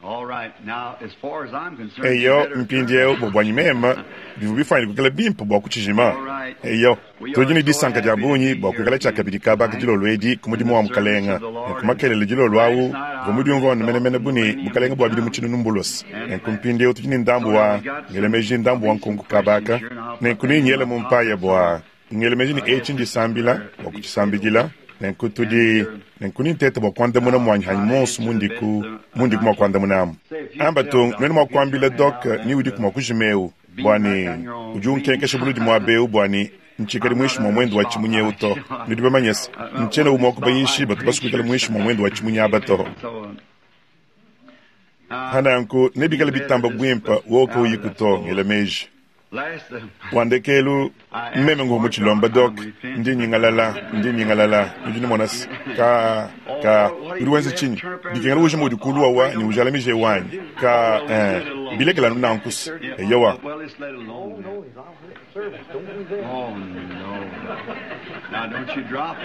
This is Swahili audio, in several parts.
All right. Now, as far as I'm concerned, Eyo mpindie bobwanyimema bifanye kukala bimpo bwa kuchijima. Eyo tojini disanka jabunyi bwa kukala chakabidi kaba kujilo lwedi kumudimo wa mkalenga. Kumakele jilo lwawu gomudi mvo mene buni mkalenga bwa bidi muchinu numbulos. Kumpindie tojini ndambu wa ngelemeji ndambu wa nkungu kabaka. Kuni nyele mumpaya bwa ngelemeji ni echinji sambila bwa kuchisambigila. Nenkuni tete bwa kwanda muna mwanyi hanyimonsu mundiku mwa kwanda munamu. Ambatung nene mwa kwambila dok ni udiku mwa kujimeu bwani ujunkenke shibuludi mwa beu bwani nchikali mwishu mwa mwendo wa chimunye uto nidiba manyesi nchene umoku bayishi batu basukikali mwishu mwa mwendo wa chimunye abato hananku nebikali bitamba gwimpa woke uyikuto ngelemeji wandekelu mmeme ngo muchilomba dok ndi nyingalala ujini monas ka uruwenze chini bikengala uje mu dikuluwa wa ni ujala mije wani ka bilekela nunankus yowa Oh, no. Now, don't you drop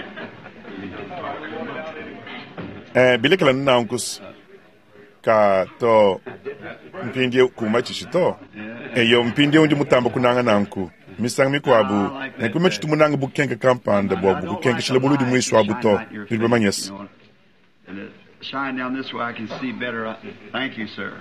it. Bilekela nunankus ka to mpindie kumachishito eyo mpindie unji mutamba kunanga nanku misang mikwabu nekume chitumunanga bukenke kampanda bwa bukenke shilebuludi mwisho abuto nibamanyes Shine down this way I can see better. Thank you, sir.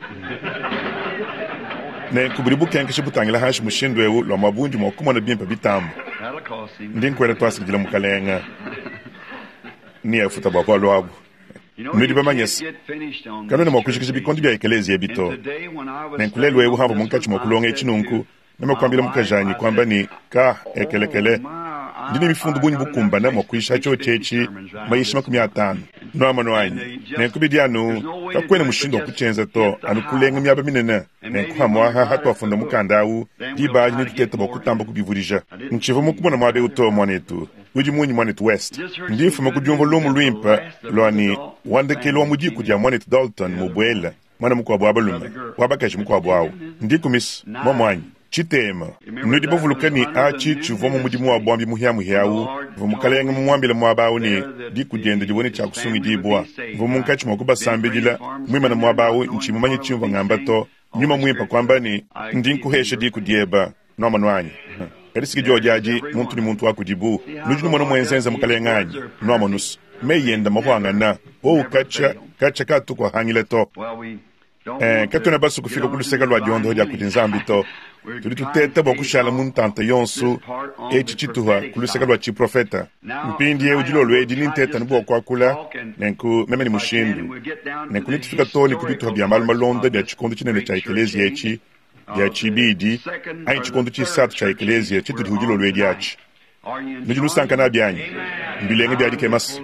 Ne kuburi bukenke shibutangila hashi mushindwe u lo mabunji mokuma na bimpa bitambo That'll cost him. ndinkwele twasigila mukalenga ni afuta bwa lwabu Nudi manyes kanone mokushikisha bikondi bya ekelezi ebito nenkulelwe uhambo munkachi mokulonga echinunku namakwambira mukajani kwamba ni ka ekelekele ndine mifundu bunyi bukumba na mokwisha cho chechi maisha 50 no amano anyi nenkubidianu kakwene mushindo kuchenza to anukulenga myaba minene nenkuhamwa hatu afunda mukandawu diba ni tutete bokutamba kubivurija nchivo mukubona mwabe uto mwanetu uji munyi mwanetu west ndifu mukujumvo lumu lwimpa lwani wandekelo wa muji kujia mwanetu Dalton mubwela mwana mukwabu abalume wabakaji mukwabu wawu ndikumis mwamwanyi chitema nudi bovulukani achi chuvomo mudimu wa bwambi muhiawu vumukalenga mumwambile mwabawu ni dikugende dibone chakusungi dibwa vumunkachi mwakuba sambegila mwima na mwabawu nchi mumanyi chimva ngambato nyuma mwimpa kwamba ni ndinkuheshe dikudieba noma nwanyi erisiki jojaji muntu ni muntu wakudibu nujinu mwana mwenzenza mukalenganyi noma nusu meyenda mahwangana ou kacha katukwa hangile to katuna basu kufika kuluseka lwa jondo hoja kutinzambi to tuli tutete bokushala muntanta yonsu chituha kuluseka lwa chi profeta mpindi ye ujilo lwedi ninteta nibo kwa kula nenku meme ni mushindu nenku nitifika toni kubituha bya maluma londa bya chikondo chinene cha ekelezi echi bya chibidi ai chikondo chisatu cha ekelezi echi tuli ujilo lwedi achi nujinu sankana byanyi mbilenge bya dikemas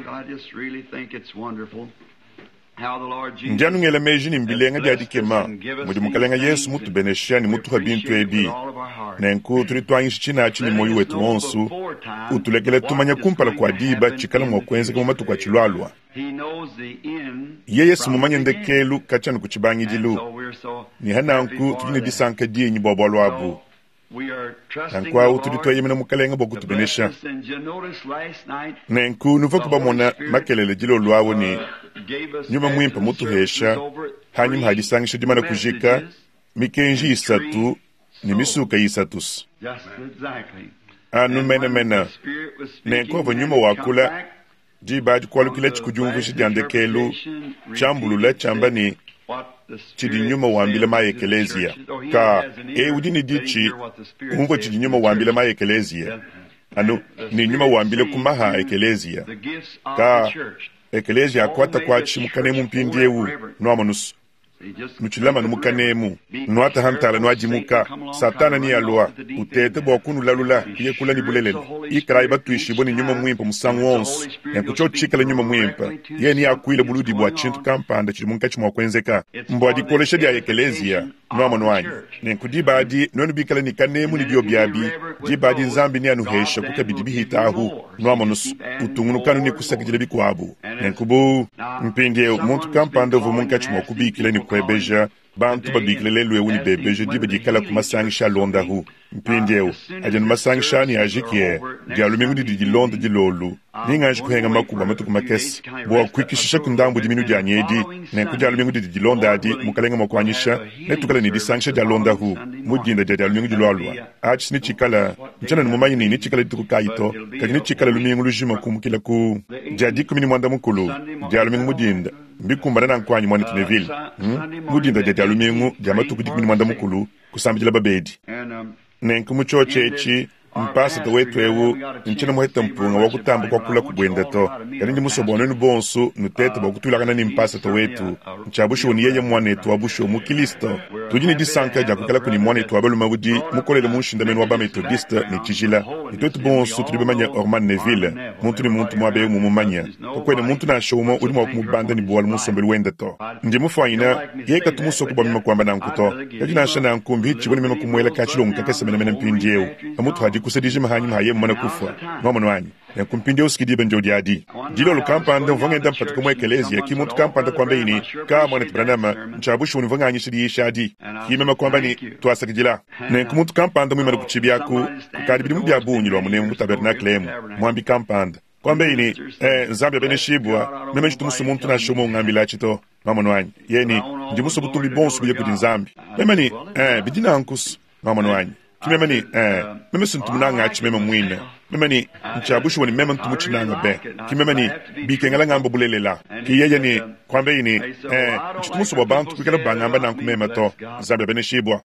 njanu ngele meji ni mbilenga dia dikema mudi mukalenga Yesu mutu benesha ni mutu habintu ebi nenku tuli twanyishi china chini moyo wetu wonsu utulekele tumanya kumpala kwa diba chikala mwokwenze kama matu kwa chilwalwa Yesu mumanya ndekelu kachanu kuchibangi jilu ni hananku tulini disanka die nyi bobo abu nankwa utulitoa yemena mukalenga boku tubenesha nenku nuvaku bamona makelele jilo lwawo ni nyuma mwimpa mutu hesha hanyuma hadisangisha dimana kujika mikenji isatu ni misuka isatus anu mena nenko nyuma wakula diba kwalukile chikujumvushi diandekelu chambulula chamba ni chidi nyuma wambile maekelezia ka udini dichi umvo chidi nyuma wambile maekelezia anu ni nyuma wambile kumaha ekelezia ka ekelezia akwata kwa chimukane mpindiewu nuamanusu nuchilama numukanemu nuata hantala nuajimuka satana ni alwa utete bokunu lalula iye kula ni bulelele ikrai batuishi boni nyuma mwimpa musangu wonsu yankucho chikala nyuma mwimpa ye ni akuile buludi bwa chintu kampanda chilimunka chimwa kwenzeka mbwa dikoleshe dia ekelezia nuamanuanyi nenkudibadi nonu bikala ni kanemu ni biobiabi dibadi nzambi ni anuhesha kukabidi hitahu nuamanusu utungunukanu ni kusakijile bikuabu nenkubu mpindie muntu kampanda vumunka chimwa kubikile ni kwebeja bantu babikilele lwe wuni bebeje dibe dikala kumasangisha londa hu mpindeu ajanu masangshani ajikie dialumingu di londa di lolu ninga jikuhenga makuba matuku makesi bo kwikishisha kundambu di minu di anyedi ne kudialumingu di londa adi mukalenga makwanyisha ne tukala ni di sangsha di londa hu mudinda di dialumingu di lolwa achis ni chikala mchana ni mumayini ni chikala di tukukaito kagini chikala lumingu lujima kumukila ku jadi kumini mwanda mukulu dialumingu mudinda mbikumbana na nkwanyi mwani tuneville mudinda di dialumingu di amatuku di kumini mwanda mukulu kusambijila babedi nenku muchoche echi mpasa to wetu ewu nchina muheta mpunga wakutamba kwa kula kubwenda to yaninji musobone nubonsu nutete bakutulakana ni mpasa to wetu nchabusho ni yeye mwanetu wabusho mukilisto tujini disanka jakukala kuni mwanetu wabelu mawudi mukolele munshindamenu waba metodista ni chijila nitoetu bonsu tulibemanya Orman Neville muntu ni muntu mwabe yu mumumanya tokwene muntu na showmo ulima wakumubanda ni buwala musombelu wenda to ndi mufayina yeka tumusoku bamima kwamba na nkuto yajina asha na nkumbi chiboni mima kumwela kachilo mkakesa mena mpindieu amutu hadi kusadiji mahanyi mahaye mwana kufa nomo nwanyi na kumpinde uskidi benjo diadi dilo lukampanda mvangenda mpatuka mwekelezi ya kimuntu kampanda kwamba ini kaa mwana tibranama nchabushu univanganyi shidi yishadi kimema kwamba ni tuasakijila na kumuntu kampanda mwimana kuchibiaku kukadibidi mbiabu unyilo mune mutabernaklemu mwambi kampanda kwamba ini Zambia beneshibwa meme chitumusu muntu na shomo ngambila chito nomo nwanyi yeni ndimuso butumbi bonsu kuye kudi Nzambi meme ni bidina ankus nomo nwanyi kimemani meme suntumuna ngachi meme mwina memani nchabushu wani meme ntumuchina ngabe kimemani bikengala ngambo bulelela kiyeye ni kwamba ini chitumusu babantu kwikala bangamba na nkumema to Zambia beneshibwa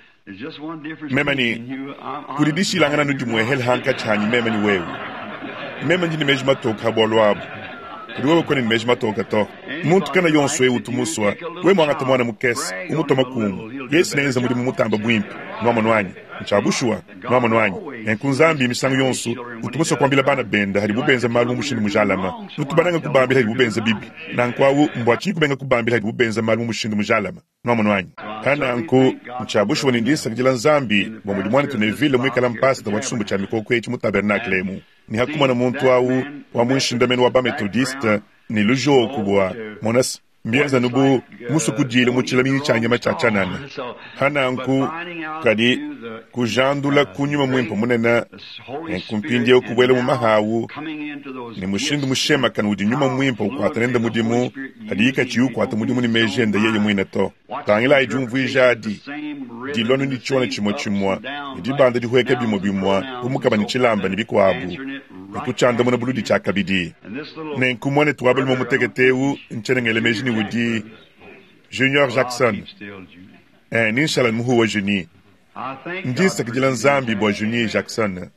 memani kudidishi langana nujumwe hel hanka chanyi memani wewe memani ni mejma toka bolwabu kudiwewe kweni ni mejma toka to muntu kana yonso ewu tumuswa we mwanga tamwana mukesi umutoma kumu yesi nenza muri mutamba bwimpi nomo nwanyi nchabushuwa nomo nwanyi enkunzambi misangu yonsu utumuso kwambila bana benda hadi bubenza malu mushini mujalama nutubananga kubambila hadi bubenza bibi na nkwawu mbwachi kubenga kubambila hadi bubenza malu mushini mujalama nomo nwanyi kana nku nchabushuwa nindisa kujila Nzambi mwamudi mwani tunevile mwikala mpasta wa chumbu cha mikoko echi mutabernaklemu ni hakuma na muntu wawu wa mwinshindamenu wa ba metodista ni lujo kubwa monas mbienza nubu musu kujile muchila mingi chanya machachanana hananku kadi kujandula kunyuma mwimpo munena kumpindie ukubwele mumahawu ni mushindu mushema kana udi nyuma mwimpo ukwatanenda mudimu hadika chiyu kwata mudimu ni mejenda yeye mwinato tangila ijumvu ijadi dilonu ni chona chimo chimwa idibanda dihueke bimo bimwa umukaba ni chilamba ni bikwabu kuchanda muna buludi chakabidi nenkumone tuwabel mo mutegetewu nchenengele mejini wudi Junior Jackson ninshala muhu wa juni ndisa kijila Nzambi bo Junior Jackson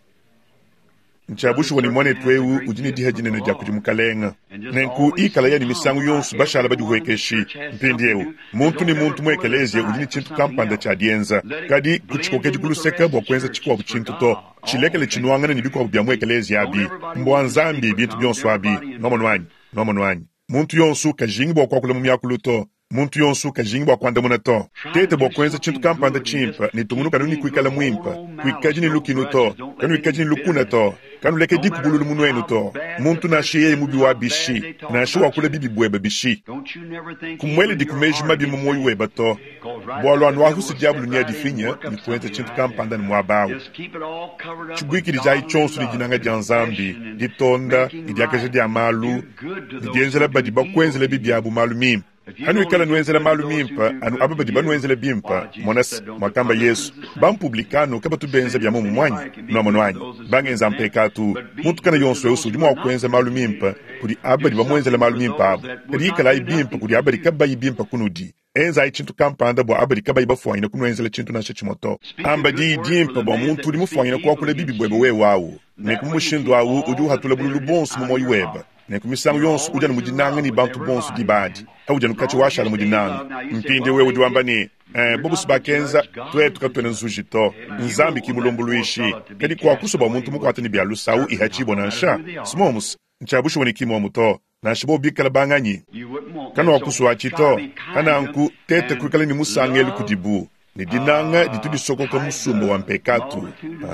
nchabushu wani mwane twewu ujini dihajine na jakuji mukalenga nenku ikala yani misangu yonsu bashala badi huwekeshi mpindiewu muntu ni muntu mwekelezi ujini chintu kampanda cha dienza kadi kuchikokeji kuluseka bwa kwenza chikuwa kuchintu to chilekele chinuangana ni bikuwa bia mwekelezi abi mbuwa Nzambi bintu bionsu abi nomo nwanyi muntu yonsu kajingi bwa kwa kula mumiyakuluto muntu yonsu kajingi bwa kwanda munato tete bwa kwenza chintu kampanda chimpa ni tumunuka nuni kuikala mwimpa kuikaji ni lukinu to kanu ikaji ni lukuna to kanu leke diku bululu munuenu to muntu na shiye mubi wa bishi na shi wakule bibi bweba bishi kumwele di kumeji mabi mmoyu weba to bwalo anu wahusi diablu ni adifinya ni kwenza chintu kampanda ni mwabawu chubwiki di jai chonsu ni jinanga di Nzambi di tonda di akaje di amalu di dienzela badi bakwenzela bibi abu malu mimpa hanu ikala nuenzela malu mimpa anu ababadi banuenzela bimpa monas mwakamba Yesu bampublikano kaba tubenza bya mumu mwanyi nomo nwanyi bangenza mpekatu muntu kana yonso yosu di mwakwenza malu mimpa kudi abadi bamwenzela malu mimpa abu kadi ikala ibimpa kudi abadi kaba ibimpa kunudi enza ichintu kampanda bo abadi kaba ibafwanyina kunwenzela chintu nashe chimoto ambadi idimpa bo muntu di mufwanyina kwa kule bibi bwebe wewawu nekumushindu awu udi uhatula bululu bonsu mumoyi weba nekumisangu yonsu uja numudinanga ni bantu bonsu dibadi uja nukachi washala mudinanga mpinde wewe diwamba ni bobusi bakenza twetu katwene nzujito Nzambi kimulombuluishi kadi kwa kusoba muntu mukwata ni bialu sawu ihachibo na nsha simomus nchabushu wani kimo muto na shibo bikala banganyi kana wakusu wachito kana anku tete kwikala ni musangeli kudibu ni dinanga ditudi soko ka musumbo wa mpekatu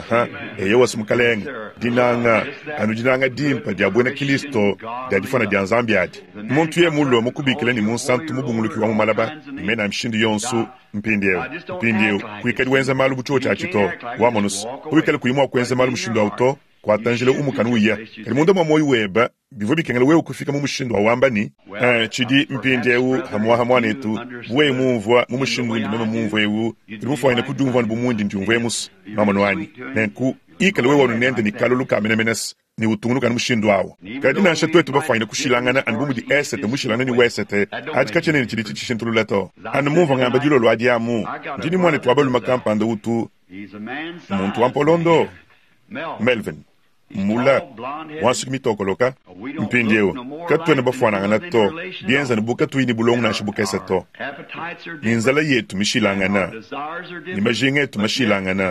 eyo wasumukalenga dinanga anu dinanga dimpa dia bwena Kristo dia difana dia nzambiati muntu ye mulo mukubikile ni munsantu mubunguluki wa mumalaba mena mshindi yonsu mpindiyo kuikadi wenza malu bucho cha chito wa monus kuikali kuyimwa kwenza malu mshindo auto kwa tanjile umukanuya kali mundo mamoyi weba bivobi kengele wewe kufika mu mushindo wa wambani chidi mpindiyo hamwa netu we mumvwa mu mushindo ndi mema mumvwa ewu ndimufwa ina kudumva ndibumundi ndumvwe mus mamano wani nenku ikale wewe nende ni kaluluka menemenes ni utungunu kan mushindo wawo kadi na shatwe to bafaina kushilangana anbumu di esete mushilangana ni wesete ajika chene ni chidi chishintululeto anumva ngamba julo lwadi amu ndini mwane twabalu makampanda utu muntu wampolondo Melvin mula wansuk mitokoloka mpindiyo katwene bafwanangana to bienza nibuka tuini bulongu na shibukese to inzala yetu mishilangana nimajinga yetu mashilangana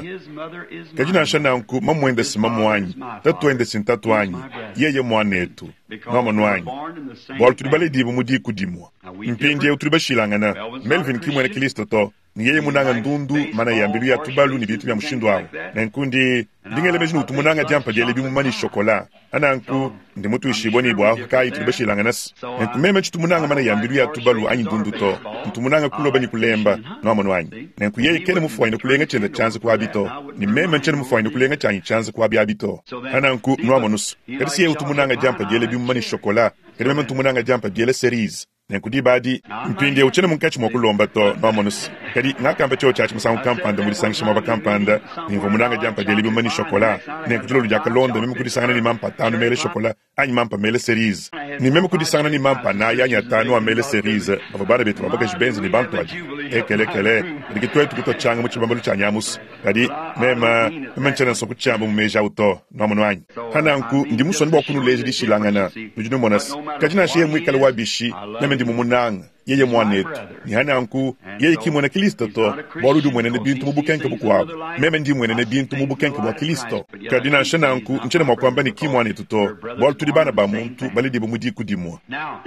kajina shananku mamwende simamwanyi tatwende sintatwanyi yeye mwanetu mamanwanyi bol tudibale dibu mudi kudimwa mpindiyo tudibashilangana Melvin kimwene Kristo to niyeye munanga ndundu mana yambilu ya tubalu ni bitu ya mshindo wawo nenkundi ndingele mejinu utumunanga jampa jele bimumani shokola ananku ndi mutu ishiboni bwa kai tulibashilanganas nenkumeme chitumunanga mana yambilu ya tubalu anyi ndundu to ntumunanga kuloba ni kulemba no amonwanyi nenku yeye kene mufuwaina kulenga chende chanze kwa bito ni meme chende mufuwaina kulenga chanyi chanze kwa bito ananku no amonus kadisi ye utumunanga jampa jele bimumani shokola kadime ntumunanga jampa jele series nenkudi badi mpinde uchene munkachi mokulomba to nomonus kadi ngakamba cho chachi musangu kampanda muri sangshima ba kampanda nimvo munanga jampa deli bi mani chocolat nenkulo lujaka londo mimi kudi sangana ni mampa tano mele chocolat anyi mampa mele series ni mimi kudi sangana ni mampa na yanya tano wa mele series ababara betu babaka jibenzi ni bantwaji ekele ndikitwe tukuto changa muchibambalu chanyamus kadi mema chana soku chamba mumeja uto nomonwanyi hananku ndimusoni bwa kunu lezi dishilangana nujino monas kajina shiye mwikala wabishi ndi mumunanga yeye mwanetu ni hananku yeye kimwene Kristo to boludu mwene ne bintu mubukenke bukwabo meme ndi mwene ne bintu mubukenke bwa Kristo kadina shananku nchene makwamba ni kimwanetu to boludu dibana ba muntu balidi bumudi kudimwa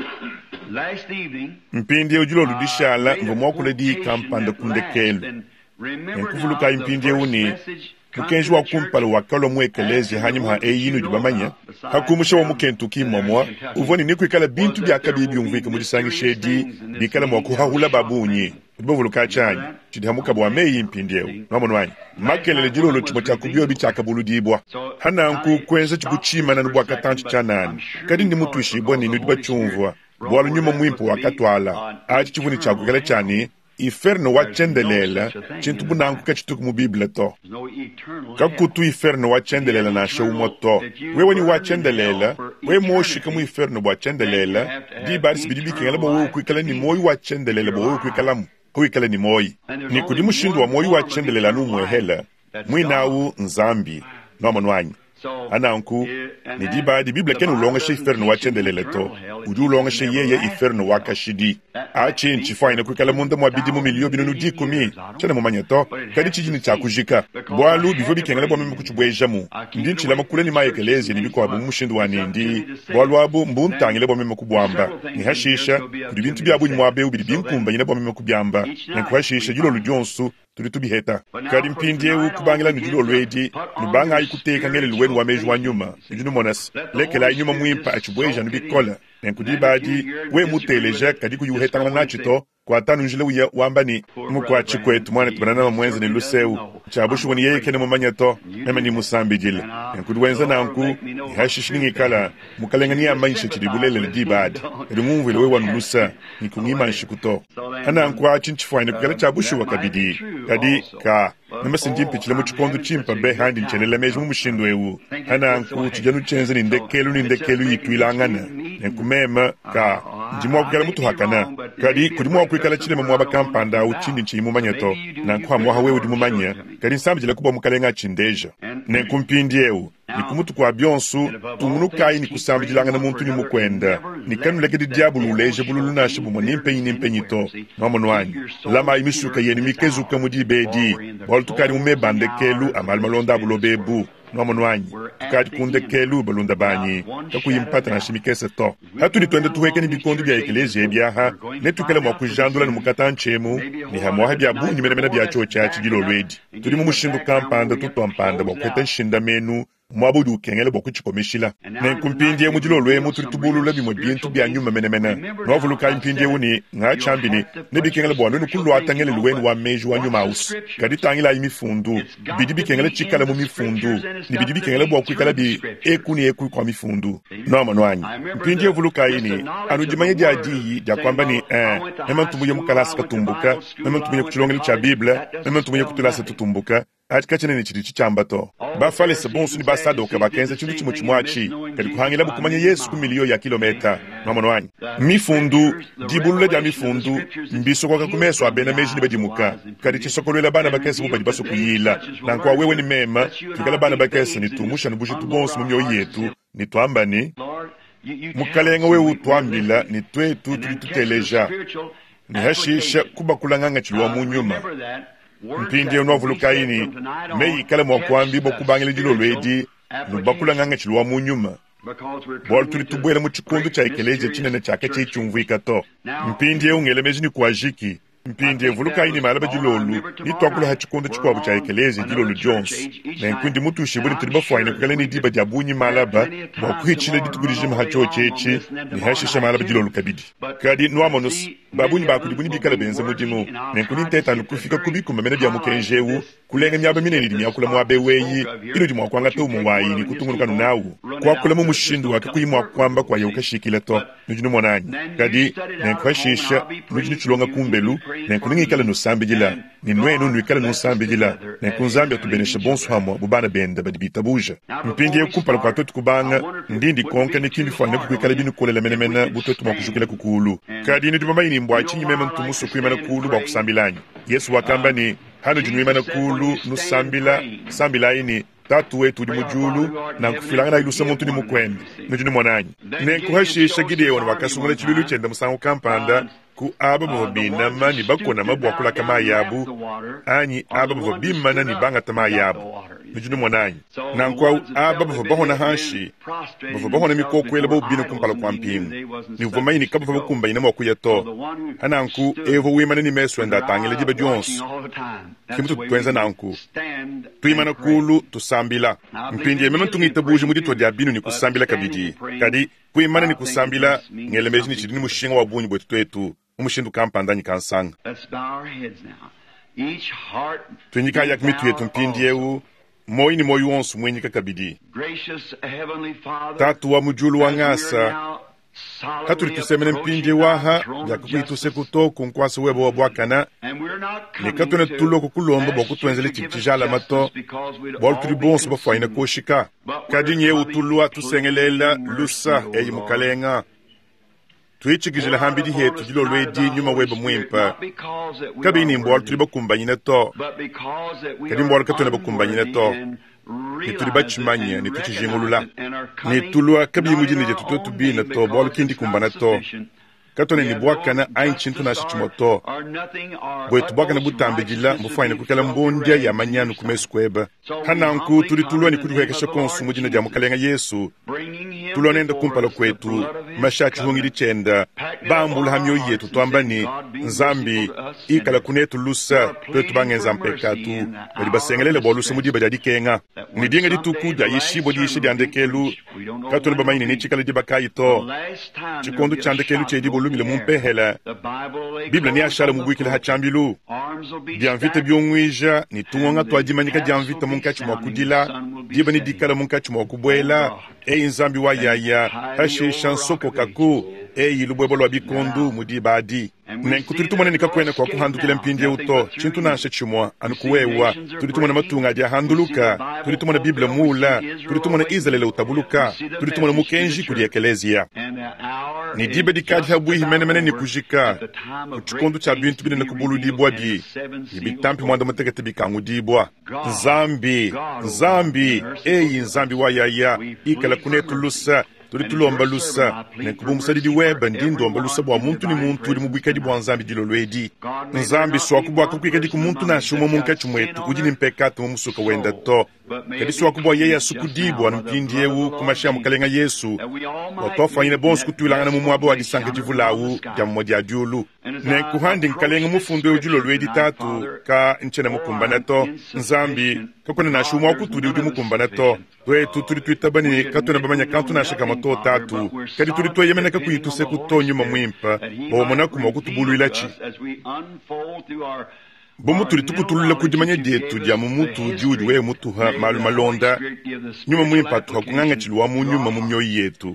mpindi ojulo ludishala ngomokule di kampanda kundekelu nkufuluka impindi uni mukenji wa kumpala wakalo mwekelezi hanyuma ha eyinu dibamanya hakumusha wa mukentu kimomwa uvoni nikwikala bintu byakabibi umvika mudisangi shedi bikala mwakuhahula babunyi bovuluka chanyi chidamuka bwa meyi impindiyo nomonwanyi makelele jilolo chimo chakubyo bichakabuludibwa hananku kwenza chikuchima na nubwa katanchi chanani kadi ndi mutu ishibwa ni nudiba chumvwa bwalu nyuma mwimpo wakatwala achi chivuni chakukala chani iferno wachendelela chintu bunanku kachituku mu Biblia to kakutu iferno wachendelela na shawumo to wewe ni wachendelela we moshika mu iferno wachendelela di baris bidibi kengala bo kwikala ni moyi wachendelela bo kwikala mu kwikala ni moyi ni kudimu shindu wa moyi wachendelela nu mwehela mwinawu nzambi no monwanyi ananku ni diba di Biblia kenu longa she iferno wachendelela to uju longa she yeye iferno wakashidi achi nchifaina kwikala munda mwabidi mu milio binunu di kumi chana mumanya to kadi chijini chakujika bwalu bivobi kengala bwa mimi kuchubweja mu ndi nchila makule ni mayekelezi ni biko abu mushindu wanindi bwalu abu mbuntangile bwa mimi kubwamba ni hashisha kudi bintu byabu ni mwabe ubidi binkumba nyina bwa mimi kubyamba ni kuhashisha julo lujonsu tulitubiheta kadi mpindie ukubangila nujulo lwedi nubanga ayikuteka ngele luwenu wa meju wa nyuma nujunu monas lekela nyuma mwimpa achubweja nubikola nenkudibadi we muteleja kadi kuyuhetangala nachito kwa tanu njile uya wambani mukwa chikwetu mwane tubanana wa mwenze ni luseu chabushu wani yeye kene mumanyato nema ni musambi jile nkuduwenza na nku ihashishiningi kala mukalengani ya maisha chidibulele lidibadi edungungu ilewe wanu lusa nikungima nshikuto hana nku wa chinchifuwa kukala chabushu wakabidi kadi ka namasi njimpi chile muchikondu chimpa behandi nchenele meju mumushindu ewu hana nku chijanu chenze ni ndekelu yikuilangana nenkumema ka njimwa kukala mutu hakana kadi kudimwa kwikala chile mwaba kampanda uchindi nchi mumanyato na nkuhamwa hawe udimumanya kadi nsambi jile kuba mukalenga chindeja nenkumpindiewu nikumutu kwa byonsu tumunukai nikusambi jilanga na muntu ni mukwenda nikanu lekedi diabulu uleje bululu nashibu mo nimpenyito mamonwanyi lama imisuka yeni mikezuka mudibedi walutukari umebandekelu amal malonda bulobebu nomo wanyi tukati kunde kelu balunda banyi kakuyimpata na shimikese to hatu ditwende tuheke ni bikondo bya ekelezia byaha netukele mwa kujandula ni mukata nchemu ni hamwa bya bunyi mena bya chocha chigilo lwedi tuli mu mushindu kampanda tutompanda bokweta nshinda menu mwabudu kengele bokuchikomishila nenkumpindie mujilo lwemu tuli tubulula bimwe bintu bya nyuma menemena novuluka impindie uni nga chambini nebikengele bwando nukulwa atangele lweni wa meju wa nyuma us kadi tangila imifundu bidi bikengele chikala mu mifundu ni bidi bikengele bwakwikala bi ekuni eku kwa mifundu noma nwanyi mpindie vuluka ini anujimanye dia diyi dia kwamba ni ema tumuye mukalasa katumbuka ema tumuye kuchilongele cha biblia ema tumuye kutulasa tutumbuka atikachene ni chiri chichambato bafale sebonsu ni basado ka bakenza chintu chimo chimwachi kali kuhangila bukumanya Yesu ku miliyo ya kilometa nomo wanyi mifundu dibulule dia mifundu mbiso kwa kumeso abena meji ni bajimuka kali chisokolwela bana bakese mu bajibaso kuyila nankwa wewe ni mema tukala bana bakese ni tumusha nubushe tubonsu mu myoyo yetu ni twambani mukalenga wewe twambila ni twetu tulituteleja ni hashisha kubakulanganga chilwa mu nyuma mpindie novuluka ini meyi kala mwakwambi bokubangile dilo lwedi nubakula nganga chilwa mu nyuma bol tuli tubwela mu chikundu cha ekeleje chinene chake chichumvika to mpindie ungele mejini kuajiki mpindie vuluka ini malaba dilolu ni twakula ha chikundu chikwabu cha ekeleje dilolu Jones na nkundi mutu shibuni tuliba fwaine kukale ni diba jabunyi malaba mwakuhichile ditukulijima hacho chechi ni hashisha malaba dilolu kabidi kadi nuamonus babuni bakudibuni bikala benze mudimu nenkuni teta nukufika kubiku mamena bya mukenjewu kulenga myaba mineni dimyakula mwabe weyi ilo dimwa kwanga to muwayi ni kutunguluka nunawu kwa kula mu mushindu wake kuyimwa kwamba kwa yeuka shikile to nujinu monanyi kadi nenkwashisha nujinu chulonga kumbelu nenkuni ngikala nusambijila ni nwenu nwikala nusambijila nenkunzambi atubenesha bonsu hamwa bubana benda badibita buja mpindi kumpala kwa totu kubanga ndindi konka nikimbi fwane kukwikala binu kulela menemena butotu mwakushukila kukulu kadi ni dumamayini mbwachi nyimema ntumusu kuimana kulu bakusambilanyi Yesu wakamba ni hano jinuimana kulu nusambila ini tatu wetu di mujulu na nkufilanga na ilusa muntu ni mukwende nujini mwananyi nenkuhashisha gideon wakasungula chibilu chenda musangu kampanda ku aba mubina mani bakona mabwakula kama yabu anyi aba mubimana ni banga tama yabu nujini mwananyi na nkwa aba mubahona hashi mubahona mikokwela bubina kumpala kwa mpingu ni uvomaini kaba mbukumba ina mwakuyato hananku evo wimana ni mesu enda tangile jiba Jones kimutu tuenza nanku tuimana kulu tusambila mpindi mema tungita buji mudito dia binu ni kusambila kabidi kadi kuimana ni kusambila ngelemeji ni chidini mushinga wa bunyi bwetu twetu umushindu kampanda ni kansanga tunyika yak mitu yetu mpindi yewu moi ni moi wonsu mwenyika kabidi tatu wa mujulu wa ngasa haturi tusemene mpindi waha yakukuitu sekuto kunkwasi webo wa bwakana ni katune tuloko kulomba boku tuenzele chijala mato bol tribons bafwaina koshika kadinye utulua tusengelela lusa eyi mukalenga tuichigijela hambidi hetu jilo lwedi nyuma webo mwimpa kabini mbol tuliba kumbanyina to kadi mbol katune bakumbanyina to ni tuliba chimanya ni tuchijingulula ni tulua kabi mujini je tutotu bina to bol kindi kumbana to katone ni bwakana ainchintu na shichimoto bwetu bwakana butambegila mbufaina kukala mbondia ya manyanu kumeskweba hananku tulitulua ni kutuhekesha konsu mujina ja mukalenga Yesu tulonenda kumpala kwetu mashachi hungiri chenda bambula hamyo yetu twambani nzambi ikala kunetu lusa kwetu bangenza mpekatu wali basengelele bolusa mujiba jadi kenga nidinga ditukuja yishibo diishi diandekelu katone bamaini ni chikala dibakayi to chikondo chandekelu chedibo lumile mumpehela Biblia ni ashala mubwikile hachambilu dianvite byongwija ni tungonga twajimanyika dianvite munkachi mwakudila diba ni dikala munkachi mwakubwela nzambi wa yaya hashisha nsoko kaku ilubwebo lwa bikondu mudibadi nenkutulitumana nikakwena kwa kuhandukila mpindi uto chintu nashe chimwa anukuwewa tulitumana matunga dia handuluka tulitumana Biblia mula tulitumana Israeli utabuluka tulitumana mukenji kuli ekelezia ni dibe dikadi habuhi menemene ni kujika kuchikondu cha bintu bine nakubulu dibwa di ibitampi mwanda matekete bikangu dibwa nzambi nzambi wa yaya ikala kunetu lusa tuli tulomba lusa nenkubumusalidi weba ndi ndomba lusa bwa muntu ni muntu uli mubwikadi bwa nzambi dilo lwedi nzambi swakubwaka kwikadi ku muntu nashumo munkachi mwetu udi ni mpekatu mumusuka wenda to kadi swakubwa yeye asukudibwa numpindiewu kumashia mukalenga Yesu watofanyine bonsu kutuilangana mumwabo wa disanka jivulawu ja mmodi adiulu nenkuhandi nkalenga mufundu ujilo lwedi tatu ka nchene mukumbana to nzambi kakone nashumo wakutuli udi mukumbana to twetu tuli tuitabani katuna bamanya kantu nashaka mato tatu kadi tuli tuyemena kakuyituse kutonyuma mwimpa bomona kuma kutubulu ilachi bomu tuli tukutulula kudimanya dietu dia mumutu diudi we mutuha malu malonda nyuma mwimpa tuha kunganga chiluwa munyuma mumyoyi yetu.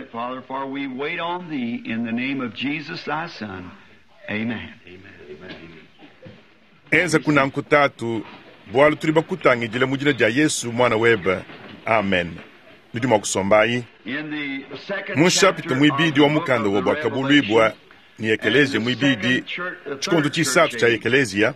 Enza kunanku tatu bwalu tuli bakutangi jila mujina dia Yesu mwana weba. Amen. Nudima kusombayi munshapito mwibidi wa mukanda wa bakabulu ibwa ni ekelezia mwibidi chikondo chisatu cha ekelezia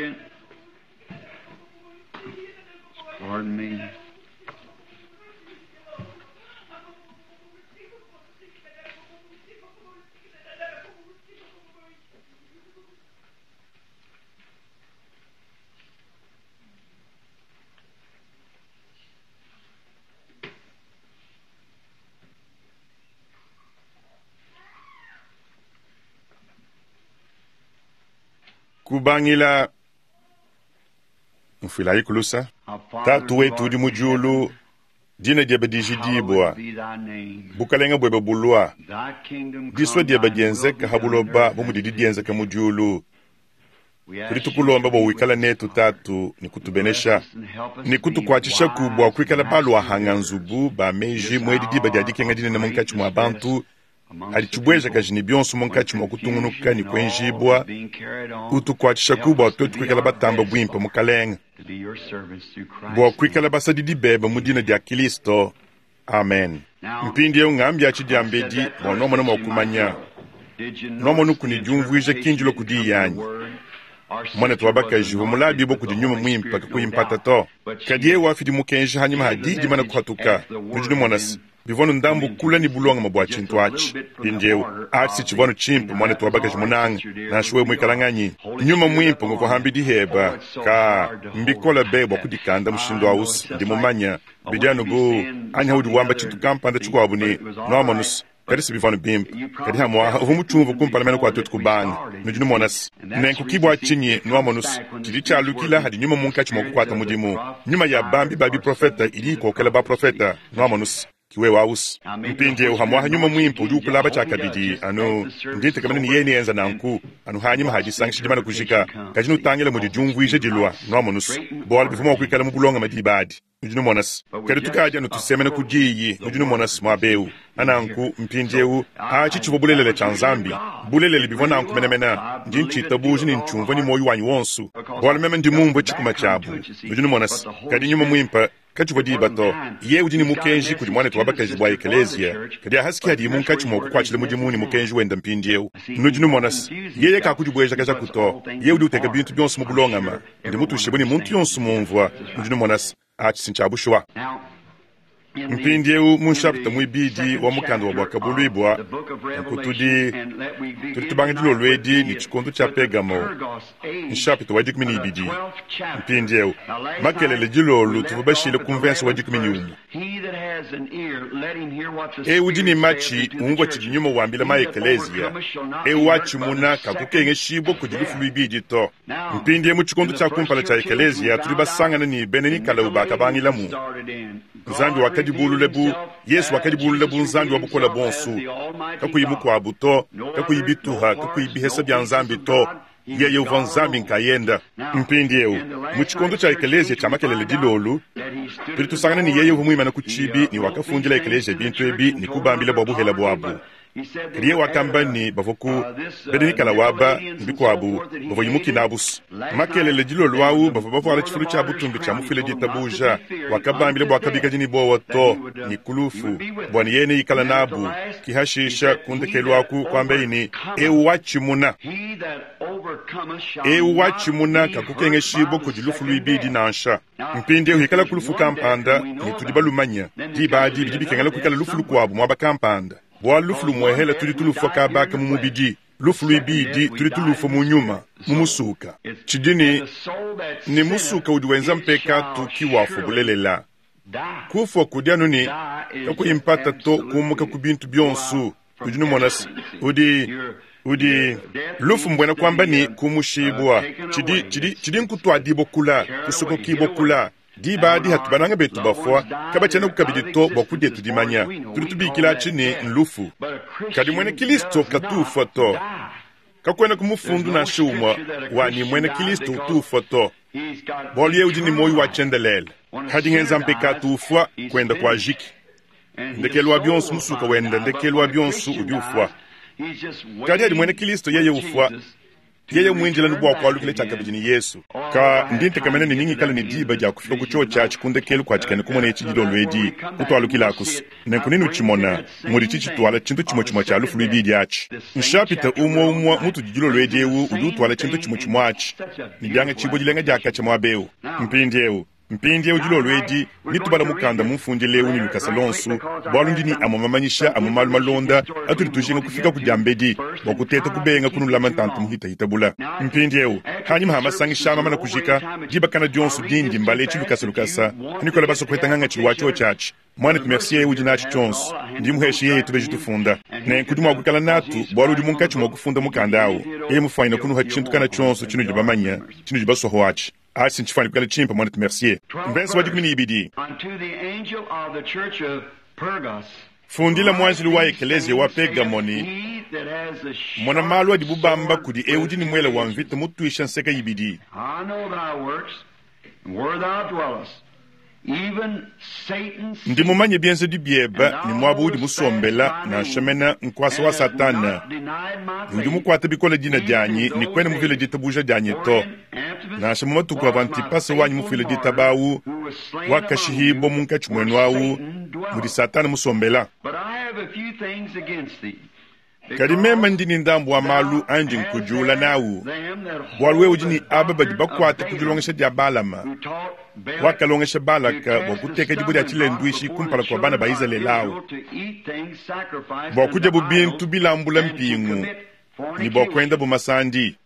kubangila mfila ikulusa tatu wetu di mujulu dina diaba dijidibwa bukalenga bweba bulwa diswa diaba dienzeka habuloba bumudidi dienzeka mujulu tuli tukulomba bo wikala netu tatu ni kutubenesha ni kutukwachisha kubwa kwikala balwa hanga nzubu ba meji mwedi diba diadikenga dine na munkachi mwa bantu alichubweja kajini bionsu munkachi mwa kutungunuka ni kwenjibwa utukwachisha kubwa twetu kwikala batamba bwimpa mukalenga bwa kwikala basadidi beba mudina dia Kristo. Amen. Mpindi ya ungambi achi diambedi bonomo na mwakumanya nomo nukuni jumvuije kinjilo kudi yanyi mwana tuwabaka jivu mulabi boku di nyuma mwimpa kuyimpata to kadiye wafidi mukenji hanyuma hadidi mana kuhatuka nujuni mwanasi bivono ndambu kula ni bulonga mabwa chintu achi pinjeu achi chivono chimpa mwana tuwabaka jimunanga na shuwe mwikalanganyi nyuma mwimpa nguko hambidi heba ka mbikola beba kudikanda mshindo ausi ndi mumanya bidiano go anya hudi wamba chintu kampanda chukwabu ni nomanus kadisi bivano bimp kadi hamwa humuchumvu kumpalamena kwa tutu kubanga nujuni mwanasi nenku kibwa chinyi nomanus chidicha alukila hadi nyuma munkachi mwakukwata mudimu nyuma ya bambi babi profeta ili kokela ba profeta nomanus kiwe waus mpinje uhamwa nyuma mwimpo ujukulaba chakabidi anu ndite kamene ni yeni enza nanku anu hanyima haji sangshidimana kushika kajinu tangela mudi jumvuije dilwa nomanus bol bifuma kwikala mubulonga madibadi nujuni mwanas kadi tukaja no tusemena kujiyi nujuni mwanas mwabeu ananku mpinjeu achi chivobulelele chanzambi bulelele bivona anku menemena ndinchita buji ni nchumva ni moyo wanyu wonsu bol meme ndimumbo chikuma chabu nujuni mwanas kadi nyuma mwimpa kachubadi bato ye ujini mukenji kudi mwana tuwabaka jibwa ekelezia kadi haski hadi munkachi mwa kukwachile mujimuni mukenji wenda mpinjeu nujuni mwanas ye kakujibweja kaja kuto ye udi uteka bintu byonsu mubulongama ndi mutu shibuni muntu yonsu mumvwa nujuni mwanas achi sinchabushwa mpindieu munshapita mwibidi wa mukanda wa bwakabulibwa nkutudi tulitubangidilo lwedi ni chikondo cha Pegamo nshapita wa dikumini ibidi mpindieu makelele jilolu tuvubashile kumvenso wa dikumini umu ujini machi ungwa chidinyuma wambila maekelezia wachi muna kakukenge shibo kudilifu lwibidi to mpindieu chikondo cha kumpala cha ekelezia tulibasangana ni beneni kalauba kabangilamu nzambi wakadi bululebu Yesu wakadi bululebu nzambi wabukola bonsu kakuyimu kwa buto kakuyibituha kakuyibihesa bya nzambi to yeye uva nzambi nkayenda mpindieu muchikondo cha ekelezia cha makelele dilolu tulitusangana ni yeye umwimana kuchibi ni wakafunjila ekelezia bintu ebi ni kubambile bwabuhela bwabu kadiye wakamba ni bavoku bedeni kala waba mbikwabu bavo yimuki nabus makelele jilo lwawu bavo bavo ala chifulu cha butumbi cha mufile jitabuja wakaba mbile bwakabika jini bo wato ni kulufu bwani yene yikala nabu kihashisha kundekelwaku kwamba ini ewachimuna kakukenge shibo kujilufu luibidi nansha mpinde uhikala kulufu kampanda ni tudibalumanya dibadi bidibikengala kukala lufu lukwabu mwaba kampanda bwa lufu lumwehela tulitulufu kabaka mumubidi lufu luibidi tulitulufu munyuma mumusuka chidini ni musuka udiwenza mpeka tukiwafu bulelela kufa kudianu ni kakuyimpata to kumuka kubintu byonsu kujinu monas udi lufu mbwena kwamba ni kumushibwa chidi nkutu adibo kula kusuko kibo kula dibadi hatubananga betu bafwa kaba chana kukabidi to bokude tudimanya tulitubikila chini nlufu kadi mwene kilisto katufa to kakwena kumufundu na shumwa wani mwene kilisto tufa to boli yeudi ni moyo wa chendelele hadi ngenza mpeka tufa kwenda kwa jiki ndekelwa byonsu musuka wenda ndekelwa byonsu ubiufwa kadi hadi mwene kilisto yeye ufwa yeye mwinjila nubwa kwa lukile chaka bijini Yesu ka ndinte kamene ni ningi kala ni diba ja kufika kucho cha chikunde kelu kwa chikane kumone chijilo lwedi kutwa lukila kus nenkuninu chimona muri chichi twala chintu chimo cha lufu lwibidi achi nshapita umwa mutu jijilo lwedi ewu udu twala chintu chimo achi nidanga chibo jilenga jaka chamo abeu mpindi ujilo lwedi nitubala mukanda mumfunjile uni lukasalonsu bwalundi ni amamamanyisha amamalonda atulitujinga kufika kujambedi bakuteta kubenga kunula mantantu muhita bula mpindi ewu hanyuma hamasangisha mama na kujika jiba kana dionsu dindi mbale chilukasa nikola baso kwetanganga chiwacho chachi mwana tumercier ewu jinachi chonsu ndi muheshi yetu bejitufunda na nkuduma wakukala natu bwaludi munkachi mwakufunda mukanda awu mufanyina kunu hachintu kana chonsu chinu jibamanya chinu jibasoho achi asi nchifani kukala chimpa mwana tumercier mbensi wajikumini ibidi fundila mwanjili wa ekelezia wa Pergamoni mwana malu wa dibubamba kudi eudi ni mwela wa mvita mutuisha nseka ibidi ndi mumanye bienze di bieba ni mwabu udi musombela na shamena nkwasa wa satana ndi mukwata bikola dina dyanyi ni kwene muvile ditabuja dyanyi to na shamu matuku avanti pasa wanyi mufile ditabawu wakashihibo munkachi mwenu wawu mudi satana musombela kadimema ndini ndambu wa malu anji nkujula nawu bwalwe ujini ababa dibakwata kujulongesha diabalama wakalongesha balaka wakuteka jibudi achile nduishi kumpala kwa bana baiza lelawu wakuja bubintu bilambula mpingu ni bokwenda bumasandi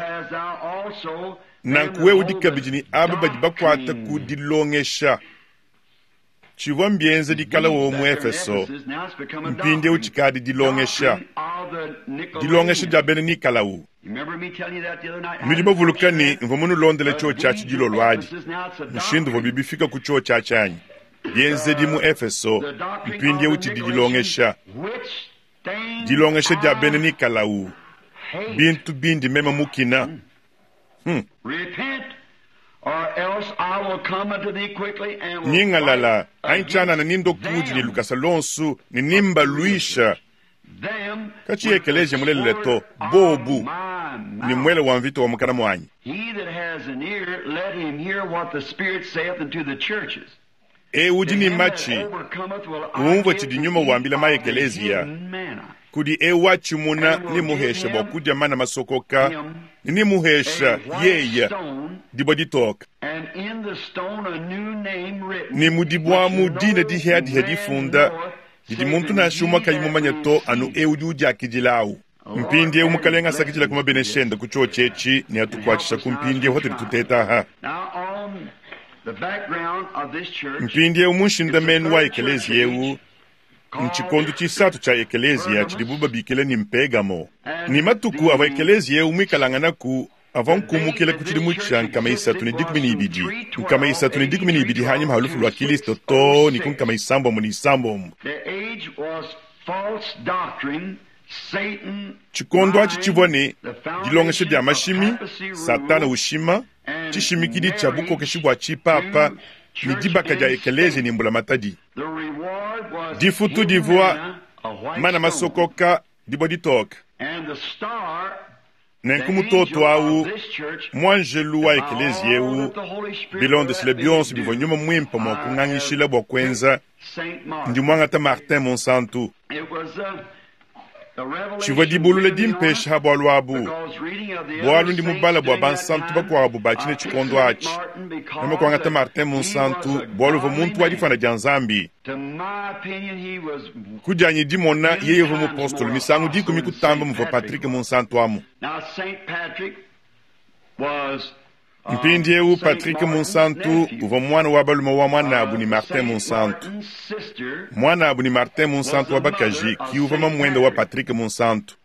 nankuwe udika bijini ababa dibakwata kudilongesha chivo mbienze dikala wo mu Efeso mpinde uchikadi dilongesha jabene nikalawu midibo vulukani mvomunu londele cho chachi jilo lwadi mshindu vobibifika kucho chachanyi bienze di mu Efeso mpinde uchi dilongesha jabene nikalawu bintu bindi mema mukina ningalala ainchana na nindo kuji ni lukasalonsu ni nimba luisha kachi ekeleje mulele to bobu ni mwele wa mvito wa mukana mwanyi ujini machi uumvo chidi nyuma wambila ma ekelezia kudi wachi muna ni muhesha bokuja mana masokoka ni muhesha yeya diboditoka ni mudibwamu dina dihedi funda didi muntu na shuma kayimumanya to anu ujuja kijilawu mpindi umukalenga sakijila kuma beneshenda kucho chechi ni atukwachisha kumpindi hoteli tuteta ha mpindi umushinda menu wa ekelezi yewu nchikondo chisatu cha ekelezia chidibuba bikele ni Mpegamo ni matuku ava ekelezia umwikalangana ku avankumukele kuchidi mucha nkamaisa tunidikumi ni ibidi hanyuma halufu lwa Kilisto to ni kunkamaisamba munisambo chikondo achi chivone dilongeshe dia mashimi satana ushima chishimikidi chabuko keshibwa chipapa ni dibaka ja ekelezi ni mbula matadi difutu divua mana masokoka diboditoka nenkumutoto awu mwanjelu wa ekelezi yewu bilonde sile bionso bivonyuma mwimpa mokung'ang'ishile bokwenza ndi mwang'ata Martin Monsanto chiva dibulule dimpesha ha bwalu abu bwalu ndi mubala bwa bansantu bakwabu bachine chikondo achi nama kwang'ata Martin Monsanto bwalu vo muntu wadifana janzambi kujanyi dimona yeye vo mupostolo misangu diku mikutamba muva Patrick Monsanto amu mpindi yewu Patrick Monsanto uva mwana wabaluma wa mwana abu ni Martin Monsanto mwana abu ni Martin Monsanto wabakaji ki uva mamwenda wa Patrick Monsanto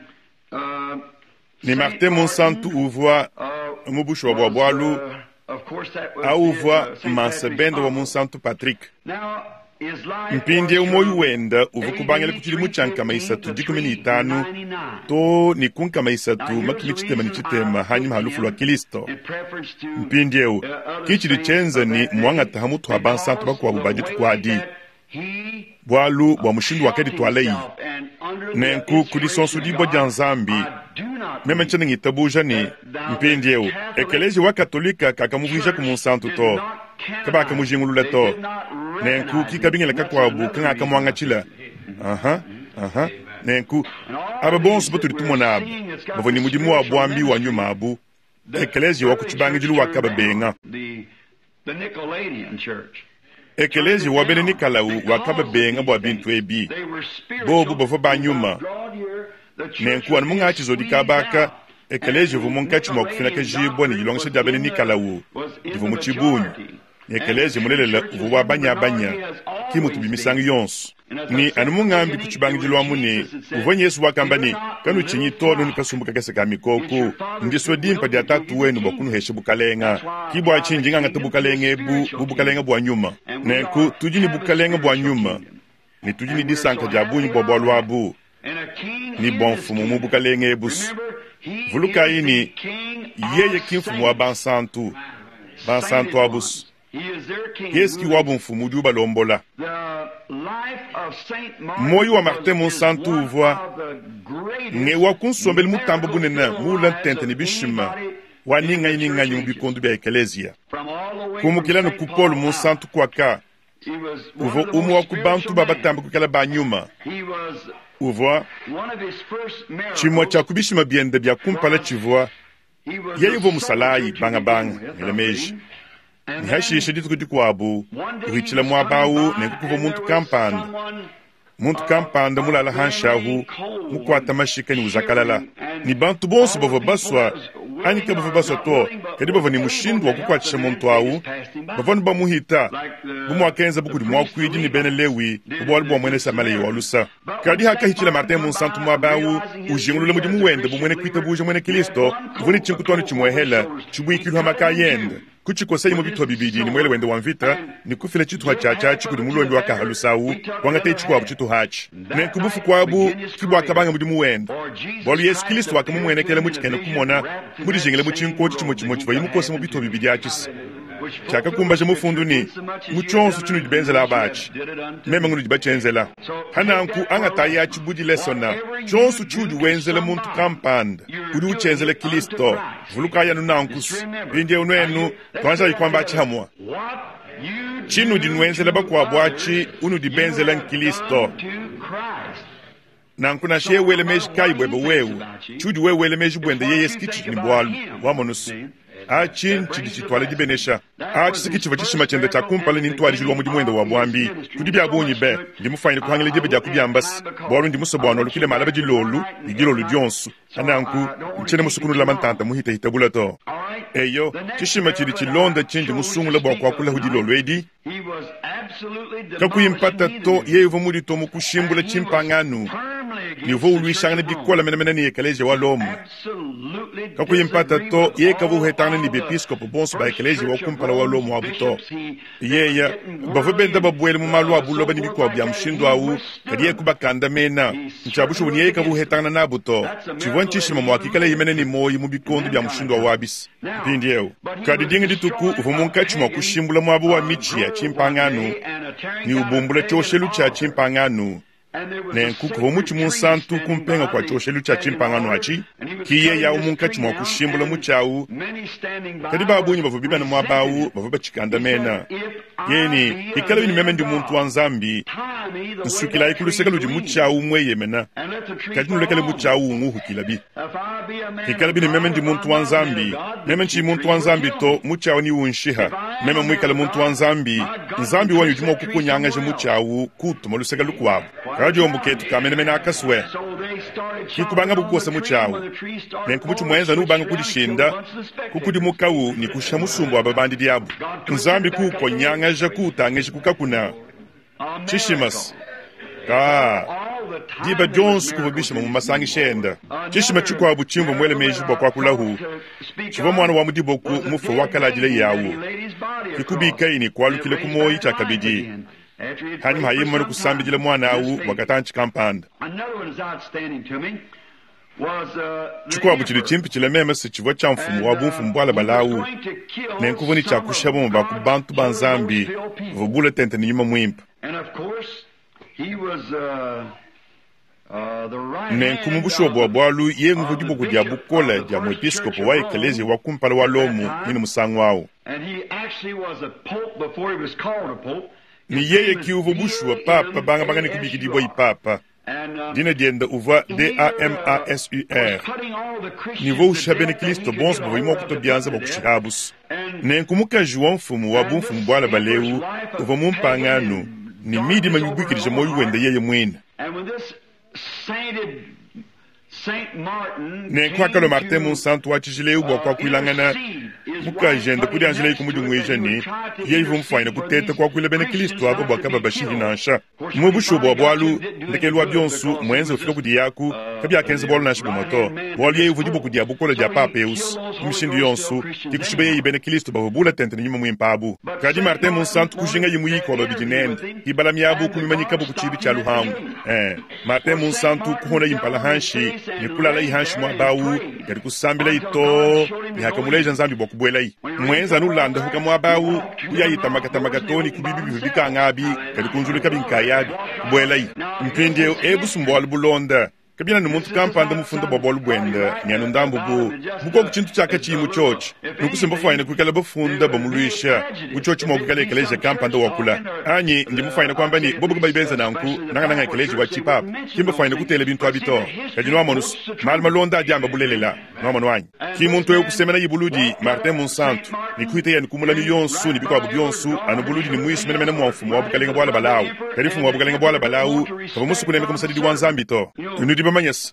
ni Martin Monsanto uvwa mubusho wa bwalu auvwa mansebendo wa Monsanto Patrick mpindi yewu moyu wenda uva kubangele kuchili muchanka maisatu dikumini itanu to ni kunka maisatu makimi chitema ni chitema hanyi mahalufu lwa Kilisto mpindi yewu kichili chenza ni mwang'ata hamutu wa bansantu bakuwa bubajitu kwa adi bwalu bwa mushindu wakedi tuwaleyi nenku kulisonsu dibo janzambi meme nchene ngitabuja ni mpindi yewu ekelezi wa katolika kakamuvwisha ku Monsanto to kaba akamujingulula to nenku kikabingela kakwabu kanga akamwang'achila nenku aba bonso batu litumona abu bavoni mudimu wa bwambi wa nyuma abu ekelezi wa kuchibangijilu wakaba benga ekelezi wa bene nikalau wakaba benga bwa bintu ebi bobu bavo banyuma nenku anu munga chizo dikabaka ekelezi vu munkachi mwa kufina kejibwa ni yilongisha jabene nikalau divu muchibunyu ekelezi mulelela uvu wa banya kimutu bimisangu yonsu ni anu mungambi kuchibangijilwa muni uvonye Yesu wakamba ni kanu chinyi todo nikasumbuka kese kamikoko ndiso dimpa dia tatu wenu bakunu heshe bukalenga kibwa chinji nganga tubukalenga bubukalenga bwa nyuma nenku tujini bukalenga bwa nyuma ni tujini disanka jabunyi bwa bwalu ni bonfumu mu bukalenga ebusu vuluka ini yeye kimfumu wa bansantu abusu Qu'est-ce qui wabu mfumu juba lombola moyo wa Martin Monsanto uvwa nge wakunsombele mutambo bunena mula ntente ni bishima waninga nyumbikondu bya ekelezia kumukila no kupolo Monsanto kwaka uvo umu wa kubantu babatambo kukala banyuma uvwa chimwa cha kubishima biende bya kumpala chivwa yeye uvo musalayi banga elemeji ni hashishe ditu kudikwabu uhichila mwabawu nenkukuva muntu kampanda mulala hanshahu mukwata mashika ni uzakalala ni bantu bonso bava baswa anyika bava baswa to kadi bava ni mushindu wa kukwatisha muntu awu bava ni bamuhita bumwakenza bukudi mwakwidi ni bene lewi ubwali bwa mwene samale yuwalusa kadi haka hichila Martin Monsanto mwabawu ujingulule mudi muwende bumwene kwita buja mwene Kilisto uvuni chinkutwani chimwehela chibuikilu hamaka yende kuchikosei mu bitwa bibidi ni mwele wende wamvita ni kufile chitu hachachachi kudi mulombi waka halusawu wangate ichikwabu chitu hachi nenkubufu kwabu kibwa kabanga mudi muwende bolu Yesu Kilisto wakamu mwenekele muchikene kumona mudi jingile muchinkochi chimochimochi vayi mukose mu bitwa bibidi achisi chaka kumbaje mufundu ni muchonsu chinu jibenzela abachi meme ngunu jibachenzela hananku angatayi achi budi lesona chonsu chuju wenzele muntu kampanda udi uchenzele Kilisto vulukaya nunankusu binde unwenu kwanza ikwamba achihamwa chinu dinwenzela bakwabu achi unu dibenzela Kilisto nankuna she wele meji kai bwebe wewu chuju wele meji bwende yeye skichi ni bwalu wamonusu achin chidi chitwale dibenesha achi sikichiva chishima chende cha kumpale ni ntwali jilwa mudi mwenda wa bwambi kudi bya bonyi be ndimufanyile kuhangile dibe dia kubyambasi bwalu ndimusobwana olukile malabe jilolu igilolu dyonsu ananku mchene musukunula mantanta muhita hitabula to eyo chishima chidi chilonda chinji musungula bwa kwa kula hujilolu edi kakuyimpata to yevo mudi to mukushimbula chimpanganu nivo uluishangane bikola menemene ni ekeleje walomu kakuyimpata to ye kavu hetana ni bepiskopo bonso ba ekeleje wakumpala walomu wabuto yeya bavubenda babwele mu malu abuloba ni bikwa bya mshindo awu kadiye kubakanda mena nchabushu ni ye kavu hetana nabuto chivonchishima mwakikala yimene ni moyi mu bikondo bya mshindo awabisi pindiyo kadi dingi dituku uvumunka chima kushimbula mwabu wa michi ya chimpanganu ni ubumbula choshelu cha chimpanganu nenkuku homuchi munsantu kumpenga kwa choshelu cha chimpangano achi kiye ya umunka chimwa kushimbula muchawu kadi babunyi bavubiba na mwabawu bavuba chikanda mena yeni ikala bini meme ndi muntu wa nzambi nsukila ikuluseka luji muchawu mweye mena kadi nulekele muchawu unguhu kilabi ikala bini meme ndi muntu wa nzambi meme nchi muntu wa nzambi to muchawu ni unshiha meme mwikala muntu wa nzambi nzambi wanyu juma kukunyanga je muchawu kutuma luseka lukwabo radio mbuketu kamenemena akaswe kikubanga bukwose muchawu nenkumuchu mwenza nubanga kudishinda kukudi mukawu ni kusha musumbu ababandi diabu nzambi kuko nyanga je kutangeje kukakuna chishimas diba Jones kububisha mu masangi shenda chishima chikwa buchimbo mwele meji bokwa kulahu chivo mwana wa mudiboku mufu wakalajile yawo kikubika ini kwalukile kumoyi chakabiji hanyuma hayimana kusambijile mwana awu wakatanchi kampanda chikwa buchili chimpi chile meme si chivo cha mfumu wa bumfumu bwala balawu nenkuvuni chakushabo mu bakubantu banzambi vubule tente ni yuma mwimpa nenkumumbusho bwabwalu yengu kujibuku dia bukola dia mwepiskopo wa ekelezi wa kumpala wa lomu nini musangu wawo ni yeye kiuvubushu wa papa banga ni kubiki dibo ipapa dina dienda uva DAMASUR nivo ushabene Kristo bonsu bwa imo kutobianza bwa kushihabus nenkumuka juwa mfumu wa bumfumu bwala balewu uva mumpangano ni midi manyubwikirije moyu wende yeye mwina nenkwakalo Martin Monsanto wachijileu bwa kwa kuilangana muka jende kudi anjilei kumudu mwijani yeivu mfaina kuteta kwa kuile bene Kristo abo bwa kaba bashiri nansha mwebushu bwa bwalu ndekelwa bionsu mwenze ufika kudi yaku kabia kenzi bolu nanshibu moto bwalu yeivu jibu kudi abukola dia papeus mshindu yonsu kikushibe yei bene Kristo bwa bula tente ni nyuma mwimpabu kadi Martin Monsanto kujinga yimu yiko alo bijinende ibala miyabu kumimanyika buku chibi cha luhangu Martin Monsanto kuhona yimpala hanshi nikulala ihanshi mwabawu kadi kusambila ito nihakamuleja nzambi bwa kubwelai mwenza nulanda huka mwabawu kuyayita makatamakatoni kubibi bibika ngabi kadi kunjulika binkayabi kubwelai mpindye ebusu mbwalu bulonda kabina ni muntu kampanda mufunda bobolu bwenda nyanu ndambu buko kuchintu chaka chimu chochi nukusimba faina kukala bafunda bamuluisha kuchochi mwakukala ekeleja kampanda wakula anyi ndi mufaina kwamba ni bobo kubaibeza nanku nanga ekeleja wa chipapa kimba faina kutele bintu abito kadi nwamonus malma londa jamba bulelela nwamonu wanyi kimuntu ewe kusemena yibuludi Martin Monsanto ni kuite ya nikumula milionsu ni biko abu bionsu anu buludi ni muisu menemene mwafumu wabukalenga bwala balawu kadi fumu wabukalenga bwala balawu kabamusu kuneme kumsadidi wanzambito bamanyas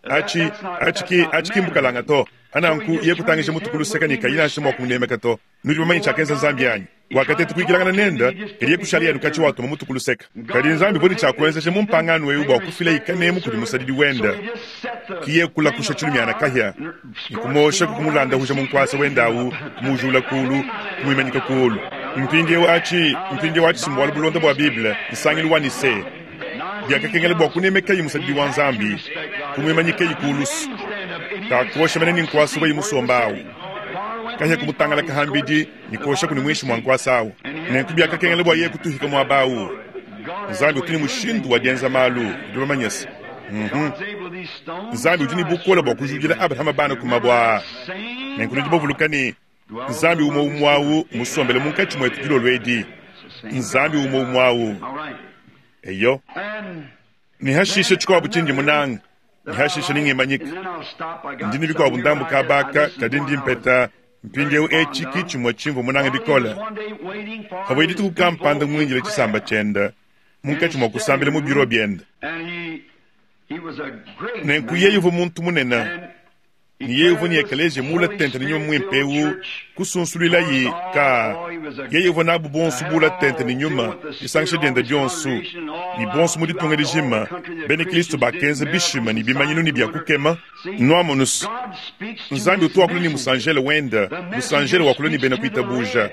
achi mbukalanga to ananku yekutangisha mutukulu sekani kayina shimo kunemeka to nudi bamanyi chakenza nzambi yanyi wakati tukuikilanga nenda kadi kushalia nukachi watu mutukulu seka kadi nzambi bodi chakwenza shemu mpangano wewe bwa kufila ikanemu kudi musadidi wenda kiye kula kusha chulimiana kahya nikumosha kukumulanda husha munkwasa wendawu kumujula kulu kumimanyika kulu mpinge wachi simbwala bulonda bwa Biblia isangili wanise byakakengele bwa kunemeka yimusadi wa nzambi kumwemanyike yikulus kakosha maneni nkwasa wa yimusombawu kahya kumutangala kahambiji nikosha kuni mwishi mwankwasawu nenkubyakakengele bwa ye kutuhika mwabawu nzambi utuni mushindu wa jenza malu dibamanyasi nzambi utuni bukola bwa kujujila Abrahama bana kumabwa nenkulijibo vulukani nzambi umwawu musombele munkachi mwetu jilo lwedi nzambi umwawu eyo nihashishe chikwa buchinji munanga nihashishe ningimanyika ndini bikwa bundambu kabaka kadindi mpeta mpinge echiki chimwa chimvo munanga bikola habwedi tukampanda mwinjile chisamba chenda munka chimwa kusambile mu biro byenda nenkuyeyivo muntu munena niyeyivo ni ekeleje mula tente ni nyuma mwimpewu kusunsulila yi ka yeyivo nabu bonsu bula tente ni nyuma isangshe denda bionsu ni bonsu mudi tunga di jima bene Kristo bakenze bishima ni bimanyinu ni biakukema nzambi utu wakulu ni musangele wenda musangele wakulu ni bene kuita buja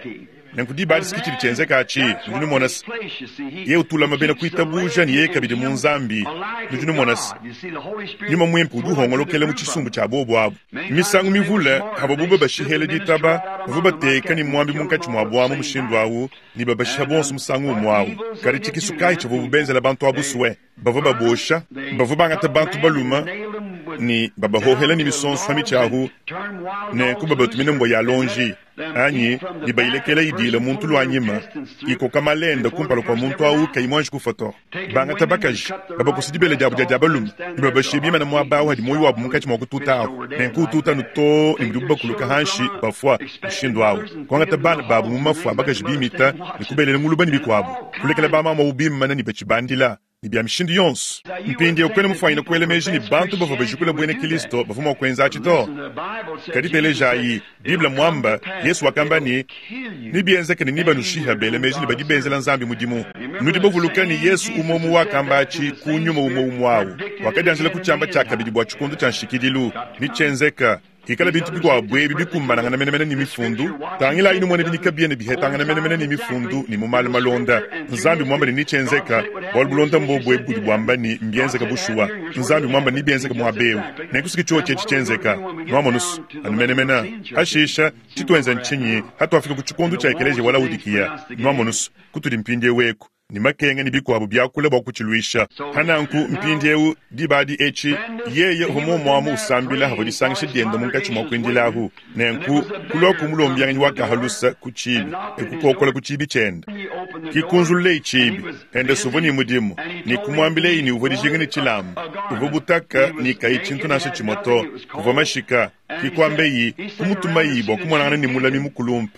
nenkudi badi sikitili chenzeka achi nujunu monas ye utula mabena kuita buja ni ye kabidi munzambi nujunu monas nima mwempu udu hongolo kele muchisumbu cha bobo abu misangu mivule hababuba bashihele ditaba vuba teka ni mwambi munkachi mwabuamu mshindu awu ni babashiha bonsu msangu mwawu kari chikisukai cha vubu benze la bantu abu suwe bavuba bosha bavuba ngata bantu baluma ni baba hohela ni misonsu fami chahu ne kuba tumine mbo ya lonji anyi ni bailekele idile muntu lwanyima iko kama lenda kumpalo kwa muntu au kai mwanji kufoto banga tabakaj baba kusidibele jabu jabalum ni baba shibima na mwaba wa di moyo wa munkachi mwakututa ne kututa nuto ni mduba kuluka hanshi bafwa mshindo awu kwanga tabana babu mumafu abakaj bimita ni kubele ngulubani bikwabu kulekele bama mawubima na ni bechibandila ni bia mshindi yonsu mpindi ukwene mufwaina kwele meji ni bantu bava bajikule bwene Kristo bavuma okwenza achito kadipele jayi Biblia mwamba Yesu wakamba ni bienzeke ni niba nushiha bele meji ni badibenzela nzambi mudimu nudibo vulukani Yesu umomu wakamba achi kunyuma umomu wawu wakadi anjela kuchamba chaka bidibwa chukundu chanshikidilu ni chenzeka kikala bintu bikwa bwe bibikumana ngana menemene ni mifundu tangila inu mwene binikabiene bihetanga na menemene ni mifundu ni mumali malonda nzambi mwamba ni chenzeka bolbulonda mbobwe budi bwamba ni mbienzeka bushuwa nzambi mwamba ni bienzeka mwabewu nekusiki chuo chechi chenzeka nwamonus anumenemena hashisha chitwenza nchinyi hatu afika kuchukundu cha ekeleje wala udikia nwamonus kutudi mpinde weku ni makenga ni bikwabu byakule bakuchiluisha hananku mpindewu dibadi echi yeye homo mwamu usambila habodi sangishe dienda munkachi mwakwindilahu nenku kuloku mulombiyangi waka halusa kuchibi ekukokola kuchibi chenda kikunzule ichibi hende suvoni mudimu ni kumwambile ini uvodi jingini chilamu uvubutaka ni kaichintu nashe chimoto uvomashika kikwambe yi kumutuma yibo kumwanangana ni mulami mukulumpa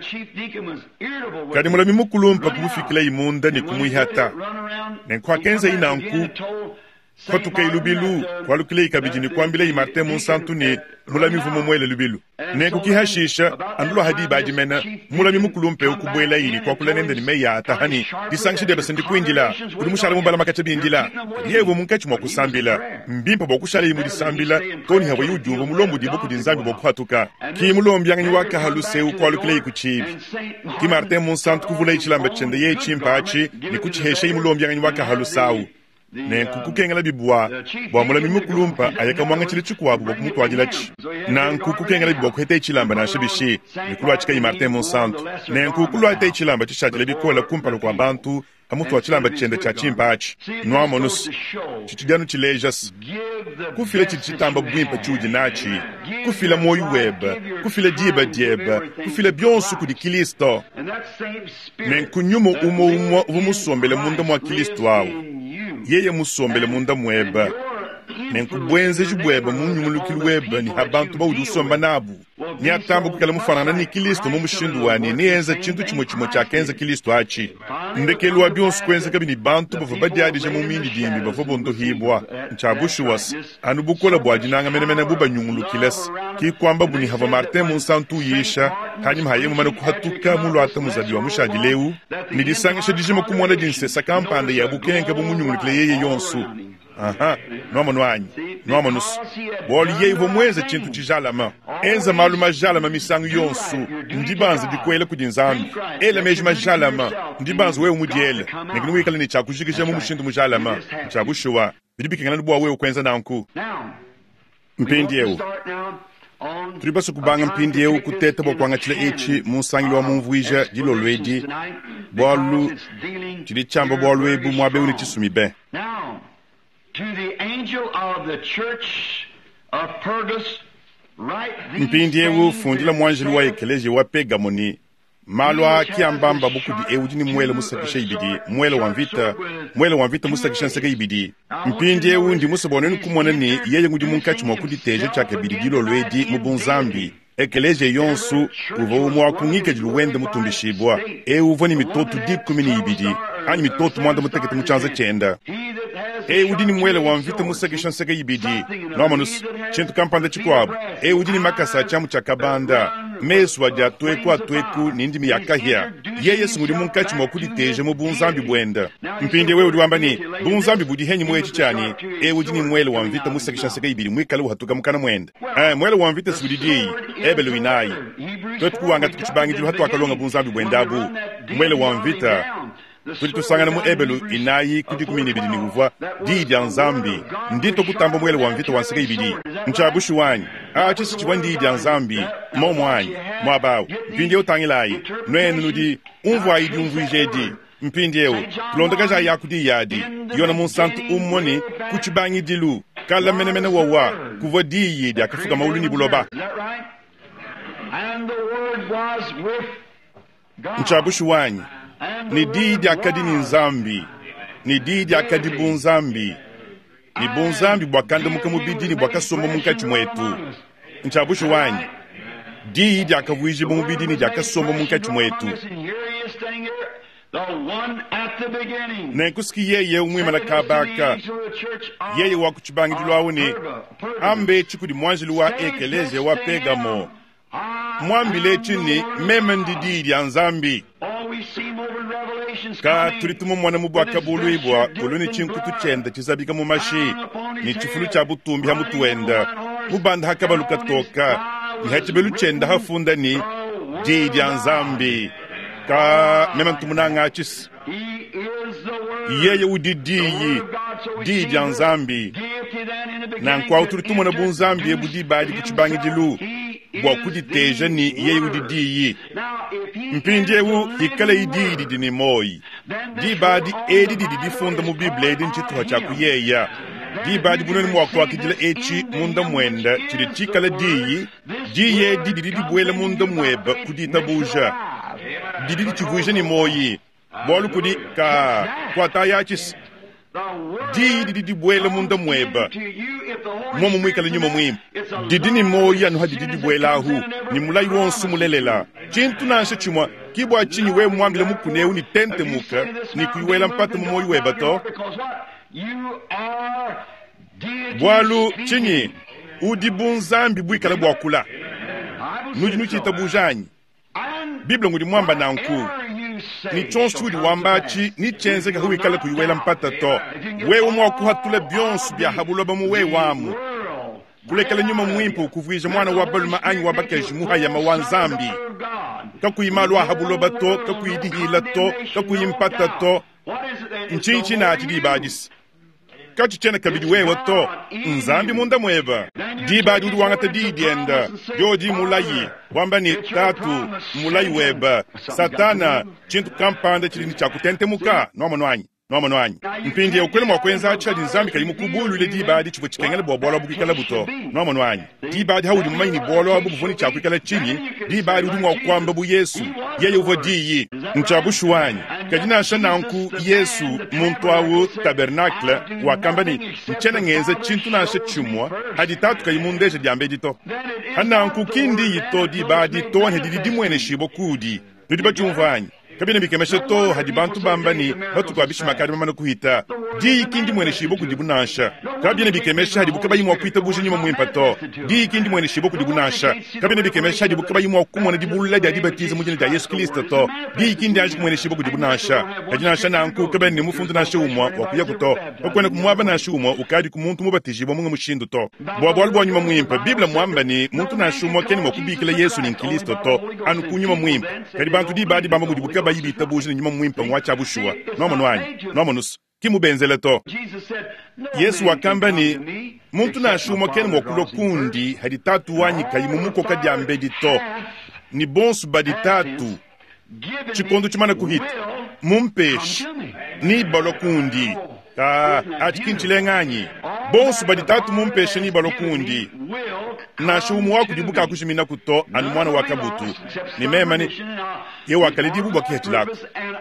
kadi mulami mukulumpa kumufikila imunda ni kumuihata nenkwa kenza inanku kwa tuka ilubilu kwa lukile ikabijini kwambile imarte monsantu ni mulami vumo mwele lubilu nenku kihashisha andulo hadi bajimena mulami mukulumpe ukubwela ili kwa kulanende ni meya atahani disangshi deba sendi kuindila kuli mushala mumbala makachabi indila yevo munkachi mwakusambila mbimpa bokushala imu disambila koni hawa yujumbo mulombu dibo kudinzambi bokuhatuka ki mulombi yangi waka haluse kwa lukile ikuchibi ki marte monsantu kuvula ichilamba chende ye chimpa achi ni kuchihesha imulombi yangi waka halusawu ne nkukukengela bibwa bwa mulami mukulumpa ayaka mwanga chile chikwabu bokumutwagila chi na nkukukengela bibwa kuhete ichilamba na shibishi nikulwa chika Martin Monsanto ne nkukulwa hete ichilamba chishajile bikola kumpalo kwa bantu amutu wachilamba chende cha chimpachi nwa monus chichiganu chilejas kufile chichitamba bwimpa chuji nachi kufile moyu weba kufile dieba kufile byonsu kudi Kristo ne nkunyumo umo vumusombele munda mwa Kristo wawo yeye musombele munda mweba nenkubwenze jibweba munyumulukili weba ni habantu bawudusomba nabu ni atamba kukala mufanana ni Kristo mumushindu wani nienza chintu chimo cha kenza Kristo achi ndekelu wa byonsu kwenza kabi ni bantu bava badiadije mumindi dimbi bava bondo hibwa nchabushuwas anubukola bwajinanga menemene buba nyumulukiles ki kwamba buni hava Martin Monsanto yisha hanyuma hayemu mana kuhatuka mulu atamuzabiwa mushadileu ni disangisha dijimo kumwona jinse sakampanda ya bukenga bumunyumulukile yeye yonsu aha nomanus boli yevo mweze chintu chijalama enza maluma jalama misangu yonsu ndibanza dikwele kudinzambi ele meji majalama ndibanza wewe mudiele ngini wikala ni chakujikije mu mushindu mujalama chabushuwa bidibikengana bwa wewe kwenza nanku mpindieu tulipasa kubanga mpindieu kuteta bokwanga chile echi musangilo wa mumvuija dilo lwedi bolu chili chamba bolwebu mwabe uni chisumibe to the angel of the church of Pergus write mpindiewu fundila mwanjili wa ekeleje wa Pegamoni malwa kiambamba bukudi eujini mwele musakisha ibidi mwele wa vita musakisha nsaka ibidi mpindiewu ndi musaboneni kumwanani yeye ngudi munkachi mwakudi teje chake bididilo lwedi mubunzambi ekeleje yonsu uvo mwakungike jiluwende mutumbishibwa euvoni mitotu dikumini ibidi ani mitotu mwanda mutekete muchanza chenda udini mwele wa mvita musakisha nsaka ibidi nomanus chintu kampanda chikwabu udini makasa chamu chakabanda mesu aja tweku nindimi yakahia yeye singudi munkachi mokuditeje mu bunzambi bwenda mpinde wewe udiwamba ni bunzambi budi henyi mwe chichani ewe jini mwele wa mvita musakisha seka ibiri mwikale uhatuka mukana mwenda mwele wa mvita sibudi ebelo inayi twetukuwanga tukichibangi jilu hatu akalonga bunzambi bwendabu mwele wa mvita tuli tusangana mu ebelo inayi kudi kumini bidi niguva didi anzambi ndito kutamba mwele wa mvita wanseka ibidi mchabushi wanyi chisi chiwa ndidi anzambi momo wanyi mwabawu mpindi utangilayi nwenu nudi umvu aidi umvu ijedi mpindi ewu tulondakaja yakudi yadi yona munsantu umoni kuchibangi dilu kala mene wawa kuva di yedi akafuka mauluni buloba mchabushi wanyi ni didi akadi ni nzambi ni didi akadi bunzambi ni bunzambi bwakanda mukamubidini bwakasomba munkachi mwetu nchabushi wanyi didi akavuiji bumubidini jakasomba munkachi mwetu nenkusiki yeye umwimana kabaka yeye wakuchibangi dilwawuni ambe chikudi mwanjili wa ekeleze wa Pegamo mwambile chini meme ndididi anzambi ka tulitumu mwana mubwaka buluibwa uluni chinkutu chenda chizabika mumashi ni chifulu cha butumbi hamutuwenda mubanda hakabaluka toka ni hachibelu chenda hafunda ni didi anzambi ka meme ntumunanga achis yeye udidiyi didi anzambi na nkwa utulitumu na bunzambi ebudi badi kuchibangi dilu bwakuditeja ni yeye udidiyi mpindi ewu hikale ididi dini moi di badi edidi difunda mu Biblia edi nchituha chakuyeya di badi bunoni mwakwa kidila echi munda mwenda chiri chikala diyi diye didi bwele munda mweba kudita buja didi chivuja ni moi bolu kudi ka kwata yachis didi bwele munda mweba momo mwikala nyuma mwim didi ni moya no hadidi bwela hu ni mulai wonsu mulelela chintu nanshe chimwa kibwa chinyi we mwambile mukuneu ni tente muka ni kuiwela mpata moyo weba to bwalu chinyi udi bunzambi bwikala bwakula nuji tabujanyi Biblia ngudi mwamba nanku ni chonsu di wambachi ni chenze ga huikala kuiwela mpata to wewe mwakuhatula byonsu bya habuloba mu we wamu kulekala nyuma mwimpo kuvuija mwana wa baluma anyi wa bakaji muhaya mawanzambi kakuimalwa habuloba to kakuidihila to kakuimpata to nchinchi na ati dibadis kachi chena kabidi wewe to nzambi munda mweba dibadi udi wangata didienda jodi mulayi wamba ni tatu mulayi weba satana chintu kampanda chilini chakutente muka nomanwanyi mpindi ukwele mwakwenza chadi nzambi kalimu kubulu ile dibadi chivo chikengele bwabwala bukikala buto nomanwanyi dibadi hawudi mumayini bwala bubufuni chakwikala chinyi dibadi udi mwakwamba bu Yesu yeye uvo diyi mchabushu wanyi kajina asha nanku Yesu muntu awu tabernakle wakambani mchena ngenze chintu na asha chumwa hadi tatu kayimundeje diambe dito hananku kindi yito dibadi to hedidi dimwene shibo kudi nudiba chumvanyi kabine bikemeshe to hadi bantu bambani batu kwa bishimakari mama kuhita di kindi mwene shibo kudibunansha kabine bikemeshe hadi bukaba yimwa kuita bushe nyuma mwimpato di kindi mwene shibo kudibunansha kabine bikemeshe hadi bukaba yimwa kumwana dibulla di batize mujine ja Yesu Kristo to di kindi aje mwene shibo kudibunansha hadi nasha nanku kabene mufundu nasha umwa wakuya kuto okwene kumwaba nasha umwa ukadi kumuntu mubatije bo mwe mushindu to bwabwal bwa nyuma mwimpa Biblia mwamba ni muntu nasha umwa keni mwakubikila Yesu ni Kristo to anu kunyuma mwimpa kadi bantu di badi bamba kudibuka bayibita bujine nyuma mwimpa mwacha bushua nomanus kimubenzele to Yesu wakamba ni muntu nashuma keni mwakulo kundi hadi tatu wanyi kayimumuko kadi ambedi to ni bonsu badi tatu chikondo chimana kuhita mumpeshi ni balokundi atikinchilenganyi bonsu badi tatu mumpeshi ni balokundi na shumu waku dibuka kushimina kuto anu mwana wakabutu ni mema ni ye wakalidibu bakihachilako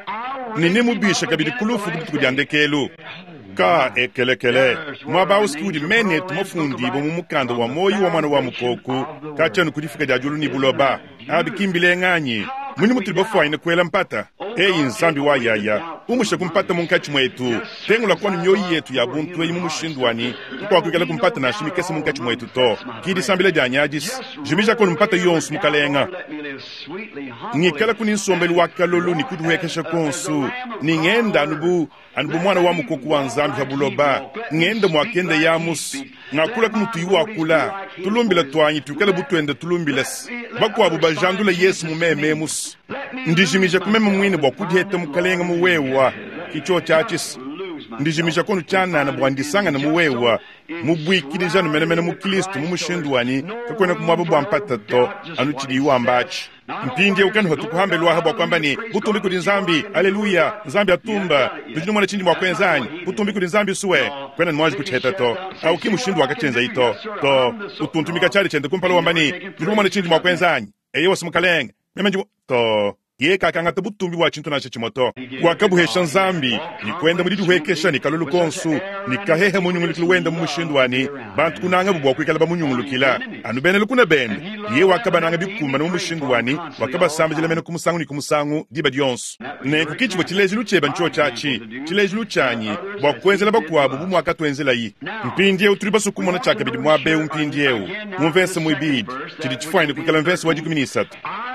ni mubisha kabidi kulufu kudiandekelu ka ekelekele mwabauski udi mene tumofundi bo mumukanda wa moyi wa mwana wa mukoku kachanu kudifika jajulu ni buloba abikimbile nganyi muni mutuli bafuwa ina kwela mpata eyi nsambi wa yaya umushe kumpata munkachi mwetu tengula kwani myoyi yetu ya buntu yimu mushindwani kwa kwikala kumpata na shimikese munkachi mwetu to kidi sambile janyajis jimija kono mpata yonsu mukalenga ngikala kuni nsombeli wakalolo ni kuduhekesha konsu ni ngenda anubu mwana wa mukoku wa nzambi habuloba ngenda mwakenda yamus ngakula kumutu iwa kula tulumbila twanyi tukala butwende tulumbilas bakwa bubajandula Yesu mumememus ndijimija kumema mwini bwa kudiheta mukalenga muwewa kicho chachis ndijimija kono chana na bwandisanga na muwewa mubwikirija numenemene mu Kristo mumushinduani kakwena kumwabo bwa mpatato anuchidi iwa ambachi mpinge ukani hotukuhambelwa haba kwamba ni butumbi kuli nzambi haleluya nzambi atumba bijinu mwana chindi mwakwenzanyi butumbi kuli nzambi suwe kwena nmwaji kucheta to au kimushindu wakachenza ito to utuntumika chali chende kumpalo wambani bijinu mwana chindi mwakwenzanyi eye wasimukalenga memenji to ye kakangata butumbi wa chintu na chimoto wakabuhesha nzambi ni kwenda mudi duhekesha ni kalulu konsu ni kahehe munyungulukile wenda mushindwani bantu kunanga bubwa kwikala bamunyungulukila anu bene lukuna bende ye wakabananga bikuma na mushindwani wakaba sambijele mene kumusangu ni kumusangu diba dionsu ne kukichibo chileji lucheba ncho chachi chileji luchanyi bwa kwenzela bakwabu bumu wakatwenzela yi mpindie uturiba sukumona chaka bidi mwabe mpindieu mumvense muibidi chidi chifuaini kwikala mvense waji 17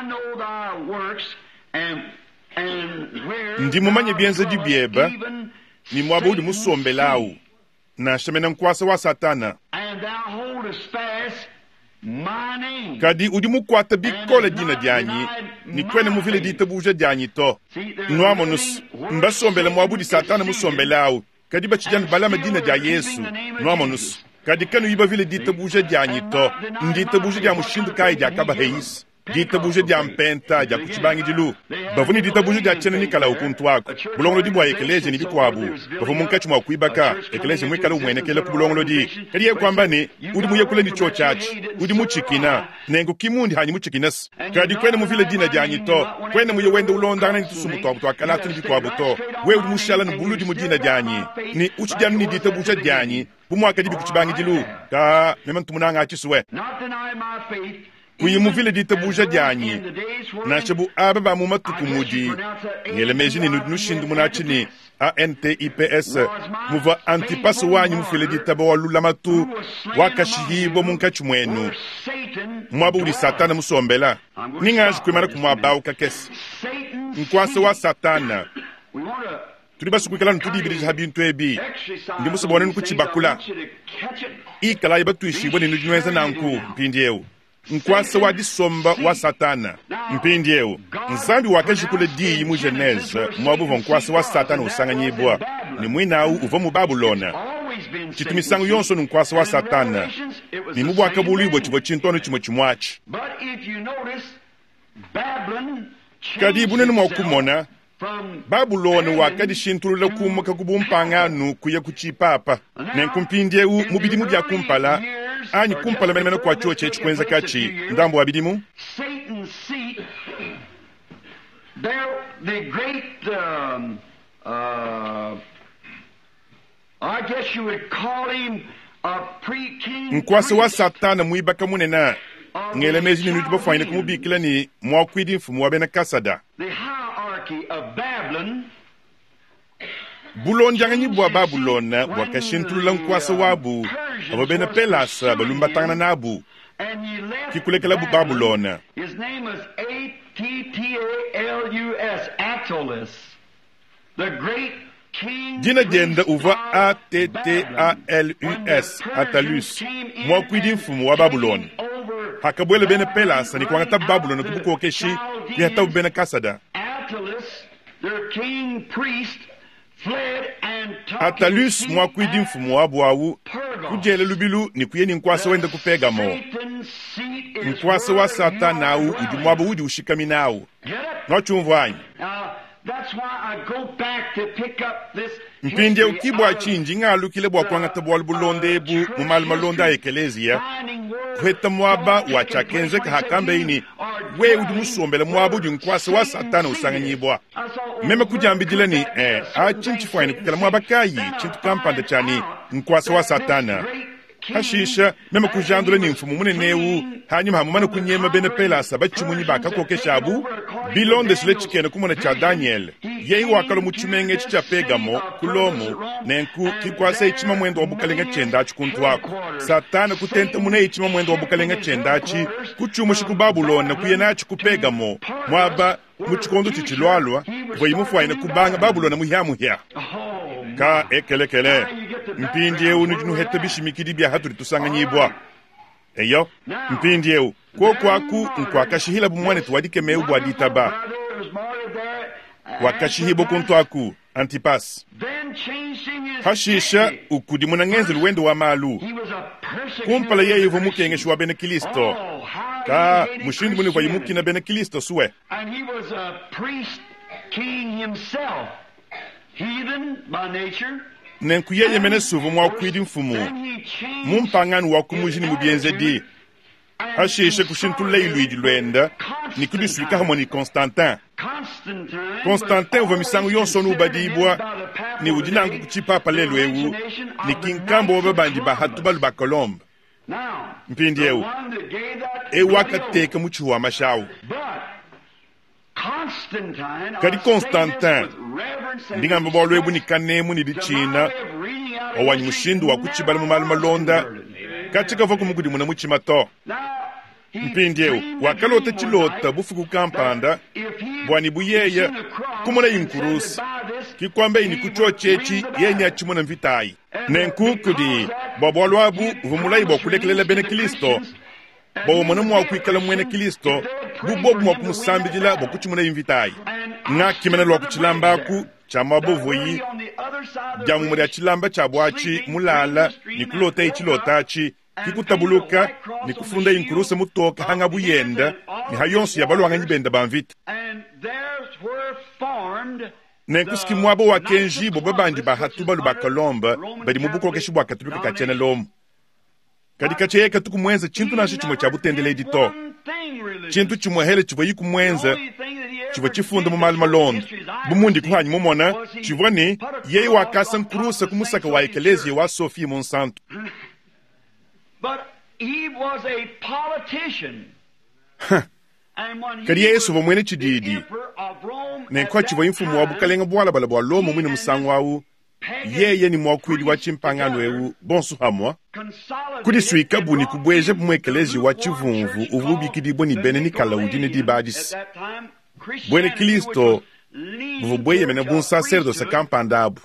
ndi mumanye byenze dibyeba ni mwaba udi musombelau na shemena nkwasa wa Satana kadi udi mukwata bikole dina dyanyi ni kwene muvile ditabuja dyanyi to nwamonus mbasombela mwabudi Satana musombelau kadi bachijana balama dina dya Yesu nwamonus kadi kanu yiba vile ditabuja dyanyi to nditabuja dya mushindu kai dya kaba heis ditabuja dya mpenta dya kuchibangi dilu bavuni ditabuja dya chene nikala ukuntu wako bulongolo di bwa ekeleje ni bikwabu bavu munkachi mwa kuibaka ekeleje mwikala umwenekele ku bulongolo di kadi ye kwamba ni udi muyekule ni cho chachi udi muchikina nengo kimundi hanyi muchikinas kadi kwene muvile dina dyanyi to kwene muye wende ulondana ni tusumu to abuto akalatu ni bikwabu to we udi mushala ni buludi mudina dyanyi ni uchijanu ni ditabuja dyanyi bumwaka di bikuchibangi dilu ka memantumunanga achisuwe kuyimuvile ditabuja dyanyi nashabu aba ba mumatukumudi ngelemeji ni nushindu munachini ANTIPS muva Antipas wanyi mufile ditaba walulamatu wakashihibo munkachi mwenu mwabu uli Satana musombela ningaji kwemana kumwaba ukakesi nkwase wa Satana tulibasu kwikala ntudibiriji habintu ebi ndi musabone nukuchibakula ikala ibatuishibwe ni nujinweza nanku mpindieu nkwase wa disomba wa Satana mpindieu nzambi wakajikule diyi mu Genese mwabuvo nkwase wa Satana usanganyibwa ni mwinau uva mu Babulona chitumisangu yonso nkwase wa Satana ni mubu akabulibwa chivo chintono chimo chimwachi kadi bunenu mwakumona Babulona wakadi shintulula kumaka kubumpanganu kuya kuchipapa nenkumpindieu mubidi mubya kumpala anyi kumpala menemene kwa choche chikwenza kachi ndambo wabidimu Satan's seat there the great I guess you would call him a pre-king nkwase wa Satana muibaka munena ngelemezi ni nujiba faine kumubikila ni mwakwidi mfumu wabena kasada the hierarchy of Babylon bulonjanganyi bwa Babulona wakashintulula nkwase wabu ababena pelasa balumbatangana nabu kikulekela bu Babulona his name was Attalus Attalus the great king jina jenda uva ATTALUS Attalus mwakwidi mfumu wa Babulona hakabwele bene pelasa ni kwangata Babulona kubukokeshi yata bene kasada Attalus their king priest Attalus mwakwidi mfumu wabu wawu kujele lubilu ni kuyeni nkwase wende kupegamo nkwase wa Satana au udi mwabu udi ushikaminawu nochumvwanyi mpinde ukibwa chinji ngalukile bwa kwangata bwa bulondebu mumalmalonda ekelezia kweta mwaba wachakenze kahakambe ini we udi musombele mwabu udi nkwase wa Satana usanganyibwa meme kujambidile ni achinchi fwaini kukala mwaba kayi chintu kampanda chani nkwase wa Satana hashisha mema kujandula ni mfumu muneneu hanyuma hamumana kunyema bene pelasa bachimunyi bakakokeshabu bilonde sile chikene kumona cha Daniel yei wakalo muchimenge chicha Pegamo kulomo nenku kikwase ichima mwendo wabukalenga chendachi kuntu wako Satana kutenta mune ichima mwendo wabukalenga chendachi kuchumu shiku Babulona kuyenachi ku Pegamo mwaba muchikondo chichilwalwa vayimufuaine kubanga Babulona muhya ka ekelekele mpindieu nujunu hete bishimikidi bia haturi tusanganyibwa eyo mpindieu kwakwaku nkwakashihila bumwane tuwadike meu bwaditaba wakashihibo kuntwaku Antipas hashisha ukudi munangenzi luwendo wa malu kumpala yeye ivo mukengeshi wa bene Kristo ka mushindi muni kwa yimuki na bene Kristo suwe and he was a priest king himself, heathen by nature. Nenku yeye mene suvu mwa kwidi mfumu mumpangani wa kumujini mubienze di hashisha kushintu leiluidi lwenda ni kudi suika hamoni Constantin uva misangu yonsonu ubadibwa ni udinangu kuchipa palelu ewu ni kinkambo wababandi ba hatubalu ba Colombe mpindi ewu waka teke muchu wa mashau kadi Constantin ndinga mbabalo ebu ni kanemu ni di China owanyi mushindu wa kuchibala mumalu malonda katika voku mugudi muna muchimato mpindieu wakalote chilota bufuku kampanda bwani buyeya kumuna inkurusi kikwambe ini kucho chechi yenya chimuna mvitai nenkukudi babwalwabu vumulai bokulekelela bene Kristo bawomona mwa kuikala mwene Kristo bubobu mwa kumusambijila bokuchimuna invitai nga kimena lwa kuchilambaku cha mabovoyi jamumuri ya chilamba cha bwachi mulala nikulota ichilotachi kikutabuluka ni kufunda inkuruse mutoka hanga buyenda ni hayonsu yabalwanga nyibenda bamvita nenkusiki mwabo wa kenji bo babandi ba hatubalu ba Colombe bali mubuko keshibwa katulika kachene lomu kadika cheka tukumwenza chintu nashi chimwe cha butendele edito chintu chimwe hele chibwa yikumwenza chibwa chifunda mu malma londa bumundi kuhanyi mumona chibwa ni yeye wakasa nkuruse kumusaka wa ekelezia wa Sophie Monsanto. But he was a politician. Kadi Yesu wa mwene chididi nenkwa chiva infumu wa bukalenga bwala bala bwa lomo mwine musangu wawu yeye ni mwakwidi wa chimpangano ewu bonsu hamwa kudi suika buni kubweje bumwekelezi wa chivumvu uvubikidi boni bene ni kalaudine di badis bwene Kristo bubweye mena bun sacerdoce kampandabu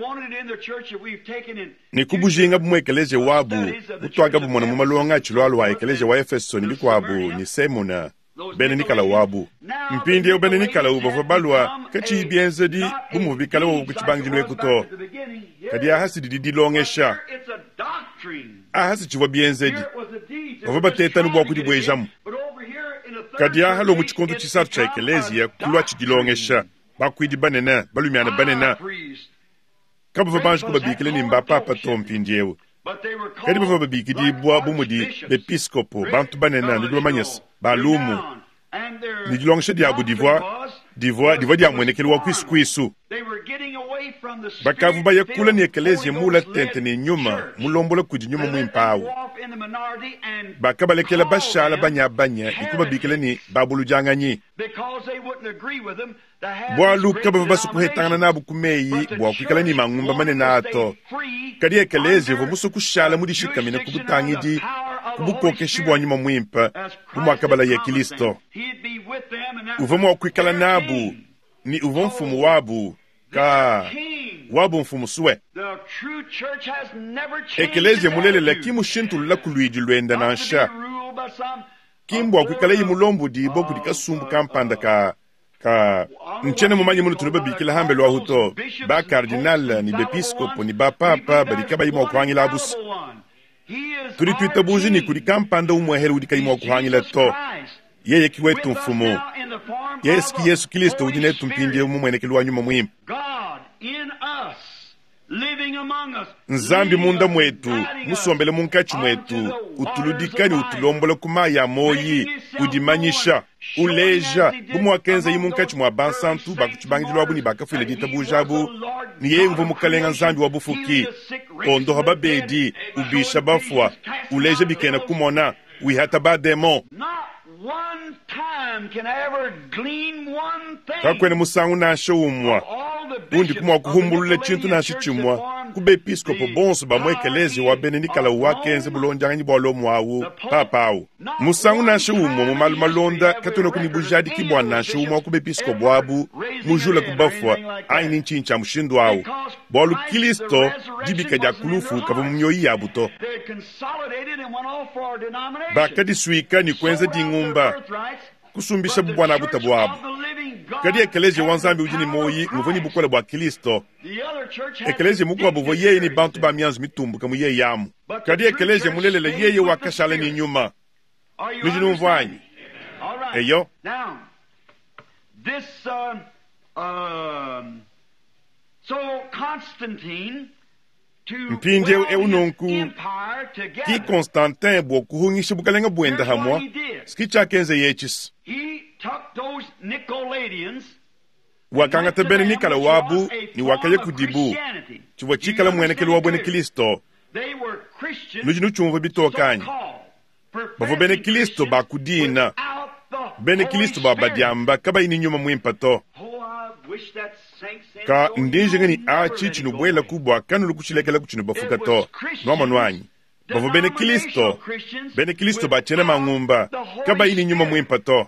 ni kubujinga bumwekelezi wabu utwaga bumona mumalonga chilwalo wa ekelezi wa Efeso ni bikwabu ni semuna bene nikala wabu mpindi yo bene nikala ubo balwa kachi bienzedi bumubikala wo kuchibangilwe kuto kadi ahasi didi longesha ahasi chiwa bienzedi bava teta nubo kudi bwejamu kadi ahalo muchikondo chisatu cha ekelezi ya kulwa chidilongesha bakwidi banena balumiana banena kaba banji kuba bikile ni mbapa pato mpindiewo kadi bava babikidi bwa bumudi episkopo bantu banena ni domanyes balumu ni dilongesha diabu divoire dia mwenekeli wa kwisu bakavu bayakula ni ekelezi mula tente ni nyuma mulombola kudi nyuma mwimpawu bakabalekela bashala banya ikuba bikile ni babulu janganyi bwa luka bava basukuhetangana nabu kumeyi bwa kwikala ni mangumba manena ato kadi ekelezi vomuso kushala mudishikamina kubutangidi kubukokeshi bwa nyuma mwimpa kumwakabala ya Kristo uvomo wa kwikala nabu ni uvo mfumu wabu ka wabu mfumu suwe ekelezi mulele la kimu shintu la kuluidi lwenda na nsha kimbo wa kwikala yi mulombu di boku di kasumbu kampanda ka nchene mumanyi munu tunuba bikila hambe lwa huto ba kardinal ni bepiskopo ni ba papa badika yi mwakuhangila abusi turi tuita buji ni kuri kampanda umwehere udika yi mwakuhangila to yeye kiwetu mfumu Yesu Kristo udine tumpindie umumwenekeli wa nyuma muhimu nzambi munda mwetu musombele munkachi mwetu utuludikani utulombola kumaya moyi udimanyisha uleja bumuwakenza yi munkachi mwa bansantu bakuchibangijilwabu ni bakafile ditabujabu ni yengu mukalenga nzambi wabufuki ondoha babedi ubisha bafwa uleja bikena kumona wihata ba demon kakwene musangu nasho umwa undi kumwa kuhumbulule chintu nashi chimwa kube episkopo bonso bamwekelezi wabene nikala wakenze bulonjanganyi bwalo mwawu papawu musangu nasho umwa mumalu malonda katona kunibujadi kibwa nasho umwa kube episkopo wabu mujula kubafwa aini nchincha mushindu wawu bwalu Kristo dibika jakulufu kava mumyoyi yabuto bakadi suika ni kwenza dingumba kusumbisha bubwana butabwabu kadi ekelezi wanzambi ujini moyi muvoni bukwele bwa Kristo ekelezi mukwa buvo yeye ni bantu ba mianzu mitumbu kamu yeye yamu kadi ekelezi mulelele yeye wakashala ni nyuma nujinu mvanyi eyo so Constantine mpinje eunonku ki Constantin bokuhungisha bukalenga bwenda hamwa skicha kenze yechis wakanga tebene nikala wabu ni wakaye kudibu chiwa chikala mwenekele wabwene Kristo nujinu chumva bitokanyi bavo bene Kristo bakudina bene Kristo babadiamba kaba ini nyuma mwimpato ka ndinje ngani achi chinu bwela kubwa kanu lukuchilekela kuchinu bafukato nwama nwanyi bavo bene Kristo bachene mangumba kaba ini nyuma mwimpato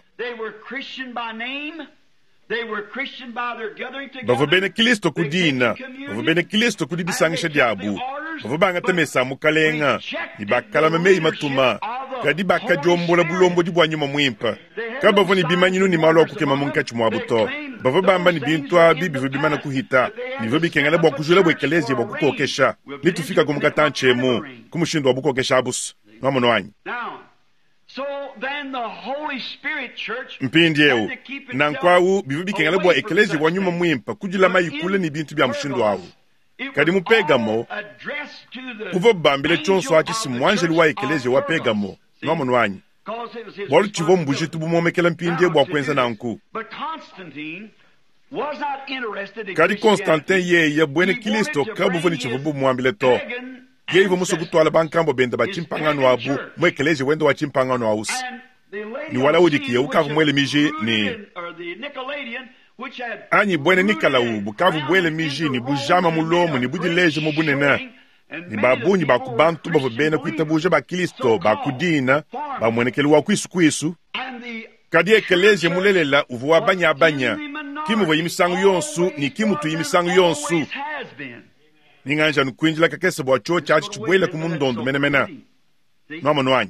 bavo bene Kristo kudina bavo bene Kristo kudibisangisha diabu bavo banga temesa mukalenga ibakala memei matuma kadi bakajombola bulombo dibwa nyuma mwimpa kaba voni bimanyinu ni malo kukema munkachi mwabuto bavo bamba ni bintwa bibivu bimana kuhita nivo bikengala bwa kujula bwa ekelezi bwa kukokesha nitufika kumukatanchemu kumushindu wabukokesha abusu nwamono wanyi mpindieu nankwawu bivu bikengala bwa ekelezi bwa nyuma mwimpa kujula mayikule ni bintu bya mushindu wawu kadi mu Pegamo kuvo bambile chonso achisi mwanjeli wa ekelezi wa Pegamo nwamono wanyi bolu chivo mbujitu bumomekela mpindieu bwa kwenza nanku kadi Constantin yeye bwene Kristo kabu voni chivo bumwambile to yeye vomuso kutwala bankambo benda bachimpangano wabu mwekelezi wendo wachimpangano wausi ni wala udikiye ukavu mwele miji ni anyi bwene nikala ubu kavu bwele miji ni bujama mulomu ni budileje mubunena ni babunyi bakubantu bavo bene kuitabuja ba Kristo bakudina bamwenekeli wa kwisu kadi ekelezi mulelela uvu wabanya kimu vo yimisangu yonsu ni kimu tu yimisangu yonsu ninganja nukwinjila kakese bwa cho chachi chibwele kumundondo menemena nomo wanyi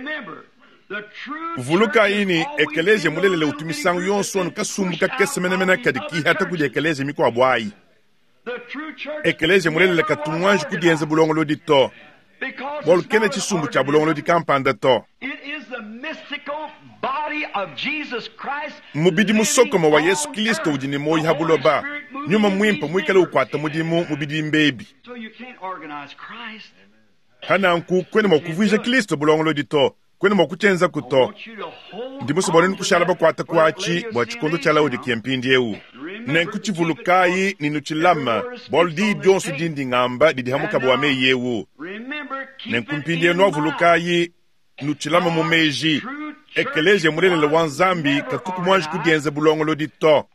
vuluka ini ekelezi mulelele utumisangu yonsu anu kasumbu kakese menemena kadi hata kuja ekelezi miko abwayi ekelezi mulelele katumwanji kudienze bulongo lodi to bolu kene chisumbu cha bulongo lodi kampanda to mubidi musokoma wa Yesu Kristo ujini moyi habuloba nyuma mwimpa mwikale ukwata mudimu mubidi mbebi hana nku kwene mokuvuje Kristo bulongo lodi to kwene mokuchenza kuto ndimuso boneni kushala bakwata kwachi bwa chikondo chala udi kiempindi eu nenku chivulukai ninuchilama boldi byonsu dindi ngamba didi hamuka bwa meyewu nenku mpindi eno avulukai nuchilama mumeji ekelezi mulelele wanzambi katuku mwanji kudienze bulongo lodi to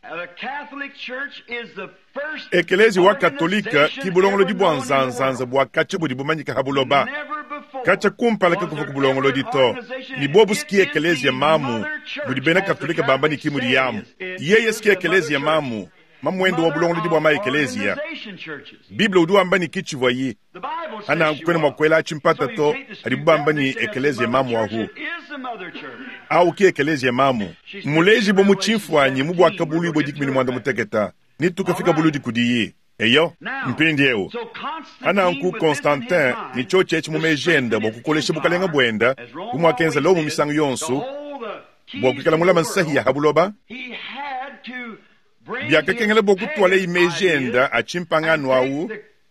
ekelezi wa katolika ki bulongo lodi bwanzanzanza bwa kache budi bumanyika habuloba kacha kumpala kufu kubulongo lodi to ni bobu ski ekelezi ya mamu budi bena katolika bamba ni kimudi yamu yeye ski ekelezi ya mamu mamwendo wa bulongo lodi bwa ma ekelezi ya Biblia udu amba ni kichivwa yi ana kwene mwakwela chimpata to adibu amba ni ekelezi ya mamu wahu au ki ekelezi ya mamu muleji bomu chimfwanyi mubu wakabulu ibo dikimini mwanda muteketa nitukafika buludi kudiyi eyo mpindi eo ana anku Constantin ni choche echi mumejenda bokukolesha bukalenga bwenda kumwakenza leo mumisangu yonsu bokukala mulama nsahi ya habuloba byakakengele bokutwala imejenda achimpangano awu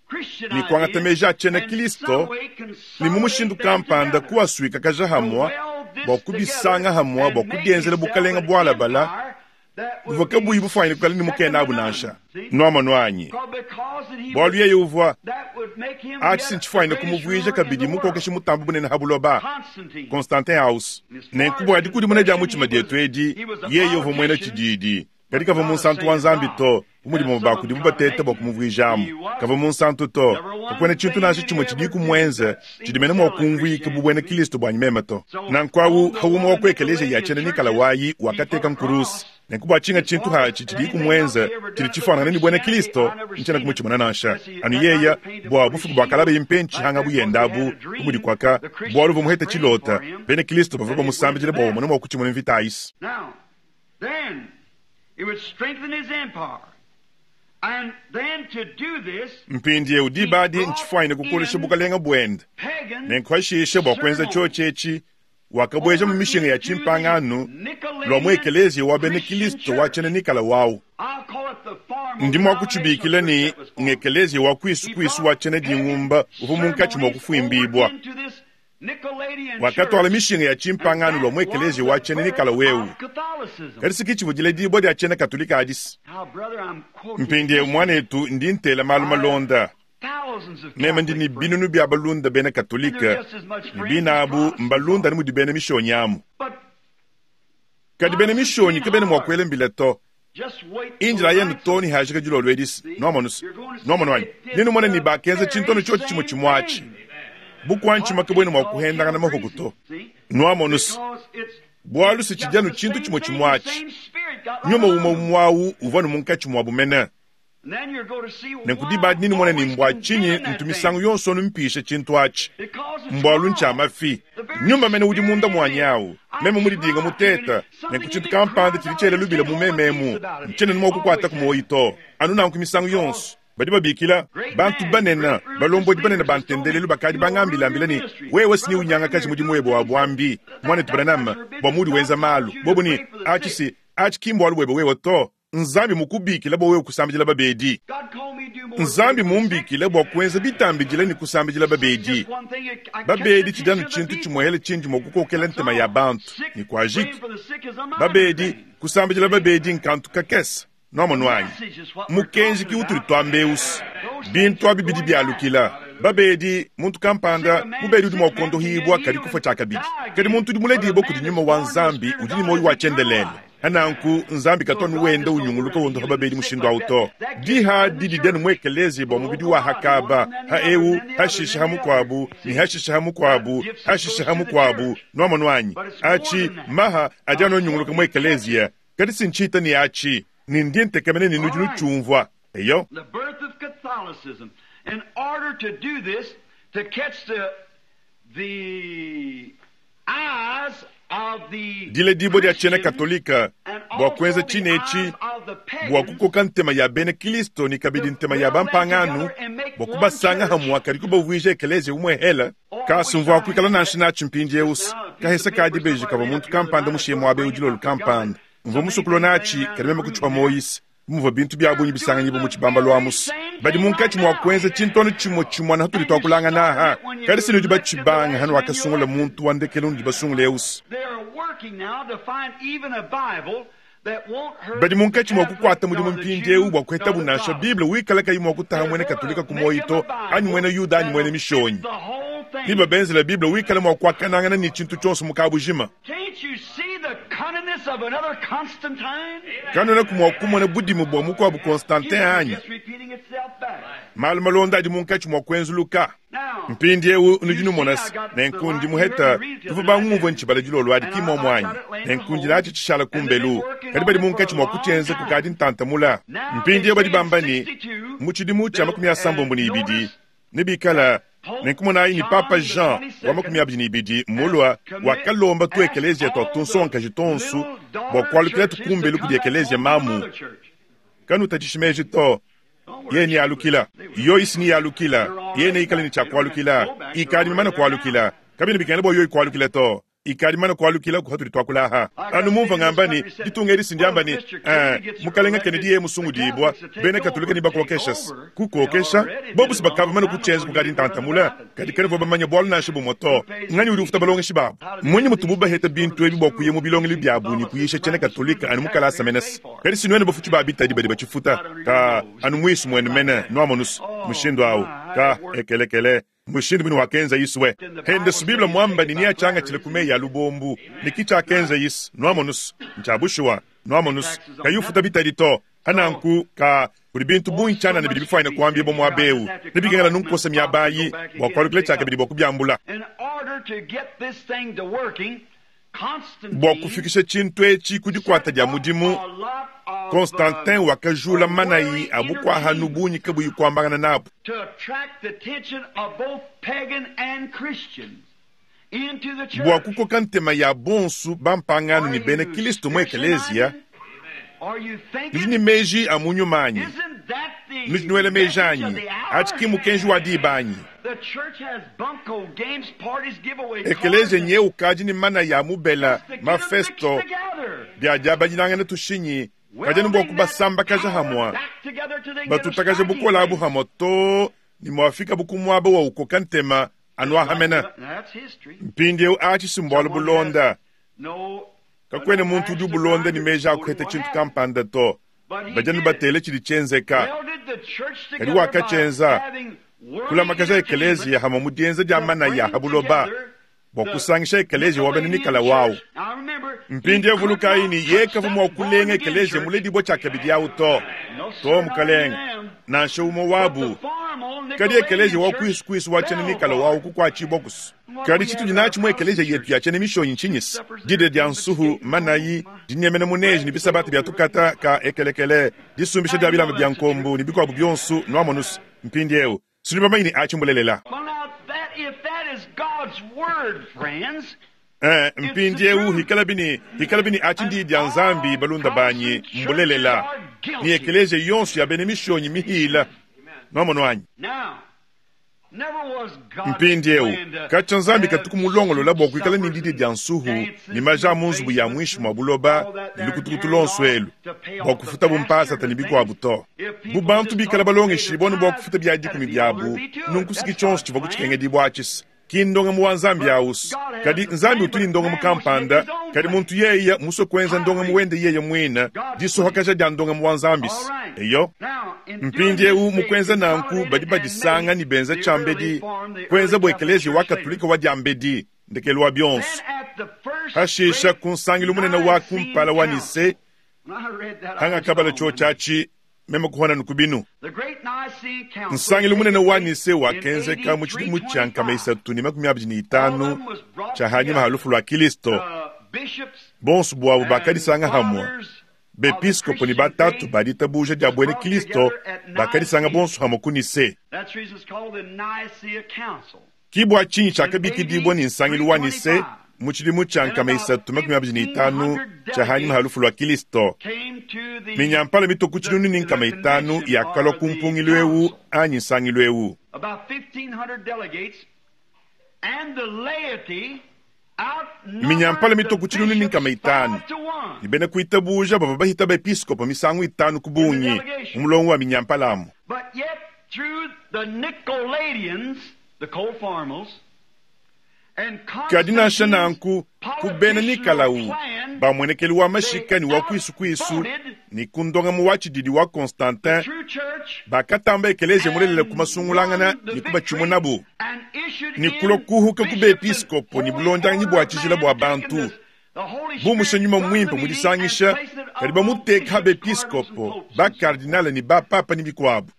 ni kwanga chene Kristo ni mumushindu kampanda kuwaswika kaja hamwa bokubisanga hamwa bokugenzela bukalenga bwala bala voka buyi bufanyile kukala ni mukena abunansha noma nwanyi bolu ye yuvwa ati sinchifanyile kumuvwije kabidi mukokeshi mutambu bunene habuloba Constantin House nenkubo adi kudi mune jamu chima dietu edi ye yovu mwena chididi kadi kava munsantu wanzambi to umudi mbaku di mubatete bokumuvwijamu kava munsantu to kakwene chintu nashi chimo chidiku mwenze chidimene mwakumvwi kibubwene Kristo bwanyimema to nankwawu hawuma wakwekeleje yachene nikala wayi wakateka nkurusi nenkubo achinga chintu hachi chidiku mwenze chidi chifanana ni bwene Kristo nchena kumuchimana nasha anu yeya bwa bufuku bwakalabe impenchi hanga buyendabu umudi kwaka bwalu vumuhete chilota bene Kristo bavuba musambi jile bwa mwana wakuchimana mvitais. Then it would strengthen his empire. And then to do this, mpindi ye udibadi nchifanyile kukolesha bukalenga bwenda nenkwashishe bwakwenza chochechi wakabweja mumishinga ya chimpanganu lomwekelezi wabene Kristo wachene nikala wawu ndimo wakuchibikile ni ngekelezi wakwisu wachene dingumba uvumunkachi mwakufuimbibwa wakatwala mishinga ya chimpanganu lomwekelezi wachene nikala wewu karisiki vujile dibo dia chene katolika hadis mpindi ye mwana etu ndi ntela maluma londa mema ndi ni binunu bia balunda bene katolika ni binabu mbalunda ni mudi bene mishonyamu kadi bene mishonyi ke bene mwakwele mbileto injila yenu toni hajika julo lwedis nomonwani ninu mwana ni bakenze chintono chochi chimo chimwachi bukwanchi makabwene mwakuhendanga na mahokuto nomonus bwalu si chijanu chintu chimo chimwachi nyoma umwawu uvanu munkachi mwabumene nenkudibadi nini mwana ni mbwachinyi ntumisangu yonsonu mpishe chintu achi mbwalu nchama fi nyumba mene udi munda mwanyawu meme muri dinga muteta nenkuchintu kampande chilichele lubile mumememu mchene nimo kukwata kumoito anu na nkumisangu yonsu badi babikila bantu banena balomboji banena bantendelelu bakadi bangambila ni wewe sini unyanga kachi mudi mwebo wa bwambi mwane tubanama bwamudi wenza malu bobo ni achi kimbo walu webo wewe to nzambi mukubikile bo wewe kusambijila babedi nzambi mumbikile bo kwenza bitambijile ni kusambijila babedi babedi chidanu chintu chimwele chinji mokukokele ntema ya bantu ni kwa jiki babedi kusambijila babedi nkantu kakesa nomonwanyi mukenji ki uturi twambeus bintu abibidi byalukila babedi muntu kampanda mubedi udi mwakondo hibwa kari kufa chakabidi kari muntu udi muledi boku di nyuma wa nzambi udini moyi wa chendelele hananku nzambi katonu wenda unyunguluka wondo hababedi mushindo auto diha didi denu mwekelezi bo mubidi wa hakaba ha ewu hashisha hamukwabu ni hashisha hamukwabu nomonwanyi achi maha ajano unyunguluka mwekelezi ya kari sinchita ni achi nindiente kamene ni nujunu chumvwa eyo the birth of Catholicism in order to do this to catch the eyes of the dile dibo dia chene katolika bwa kwenza chinechi bwa kukoka ntema ya bene Kristo ni kabidi ntema ya bampanganu bwa kubasanga hamwa kari kuba uwije keleze umwe hela kasumvwa kwikala nanshina chimpinjeus kahesa kadi beji kaba muntu kampanda mushemo abe ujilo kampanda mvo musukulonachi karimeme kuchwa moyisi mvo bintu byabunyi bisanga nyibo muchibamba lwamusi badi munkachi mwakwenza chintono chimo na hatuli twakulanga naha kadi sinu jiba chibanga hanu wakasungula muntu wandekele unjiba sungule eusi badi munkachi mwakukwata mudimu mpinje ubwa kweta bunasha Biblia wikalaka yimu wakutaha mwene katolika kumoito anyi mwene yuda anyi mwene mishonyi niba benzi la Biblia wikala mwakwakananga ni chintu chonsu mukabujima kanona kumwakumwa na budi mubwa mukwabu Constantin anyi malmalonda adi munkachi mwakwenzu luka mpindi ewu unujinu monasi na nkundi muheta tufuba nguvo nchibala jilolo adi kimo mwanyi na nkundi lati chishala kumbelu kadibadi munkachi mwakuchenze kukadi ntantamula mpindi ewu badi bambani muchidi mucha makumia sambo mbuni ibidi nibikala nenkumona ni Papa Jean wa makumia bini ibidi mulwa wakalomba tu ekelezia to tunsonka jitonsu bo kwalukile tukumbelu kudi ekelezia mamu kanu tatishimeji to yeni alukila yo isini alukila yeni ikala ni chakwalukila ikadi mana kwalukila kabini bikene bo yo kwalukila to ikalimana kwalukila kuhatuli twakulaha anu mumva ngambani ditungeri sindiambani mukalenga Kennedy musungu dibwa bene katolika ni bakwokeshas kukokesha bobusi bakavamana kuchenza kukadi ntantamula kadi kane voba manya bol na shibu moto ngani uri ufutabalonga shibabu mwenye mutububa heta bintu ebi bokuye mu bilongi libyabu ni kuyisha chene katolika anu mukala samenes kadi sinwene bofuti babita dibadi bachifuta ka anu mwisu mwene mene noamonus mushindo au ka ekelekele mushindu binu wakenza yiswe hende subibla mwamba ni niya changa chilekume ya lubombu nikicha kenza yis noamonus nchabushwa noamonus kayufuta bitadito hananku ka uribintu bunchana nibidi bifaina kuambia bomo abeu nibigengala nunkosa myabayi wakwalukile chake bidi bokubyambula bokufikisha chintu echi kudikwata ja mudimu Constantin wakajula manayi abukwa hanubunyi kabuyi kwambangana nabu bwakuko kantema ya bonsu bampangano ni bene Kristo mwe ekelezia nijini meji amunyu manyi nijini wele mejanyi achikimu kenju wadi banyi ekelezia nye ukaji ni mana ya mubela mafesto bia jaba jinangane tushinyi kaje nimbo kubasamba kaje hamwa batutakaje bukola abu hamoto ni mwafika bukumwabo wa uko kantema anwa hamena mpinde achi simbolo bulonda kakwene muntu du bulonda ni meja kwete chintu kampanda to bajani batele chidi chenzeka kadi wakachenza kula makaja ekelezi ya hamamudienza jamana ya habuloba bokusangisha ekelezi wabene nikala wao mpinde vulukaini yeka vumo kulenge ekelezi muledi bocha kabidi auto to mukaleng na shoumo wabu kadi ekelezi wakuiskuisu wachene nikala wao kukwachi bokus kadi chitu jinachi mwekelezi yetu yachene misho inchinyis jide diansuhu manayi dinyemene muneji nibisabati byatukata ka ekelekele disumbisha diabila mbyankombu nibiko abu byonsu noamonus mpindeu sulibamaini achimbulelela mpindeu hikalabini achindi dianzambi balunda banyi mbulelela ni ekelezi yonsu ya benemishonyi mihila noamono anyi mpindeu kachanzambi katukumulongolo labo kwikala nindidi diansuhu ni maja munzubu ya mwishu mabuloba nilikutukutulonsu elu bokufuta bumpasa tanibiko abuto bubantu bikala balonge shibonu bokufuta byadikumi byabu nunkusiki chonsu chivoku chikenge dibwachis kindonga muwanzambi aus kadi nzambi utuni ndonga mukampanda kadi muntu yeya muso kwenza ndonga muwende yeya mwina diso hakaja dia ndonga muwanzambis eyo mpindeu mukwenza nanku badisanga ni benza chambedi kwenza boekelezi wakatulika wadiambedi ndekelwa byonsu hashisha kunsangilu munena wakumpala wanise hanga kabala chochachi mema kuhona nukubinu nsangilu munene wanise wakenze ka muchidi muchanka meisatu ni makumi abijini itanu chahani mahalufu lwa Kristo bonsu bwabu bakadi sanga hamwa bepiskopo ni batatu badita buja diabwene Kristo bakadi sanga bonsu hamo kunise kibwa chinyi chakabiki dibwa ni nsangilu wanise muchidi muchanka meisatu makumi abijini itanu chahani mahalufu lwa Kristo minyampala mitokuchiduni ninkama itanu yakalo kumpungilwewu anyi nsangilwewu minyampala mitokuchiduni ninkama itanu ibene kuitabuja baba bahita bepiskopo misangu itanu kubunyi umulongo wa minyampalamu kadina shananku kubena nikalau bamwenekeli wa mashika ni wakwisu ni kundonga muwachi didi wa Constantin bakatamba ekeleze mulelele kumasungulangana ni kuba chumunabu ni kulokuhuka kube episkopo ni bulonjanga ni bwachijila bwa bantu bumusha nyuma mwimpa mudisangisha kadiba muteka habe episkopo ba kardinale ni ba papa ni bikwabu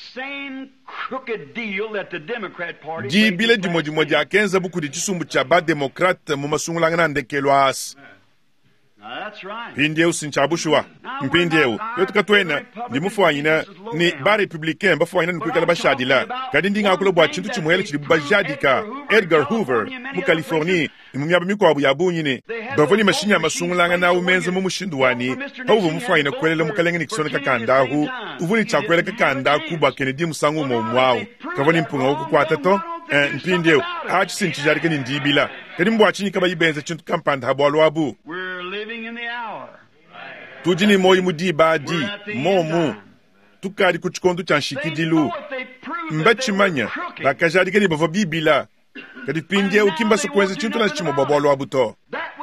jibile dimodimoji akenza bukudi chisumbu cha ba demokrate mu masungulangana ndekelwa asi Pindeu sinchabushwa mpindeu yotukatwena ndi mufuanyina ni ba republicain bafuanyina nkwikala bashadila kadi ndinga akulo bwa chintu chimuhele chili bajadika Edgar Hoover mu California mu myaba mikwabu yabunyine bavoni mashinya masungulanga na umenze mu mushinduwani hawo mufuanyina kwelela mukalenge nikisone kakandahu uvuni chakwela kakanda kuba Kennedy musangu mu mwawo kavoni mpunga okukwata to mpindeu achi sinchijarike ni ndibila kadi mbo achinyi kaba yibenze chintu kampanda habolo abu We're living in the hour. tujini moyi mudi badi momu tukadi kuchikondu chanshikidilo mbachimanya bakajadi kadi bavo bibila kadi pindie ukimba sokwenze chintu na chimo babolo abuto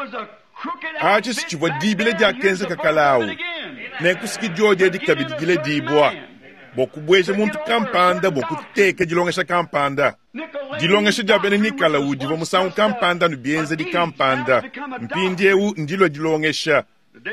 achi sichivo dibile dia kenze kakalao nenkusiki joje di kabidi gile dibwa bokubweje muntu kampanda bokuteke dilongesha kampanda dilongesha jabene nikala udi vo musangu kampanda nubienze di kampanda mpindie u ndilo dilongesha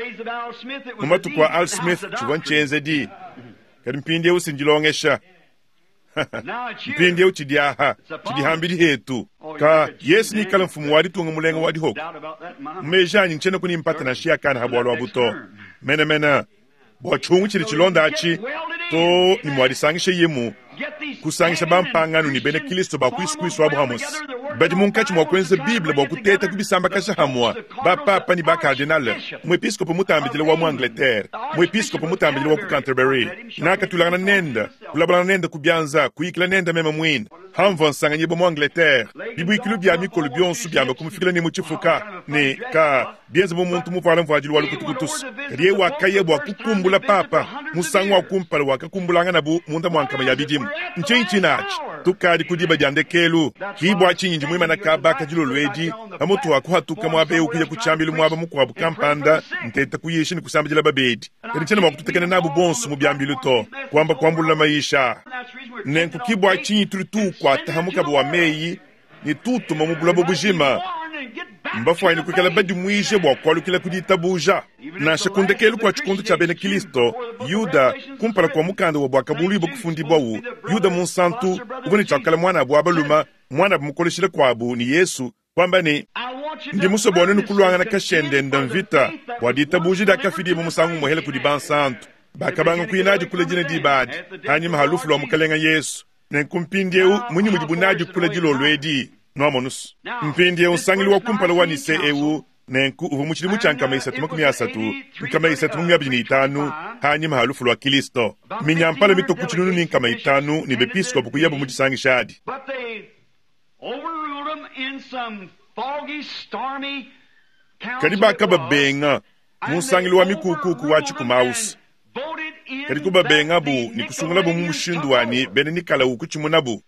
mumatu kwa Al Smith chivanchenze di kadi mpindie u sindilongesha mpindie u chidiaha chidihambidi hetu ka Yesu nikala mfumu wadi tunga mulenga wadi hoku mmejani nchene kuni mpata na shia kana habwalo abuto mena bo chungu chili chilonda achi to ni mwadisangishe yemu kusangisha bampanganu ni bene Kristo ba kuiskuisu abu hamus badi munkachi mwakwenze Biblia bo kuteta kubisamba kasha hamwa ba papa ni ba cardinal mwepiskopo mutambidile wa mu Angleterre mwepiskopo mutambidile wa ku Canterbury naka tulana nenda kulabala nenda kubyanza kuikila nenda mema mwini hamva nsanganye bo mu Angleterre bibu ikilu bya mikolo byonsu byamba kumufikila ni muchifuka ni ka bienze bo muntu mufala mvajili walu kutukutus riye wakaye bo kukumbula papa musangu wa kumpala wakakumbulanga na bu munda mwankama ya bidimu nchenchi nachi tukadi kudiba jandekelu kibwa chinyinji mwima na kabaka jilo lweji amutu wakuhatuka mwabe ukuja kuchambili mwaba mukwabu kampanda nteta kuyishi ni kusamba jila babedi kadi nchene mwakututekene nabu bonsu mubyambilu to kwamba kwambula maisha nenku kibwa chinyi turitu kwa tahamuka bwa meyi ni tutu mamubula bubujima mbafu ni kukala badi mwishe bwa kwalu kila kudita buja na shakundekelu kwa chikundu cha bene Kristo Yuda kumpala kwa mukanda wa bwa kabulu ibo kufundi bwawu Yuda monsantu ubuni chakala mwana bwa baluma mwana bumukoleshile kwabu ni Yesu kwamba ni ndi muso bwane nukulwanga na kashende ndamvita wadita buji da kafidi mu musangu mohele kudiban santu bakabanga kuyinaji kule jine dibadi hanyuma halufu lwa mukalenga Yesu nenkumpindie munyi mujibunaji kule jilo lwedi nomonus mpindie unsangili wa kumpala wanise ewu nenku uvumuchili muchanka maisatu makumi asatu nkama isatu mumi abijini itanu hanyuma halufu lwa Kristo minyampala mitokuchilunu ni nkama itanu ni bepiskopu kuyabu mujisangi shadi kadi bakaba benga munsangili wa mikukuku wachi kumausi kadi kuba benga bu ni kusungula bu mumushindu wani bene nikala ukuchimunabu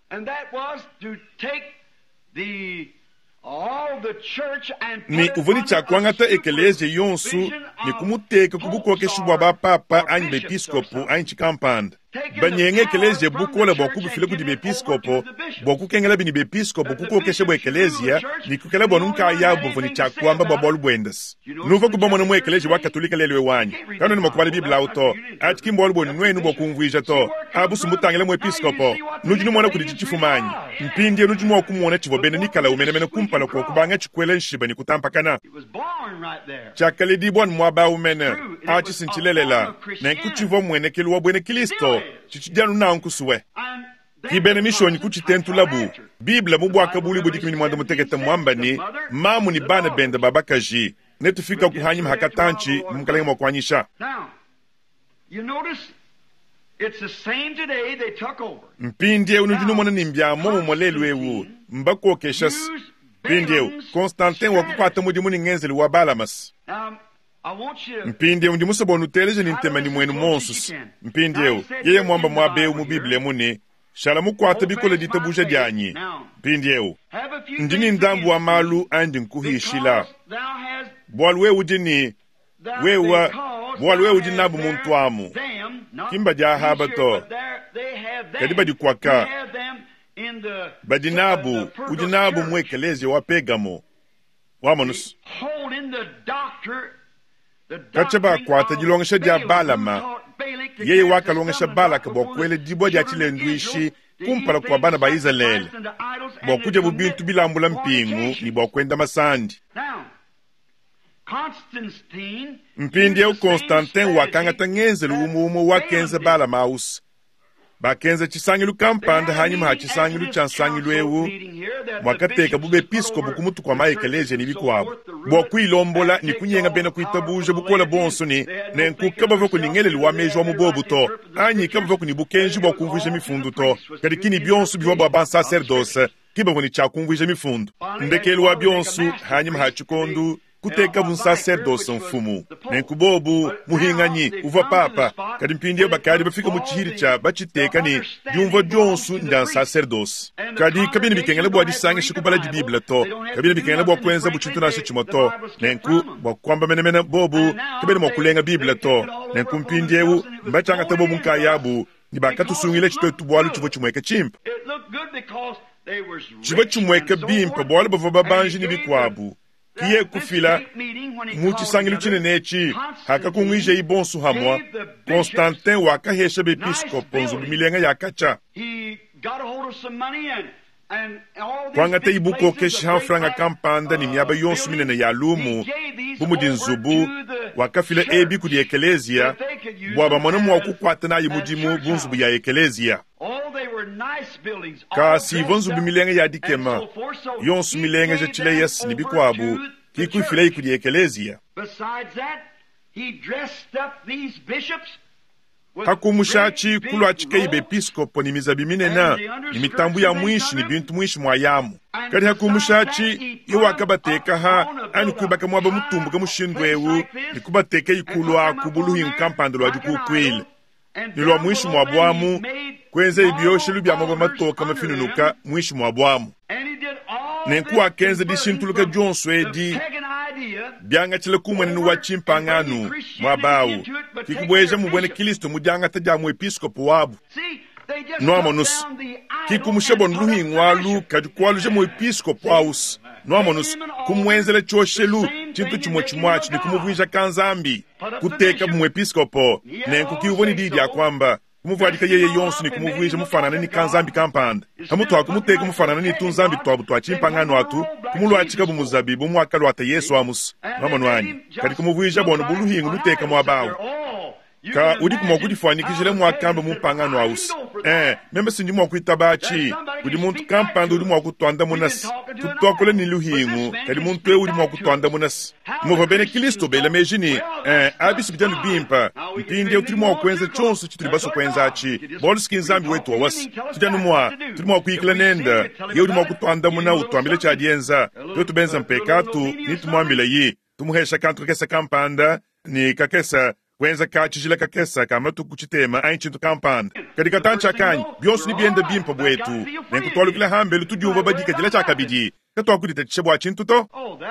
ni uvuni chakwangata ekeleze yonsu ni kumuteka kubukokeshibwa ba papa anyi bepiskopu anyi chikampanda banyenge ekeleze bukola bwakubufile kudi bepiskopo bwakukengela bini bepiskopo kukokeshebwa ekelezia ni kukela bwanunka yabo vuni chakwamba bwabolu bwendas nuva kubamona mu ekeleze wa katolika lelwe wanyi kano ni makubali biblia auto ati kimbolu bwenu nwenu bwakumvija to abusu mutangele mu episkopo nujinu mwana kudi chichifumanyi mpindie nujinu wakumuona chivo bene nikala umenemene kumpala kwa kubanga chikwele nshiba ni kutampakana chakale dibwan mwaba umene ati sinchilelela na nkuchivo mwene kelu wa bwene Kristo chichijanu na nkusuwe kibene mishoni kuchitentu labu Biblia mubwa kabuli budikimini mwanda muteketa mwamba ni mamu ni bana benda babakaji netufika kuhanyima hakatanchi mkalenga mwakwanyisha mpindie unujunu mwana nimbya momo mwalelu ewu mbako keshas mpindie Konstantin wakupata mudimu ni ngenzeli wa balamas mpindie undi musabo nuteleje nintemani mwenu monsus mpindie yeye mwamba mwabeu mu Biblia muni shala mukwata bikole ditabuje dyanyi mpindie ndini ndambu wa malu andi nkuhishila bwalwe ujini bwalwe ujini nabu muntu amu kimba jahaba to kadiba dikwaka badinabu ujinabu mwekeleze wa Pegamo wamonus kachaba kwata jilongesha dia Balama yeye wakalongesha Balaka bokwele dibo dia chilendwishi kumpala kwa bana ba Israeli bokuje bubintu bilambula mpingu ni bokwenda masandi mpindie Konstantin wakanga tangenzelu umumo wakenze Balama aus bakenze chisangilu kampanda hanyuma hachisangilu chansangilu ewu mwakateka bube episkopu kumutu kwa maekeleje ni bikwabo bwakwilombola ni kunyenga bena kuitabuje bukola bonso ni nenkukaba voko ningeleli wa mejo mu bobuto anyi kaba voko ni bukenji bwakumvuje mifundu to kadi kini byonsu biwa baba sacerdoce kiba ngoni chakumvije mifundo ndekelwa byonsu hanyuma hachikondu kuteka bunsacerdoce mfumu nenkubobu muhinganyi uva papa kadi mpindie bakari bafika mu chihiri cha bachiteka ni byumva byonsu nda sacerdoce kadi kabini bikengele bwa disange shikubala di Biblia to kabini bikengele bwa kwenza buchitu na shimoto nenku bwa kwamba menemene bobu kabini mokulenga Biblia to nenku mpindiewu mbachanga tabo munka yabu ni bakatu sungile chito tubwalu chivo chimweke chimpa chivo chimweke bimpa bwala bava banji ni bikwabu kiye kufila muchi sangilu chinenechi haka kungwije ibonsu hamwa Constantin wakahesha bepiskopo nzubu milenga yakacha kwangata ibuko keshi hanfranga kampanda ni miaba yonsu minene ya lumu bumudi nzubu wakafila ebi kudi ekelezia bwaba mwanamu wakukwata na yimudimu bunzubu ya ekelezia kasi vonzubu milenga ya dikema yonsu milenga ja chile yes ni bikwabu kiku fila ikudi ekelezia hakumushachi kulu achike ibe episkopo ni mizabi minena ni mitambu ya mwishi ni bintu mwishi mwayamu kadi hakumushachi iwakabateka ha ani kubaka mwaba mutumbuka mushindwewu ni kubateka ikulu akubuluhi nkampandolo adikukwile nilwa mwishi mwabwamu kwenze ibiyoshe lubya mwaba matoka mafinunuka mwishi mwabwamu nenku akenze dishintuluka jonso edi byanga chile kumwene nuwa chimpanganu mwabawu kikubweja mubwene Kristo mujanga taja mu episkopo wabu noamonus kikumushabon luhingwalu kadikwalu je mu episkopo waus noamonus kumwenzele choshelu chintu chimwe chimwachi ni kumuvunja kanzambi kuteka mu episkopo nenku kiuboni didi ya kwamba kumuvadika yeye yonsu ni kumuvunja mufanana ni kanzambi kampanda hamutu hakumuteka mufanana ni tunzambi twabu twachimpanganu atu kumulwachika bumuzabibu mwakalu ata Yesu amus noamonwanyi kadi kumuvunja bono buluhingu luteka mwabawu ka udi kumwakudifanikishile mwakamba mumpangano aus membe sinji mwakuitabachi udi muntu kampanda udi mwakutwanda munasi tutokole ni luhingu kadi muntu udi mwakutwanda munasi mwova bene Kristo bela mejini abisi bijanu bimpa mpinde utiri mwakwenza chonsu chitiri baso kwenza achi bolski nzambi wetu wawasi tujanu turi mwakuikila nenda ye udi mwakutwanda muna utwambile chadienza yotu benza mpekatu nitu mwambile yi tumuhesha kantu kesa kampanda ni kakesa kwenza kachijila kakesa kama tukuchitema ainchintu kampanda kadika tancha kanyi byonsu ni bienda bimpa bwetu nenkutwalu kila hambelu tudiuva badika jila chakabiji katwakudita chishabwa chintu to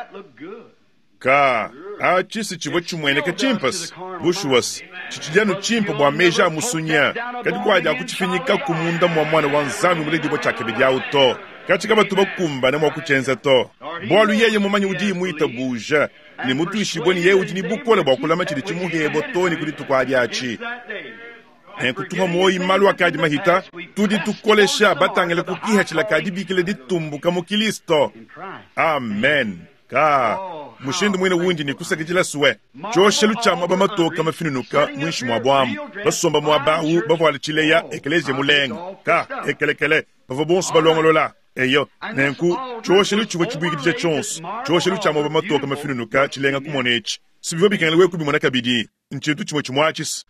ka achisi chivo chimwene ke chimpas bushuwas chichijanu chimpa bwa meja musunya kadikwaja kuchifinyika kumunda mwa mwana wanzanu muledi bwa chakabiji auto kachika batu bakumba na mwakuchenza to bwalu yeye mumanyi udi muita buja ni mutu ishiboni ye ujini bukole bwakulama chidi chimuhebo toni kuli tukwadi achi kutuma moyi malu wakadi mahita tudi tukolesha batangele kukiha chila kadi bikile ditumbuka mu Kristo amen ka mushindu mwene wundi ni kusakijila suwe choshelu chama bamatoka mafinunuka mwishi mwabwamu basomba mwabahu bavwale chile ya ekeleze mulenga ka ekelekele bavobonsu balongolola eyo nenku choshelu chivo chibwikidije chonsu choshelu chama bamatoka mafinunuka chilenga kumonechi sibivo bikengele wekubi mwana kabidi nchintu chimo chimwachisi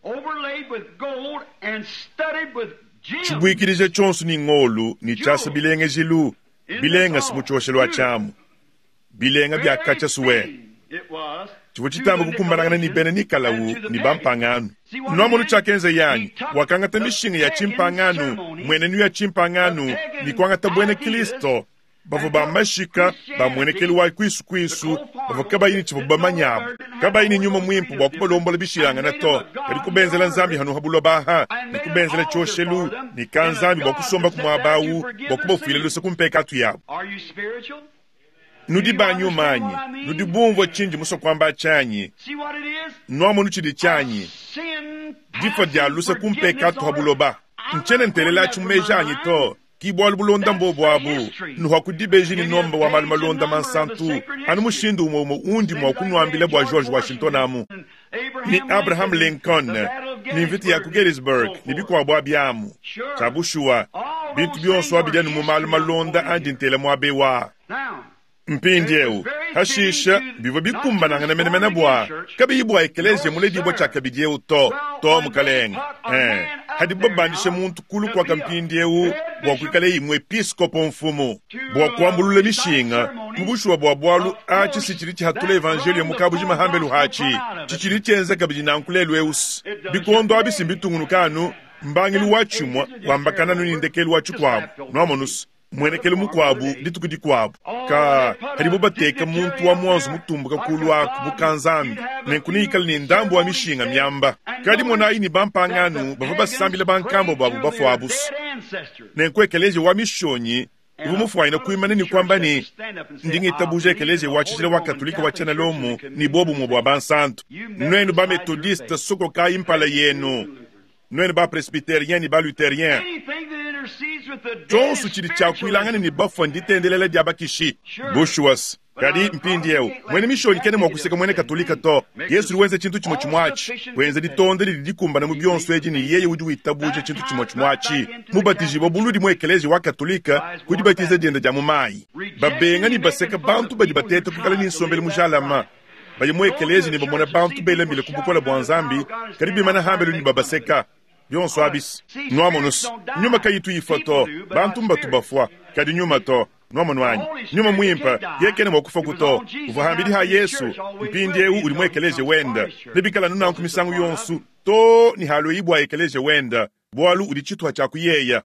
chibwikidije chonsu ni ngolu ni chasa bilenga jilu bilenga simu choshelu achamu bilenga byakacha suwe chivo chitamba kukumbanangana ni bene ni kalawu ni bampanganu nomunu chakenze yanyi wakangata mishinga ya chimpanganu mwene nu ya chimpanganu ni kwangata bwene Kristo bavo bamashika bamwenekeli wa kwisu bavo kabayini chivo bamanyabu kabayini nyuma mwimpu bwakubalombola bishiranga na to kadi kubenzela nzambi hanu habulo baha ni kubenzela choshelu ni kanzambi bwakusomba kumwabawu bwakubofile luse kumpekatu yabu nudi banyu manyi nudi bumvo chinji muso kwamba chanyi nomu nuchidi chanyi difa dia lusa kumpekatu habuloba nchene ntelela chumejanyi to kibwal bulonda mbobo abu nuhakudibeji ni nomba wa malmalonda mansantu anu mushindu umo undi mwakunuambile bwa George Washington amu ni Abraham Lincoln ni mviti ya ku Gettysburg ni biku wabwa biamu chabushua bintu bionso wabidenu mu malmalonda andi ntele mwabewa mpindieu hashisha bivo bikumbananga na menemena bwa kabi yibwa ekelezia muledi bwa chakabidieu to mukalenga hadi babandishe muntu kulu kwa kampindieu bwakwikala imwe episkopo mfumu bwakwambulula mishinga mubushuwa bwabwalu achi sichiri chihatula evangelio mukabu jimahambelu hachi chichiri chenza kabiji nankulelu eusi bikondo abisi mbitungunu kanu mbangilu wachumwa wambakana nunindekelu wachu kwabu noamonusu mwenekele mukwabu ditukudi kwabu ka haribo bateka muntu wa mwanzo mutumbuka kulwaku bukanzambi nenkuniikala ni ndambo wa mishinga myamba kadi mona ini bampanganu bava basambila bankambo babu bafu abusu nenkwekeleje wa mishonyi ubumufuwaina kuimana ni kwamba ni ndingitabuja ekeleje wachichile wa katolika wachana lomu ni bobu mwa bwa bansantu nwenu ba metodiste soko ka impala yenu nwenu ba presbyterien ni ba luterien jonsu chiri chakuilangani ni bafo nditendelele diabakishi bushuwas kadi mpindieu mwene mishoni kene mwakuseka mwene katolika to yesu liwenze chintu chimo chimwachi wenze litonde lidikumbana mu byonso eji ni yeye udi witabuje chintu chimo chimwachi mubatiji bobuludi mwekeleje wa katolika kudibatiza jenda ja mumayi babenga ni baseka bantu badi batete kukala ni nsombele mujalama baye mwekeleje ni bamona bantu belembile kubukola bwanzambi kadi bimana hambelu ni babaseka byonso abisi noamonus nyuma kayitu ifoto bantu mbatu bafwa kadi nyuma to noamonwanyi nyuma mwimpa yekene mwakufa kuto uvahambiri ha yesu mpindieu uli mwekeleje wenda nebikala nunanku misangu yonsu to ni halo ibwa ekeleje wenda bwalu uli chitwa chakuyeya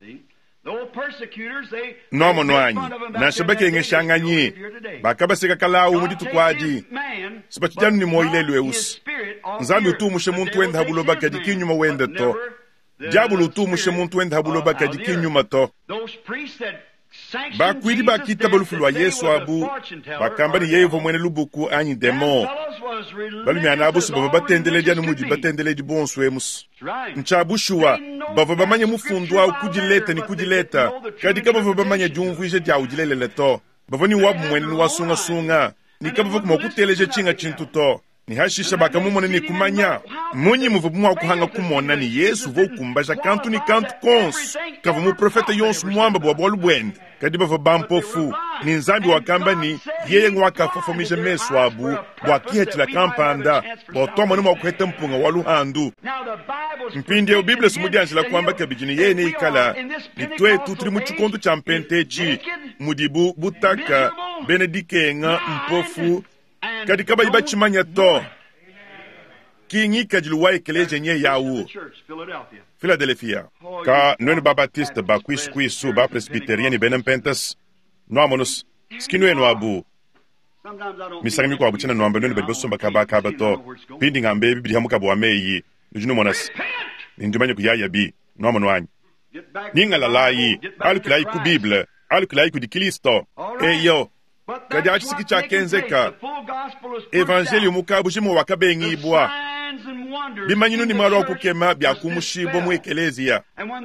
noamonwanyi nashabake ngeshanganyi bakabaseka kalawu muditu kwaji sibachijanu ni moilelu eusi nzambi utumushe muntu wenda habuloba kadikinyuma wenda to jabulu utumushe muntu wenda habuloba kadikinyuma to bakwidi bakita balufulwa yesu abu bakamba ni yevo mwene lubuku anyi demo balumyana abusu bava batendeleja numuji batendeleji bonsu emusu nchabushuwa bava bamanye mufundwa ukujileta ni kujileta kadika bava bamanye jumvuishe dia ujilelele to bava ni wabu mwene ni wasunga nikabava kumakuteleje chinga chintu to ni hashisha bakamumone ni kumanya munyi muvumu kuhanga kumona ni yesu vokumbasha kantu ni kantu konsu kava mu profeta yonsu mwamba bwabwalu bwende kadi bava bampofu ni nzambi wakamba ni yeye ngwakafafomisha mesu abu bwakihechila kampanda bwatoma numa wakuheta mpunga waluhandu mpindi ya biblia sumudianjila kwamba kabijini yeye ni ikala ni twetu tuli muchikondu cha mpentechi mudibu butaka benedikenga mpofu kadi kaba ibachimanya to kingi kajiluwa ekeleje nye yawu Philadelphia ka nwenu ba Baptiste ba kwisu ba presbyterieni benem pentas noamonus skinwenu abu misangimi kwa buchina nwambe nwenu bedi bosumba kaba to pindi ngambe bibidi hamuka bwa meyi nujunu monas ninjumanye kuyaya bi noamonu wanyi ninga lalayi alukilai ku Bible alukilai ku di Kristo eyo kadi achisiki cha kenzeka evangelio mukabu shimo wakabengi ibwa bimanyinu ni mwalo kukema byakumushibo mu ekelezia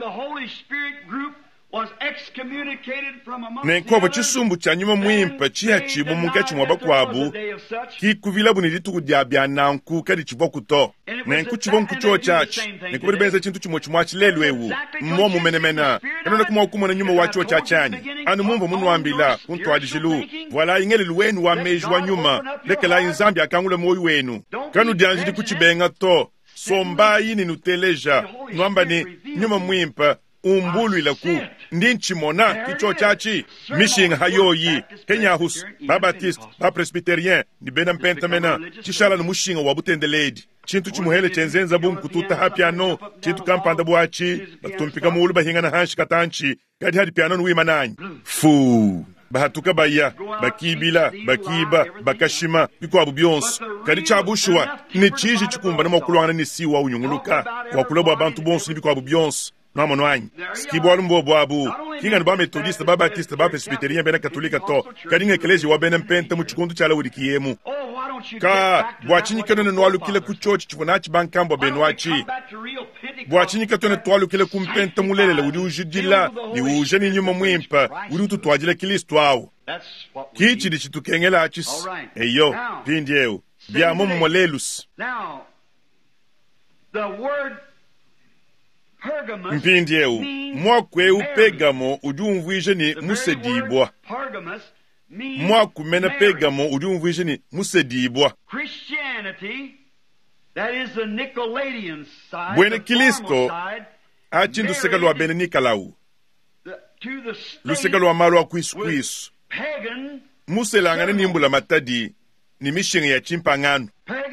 nenkobo chisumbu cha nyuma mwimpa chiha chibo munkachi mwabakwabu kikuvila buni dituku dia byananku kadi chibo kuto nenku chibo nkucho chachi nekubiri benze chintu chimo chimwachi lelwewu mmo mumenemena kanona kuma okumona nyuma wacho chachani anu mumva munwambila kuntu adijilu wala ingele luwenu wa meju wa nyuma lekela inzambi akangule moyo wenu kanu dianjidi kuchibenga to sombayi ni nuteleja nwamba ni nyuma mwimpa umbulu ilaku ndi nchimona kicho chachi mishinga hayoyi kenyahus ba Baptiste ba presbyterien ni bena mpentamena chishala no mushinga wabutendeledi chintu chimuhele chenzenza bunkututa hapiano chintu kampanda bwachi batumpika muulu bahingana hanshi katanchi kadi hadi piano nuimananyi fu bahatuka baya bakibila bakiba bakashima biko abu byonso kadi chabushwa ni chiji chikumba na makulwana ni siwa unyunguluka wakulabo abantu bonso ni biko abu byonso noamono anyi skibwalu mbobo abu kinga ni ba metodiste ba Baptiste ba presbyterien bena katolika to kadi ngekeleje wa bena mpenta mu chikundu chala wudikiyemu ka bwachinyi kanone nwalu kile ku church chifunachi bankambo benwachi bwachinyi katone twalu kile kumpenta mulelele udi ujidila ni ujeni nyuma mwimpa udi ututwajile Kristo awo kichi di chitukengela achis eyo pindieu bia mumu molelus mpindieu mwakwe upegamo ujumvuije ni musedibwa mwakumena pegamo ujumvuije ni musedibwa bwene Kristo achindu seka lwa bene nikalau luseka lwa malo wa kwisu muselangane nimbula matadi ni mishingi ya chimpangano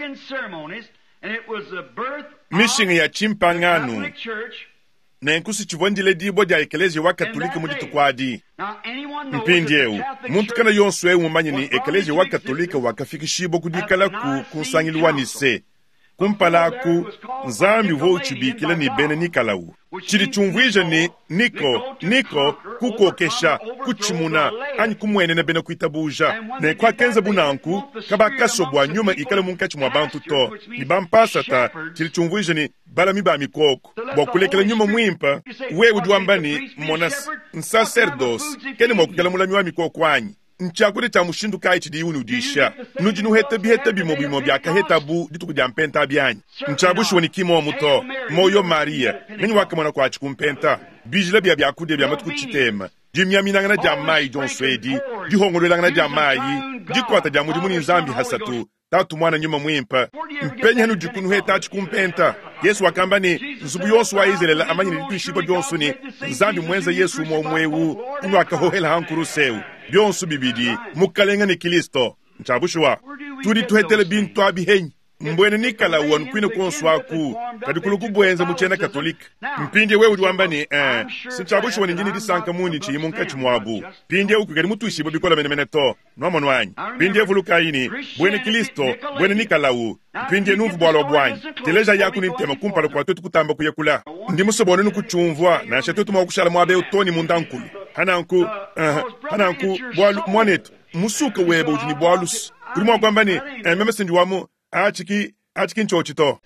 mishingi ya chimpangano na enkusi chivondile dibo dia ekelezi wa katolika mudi tukwadi mpindi ewu muntu kana yonsu ewu manyi ni ekelezi wa katolika wakafikishibo kudikala kunsangiliwa ni se kumpalaku nzambi vo uchibikila ni bene nikalawu chili chumvwija ni niko kukokesha kuchimuna anyi kumwene na bene kuitabuja na kwa kenza bunanku kaba kasobwa nyuma ikala munkachi mwa bantu to ni bampasata chili chumvwija ni bala miba mikoko bokulekela nyuma mwimpa we uduambani mona nsacerdos kene mwakukela mulami wa mikoko anyi nchakure cha mushindu kai chidi unu disha nujinu heta bimo byaka heta bu dituku dia mpenta byanyi nchabushi woni kimo muto moyo maria nini wakamana kwa chikumpenta bijile bya byakude bya matuku chitema jimya minangana jamai John Swedi jihongolelangana jamai jikwata jamudi muni nzambi hasatu tatu mwana nyuma mwimpa mpenye hanu jikunu heta chikumpenta Yesu wakambani nzubu yonsu wa Israel amanyi nituishiba Jonsu ni nzambi mwenza Yesu mwewu inu akahohela hankuru sewu byonsu bibidi mukalenga ni Kristo nchabushwa turi tuhetele bintu abihenyi mbwene nikala wanu kwine konswaku kadi kulukubwenza muchena katolika mpinde wewe udiwambani sinchabushwa ni njini disanka muni chi munka chimwabu pinde ukugari mutuishiba bikola menemene to nomo nwanyi pinde vuluka ini bwene Kristo bwene nikala wu pinde nufu bwalo bwanyi teleja yaku ni tema kumpala kwa tetu kutamba kuyekula ndi musobone nukuchumvwa na shetetu mwakushala mwabe utoni mundankulu hananku bwalu mwanetu musuka weba ujini bwalus kulimwa kwambani meme sindi wamu achiki nchochito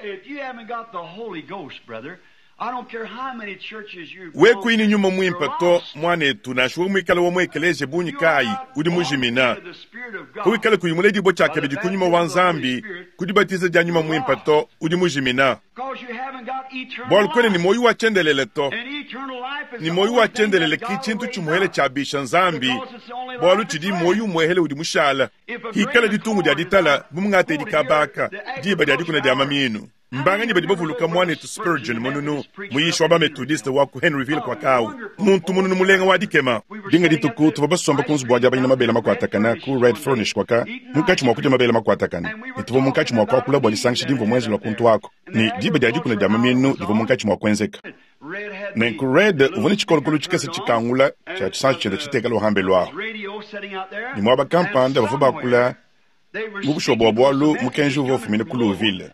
we kuini nyuma mwimpa to mwanetu na shuwa mwikala wa mwekeleje bunyi kai udi mujimina kuwikala kuyumule dibo chake bidi kunyuma wanzambi kudibatiza ja nyuma mwimpa to udi mujimina bwalu kwene ni moyu wa chendelele to ni moyu wa chendelele kichintu chumuhele chabisha nzambi bwalu chidi moyu muhele udi mushala hikala ditungu dia ditala bumungate dikabaka diba dia dikuna dia maminu mbanga ni badibo vuluka mwanetu Spurgeon monunu muyishwa ba Methodist waku Henryville kwa kawu muntu monunu mulenga wadikema dinga dituku tubasomba kunzu bwaja banyina mabela makwatakana ku Red Furnish kwaka munkachi mwakuja mabela makwatakana nituvo munkachi mwakwa kula bwali sangshi dimvo mwezi lwa kuntu wako ni diba dia dikuna dia maminu divo munkachi mwakwenzeka nenku Red uvoni chikolokolo chikase chikangula cha chisanchi chenda chiteka lo hambe lwa ni mwaba kampanda vafuba kula mubushobo bwalu mukenju vo fumine kuluvile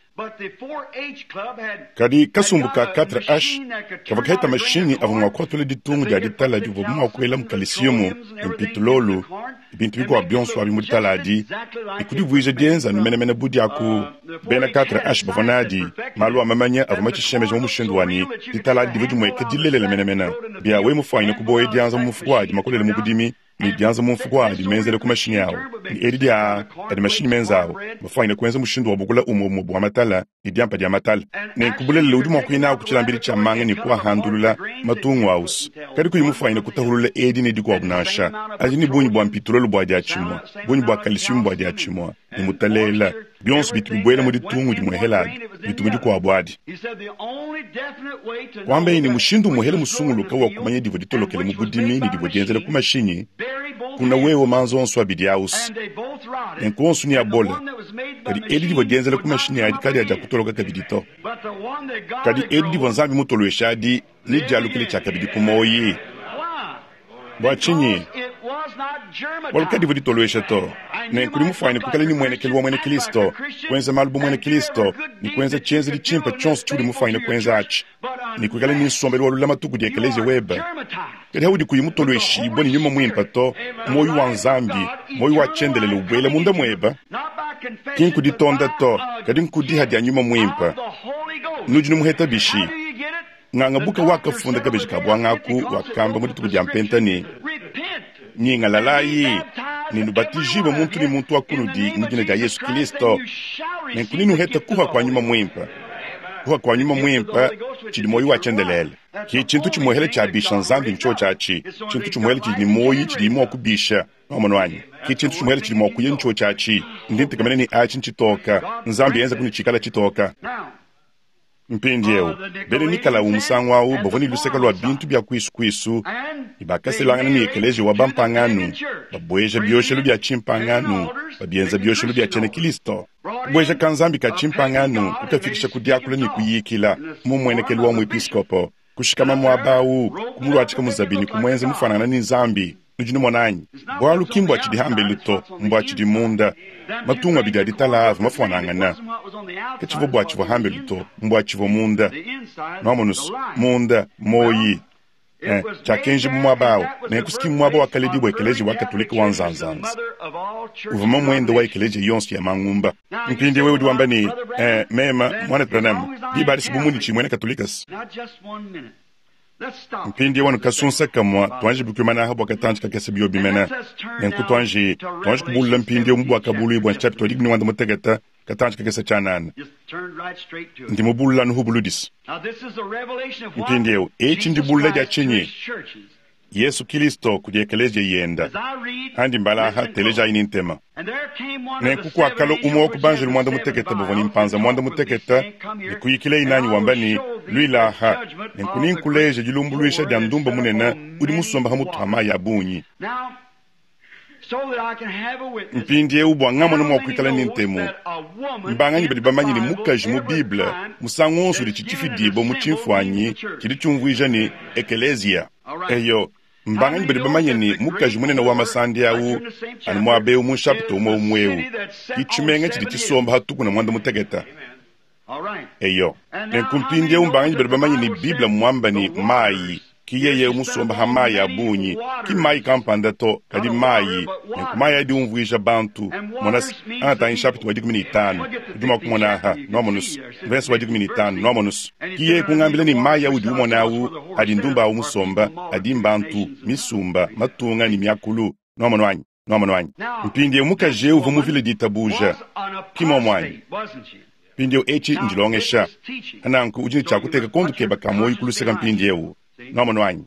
kadi kasumbuka 4H kavakaheta mashini avumwa kwa tole ditungu dia ditala di vumwa kwela mkalisiumu impitulolu ibintu biko abyonso abimutala adi ikudi vuije dienza numenemene budi aku bena 4H bavanadi malu amamanya avumachi shemeje mumushendwani ditala di vuju mweke dilele menemena bia we mufanya kuboye dianza mufugwaji makulele mugudimi ni dianza mufugwaji menzele kumashini yao ni edidia adi mashini menzao mufanya kwenza mushindu wabugula umu bwa matala ni diampa dia matala ne kubulele udi mwakwina kuchilambiri cha mange ni kuwa handulula matungu aus kadi kuyimufanya kutahulula edi ni dikwa bunasha aji ni bunyi bwa mpitulolu bwa dia chimwa bunyi bwa kalisiumu bwa dia chimwa ni mutalela bionsu bitu bwela mudi tungu di mweheladi bitu mudi kwa abwadi kwamba ini mushindu mwehele musunguluka wa kumanye divo ditolokele mugudimi ni divo dienzele kumashinyi kuna wewo manzo onsu abidi aus enku onsu ni abola kadi edi divo dienzele kumashinyi adi kadi aja kutoloka kabidito kadi edi divo nzambi mutolwesha adi ni dialukile cha kabidi kumoyi bwachinyi walukadi vo ditolwesha to ne kuli mufanya kukale ni mwene kelwa mwene Kristo kwenza malubu mwene Kristo ni kwenza chenzi di chimpa chonsu chuli mufanya kwenza achi ni kukale ni sombeli walula matuku di ekeleze weba kadi haudi kuyimutolweshi ibo ni nyuma mwimpa to moyu wa nzambi moyu wa chendelele ubwele munda mweba kinku di tonda to kadi nkudi hadi ya nyuma mwimpa nuju numuheta bishi nganga buka waka funda kabeji kabwa ngaku wakamba mwiti tukudi ya mpenta ni nyinga lalayi ninubatijiwe muntu ni muntu wakunudi mujina ja Yesu Kristo nenkuninu heta kuha kwa nyuma mwimpa chidi moyi wa chendelele ki chintu chimohele cha bisha nzambi ncho chachi chintu chimohele chidi moyi chidi imo kubisha nomonwanyi ki chintu chimohele chidi mo kuye ncho chachi ndinte kamene ni achi nchitoka nzambi yenza kunichikala chitoka mpindi yewu bene nikala umusangwa u bovoni luseka lwa bintu bya kwisu ibakaselanga ni ekeleji wa bampanganu babweja byoshelu bya chimpanganu babienza byoshelu bya chene Kristo bweja kanzambi ka chimpanganu kukafikisha kudiakula ni kuyikila mumwenekeli wa mwepiskopo kushikama mwabau kumulwachika muzabini kumwenze mufanana ni nzambi nujini monanyi bwalu kimbo achidihambe luto mbo achidimunda matunga bidadi talavu mafanangana kechivo bwachivo hambe luto mbo achivo munda nomonus munda moyi chakenji mwabao na kusiki mwabao wakaledi wa ekeleji wa katolika wanzanzanza uvuma mwendo wa ekeleji yonsi ya mangumba mpindi wewe duwamba ni mema mwana Branham dibari sibumuni chimwene katolikas mpindi wanu kasunsa kamwa tuanji bukumana habo katanji kakese biyo bimena nenku tuanji kubula mpindi umbu wakabulu ibu wanchi chapito digni wanda mutegeta katanji kakese chanana ndi mubula nuhubuludis mpindi ewu echi ndi bula ja chenye Yesu Kristo kudi ekeleje yenda handi mbalaha teleja inintema nenku kwa kalo umo okubanjelu mwanda mutegeta buvoni mpanza mwanda mutegeta nikuyikile inani wambani luilaha nenku ninkuleje jilumbuluisha dia ndumba munena udi musomba hamutu hama ya bunyi mpindi ewu bwangamo numo wakuikala nintemu mbanganyi bedi bamanyi ni mukaji mu Biblia musangonsu di chichifidibo muchimfuanyi chidi chumvuija ni ekelezia eyo mbanganyi bedi bamanyi ni mukaji munena wa masandi yawu ani mwabeu mushapito umo umwewu kichumenge chidi chisomba hatuku na mwanda mutegeta eyo nenkumpindi ewu mbanganyi bedi bamanyi ni Biblia mwamba ni mayi kiyeye musomba hamayi abunyi ki mayi kampanda to kadi mayi nenkumayi adi umvuija bantu monas anta inshapito wa digumini itanu duma kumona ha nomonus vensu wa digumini itanu nomonus kiye kungambile ni mayi awu di umonawu adi ndumba awu musomba adi mbantu misumba matunga ni miakulu nomonwanyi mpindi mukaje uvu muvile ditabuja kimomwanyi mpindi echi njilongesha ananku ujini chakuteka kondu keba kamoyi kuluseka mpindi ewu nomonwanyi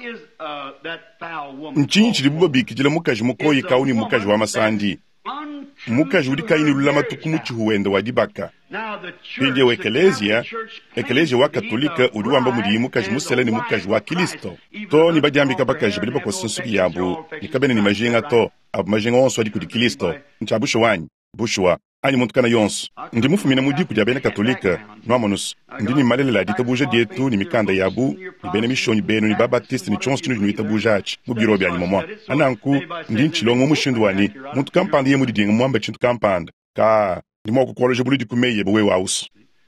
mchinchi libuba bikijila mukaji mukoyi kauni mukaji wa masandi mukaji udi kaini lulama tukumuchi huwenda wadibaka pindi ewu ekelezia wa katolika udi wamba mudi mukaji musele ni mukaji wa Kristo to ni badiambika bakaji baliba kwa sensuki yabu nikabene ni majinga to abu majinga onso adi kudi Kristo nchabusho wanyi bushwa ani muntu kana yonso ndi mufumina mudi kudi abene katolika nomonus ndi ni malele la ditabuja dietu ni mikanda yabu ni bene mishoni benu ni babatiste ni chonsi kinu itabuja achi mubiro bya nyuma ananku ndi nchilongo mushindwani muntu kampanda ye mudi dinga mwamba chintu kampanda ka ni moko college bulidi kumeye bwe waus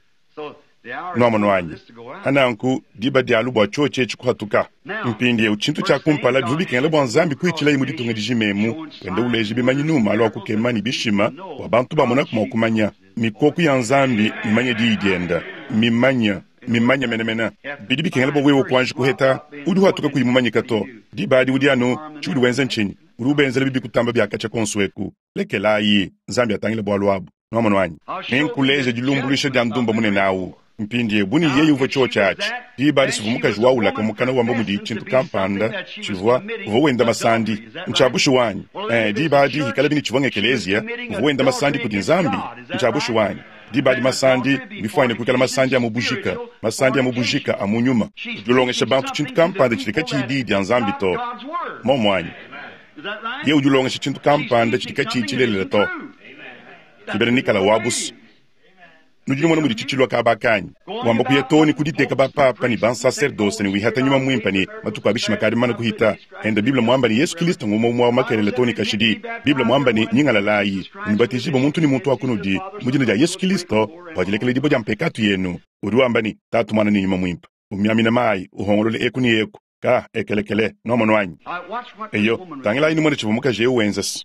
nomonwanyi ananku diba dialu bwa choche chikuhatuka mpindi uchintu cha kumpala dubikengele bwanzambi kuichila imudi tunga dijimemu kwenda uleji bimanyinuma alo akukemani bishima wabantu bamona kumakumanya mikoku ya nzambi mimanya diigenda mimanya menemena bidi bikengele bwa wewo kwanji kuheta udi hatuka kuyimumanyika to dibadi udi ano chudi wenze nchinyi uri ubenzele bibi kutamba byakache konsueku lekelayi nzambi atangile bwa lwabu nomonwanyi nenkuleje jilumbuluisha dia ndumba munenawu mpindi buni yeyu uva chochachi dibadi sivumukaji waula kamukana wamba mudi chintu kampanda chivwa uvuwenda masandi nchabushu wanyi dibadi hikala bini chivonga ekelezia uvuwenda masandi kuti nzambi nchabushu wanyi dibadi masandi bifaine kukala masandi ya mubujika amunyuma ujulongesha bantu chintu kampanda chilika chididi ya nzambi to momwanyi ye ujulongesha chintu kampanda chilika chichilele to kibere nikala wabus nujini mwana mudi chichilwa kabakanyi wamba kuyetoni kuditeka bapapa ni ban sacerdoce ni wihata nyuma mwimpa ni matuku abishima kari mana kuhita enda Biblia mwamba ni Yesu Kristo ngumo mwa makerele toni kashidi Biblia mwamba ni nyingala layi nibatijibo muntu ni muntu wakunudi mujina ja Yesu Kristo wajilekele dibo ja mpekatu yenu uri wamba ni tatu mwana ni nyuma mwimpa umyamina mai uhongolole eku ni eku ka ekelekele nomonwanyi eyo tangila ini mwene chivumuka je uwenzas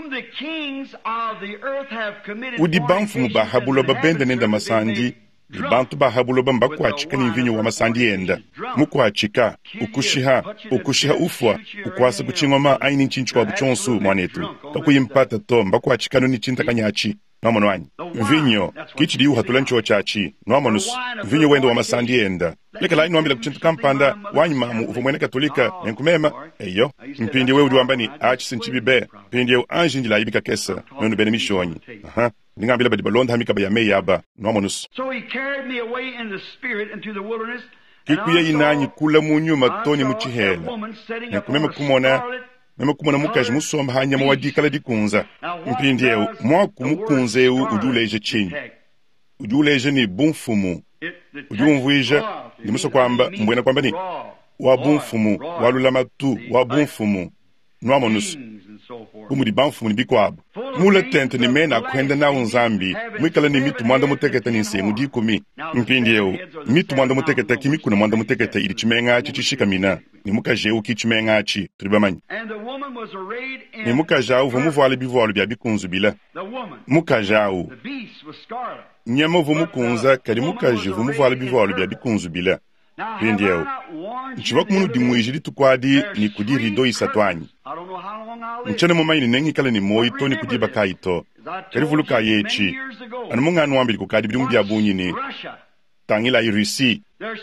udi banfu mubahabulo babende nenda masandi ni bantu bahabulo mbakuachika ni mvinyo wa masandi yenda mukuachika ukushiha ufwa ukwasa kuchingoma aini nchinchu wa buchonsu mwanetu kakuyimpata to mbakuachikano ni chinta kanyachi nomonwanyi mvinyo kichidi uhatula ncho chachi nomonus mvinyo wendo wa masandi yenda lekala ino ambila kuchintu kampanda wanyi mamu uvumwene katolika nenkumema eyo mpindi we udi wambani achi sinchibibe mpindi eu anji njila ibika kesa nonu bene mishonyi ninga mbila badi balonda hamika bayame yaba nomonus so he carried me away in the spirit into the wilderness kikuye inanyi kula munyu matoni muchihela nekumeme kumona mukaji musomba hanyama wadikala dikunza mpindieu mwaku mukunzeu ujuleje chinyi ujuleje ni bumfumu ujumvuija ndimuso kwamba mbwena kwamba ni wabumfumu walulamatu wabumfumu nwamonusu umudi bamfumu nibikwabo mula tente ni mena kwenda na unzambi mwikala ni mitu mwanda muteketa ni nsengu dikumi mpindieu mitu mwanda muteketa kimikuna mwanda muteketa ili chimenga chichishikamina ni mukajeu kichimenga chi tulibamanyi ni mukajau vumuvuale bivualo bia bikunzu bila mukajau nyama vumukunza kali mukaji vumuvuale bivualo bia bikunzu bila mpindieu nchivaku munu dimwijili tukwadi ni kudi rido isatwanyi nchane mumaini nengi kala ni moito ni kudiba kaito kali vuluka yechi anu munganu wambili kukadi bidimu bia bunyini tangila irisi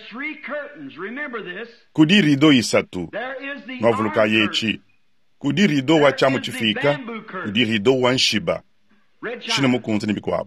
kudi rido isatu novuluka yechi kudi rido wa chamu chifika kudi rido wa nshiba shina mukunza ni bikwabo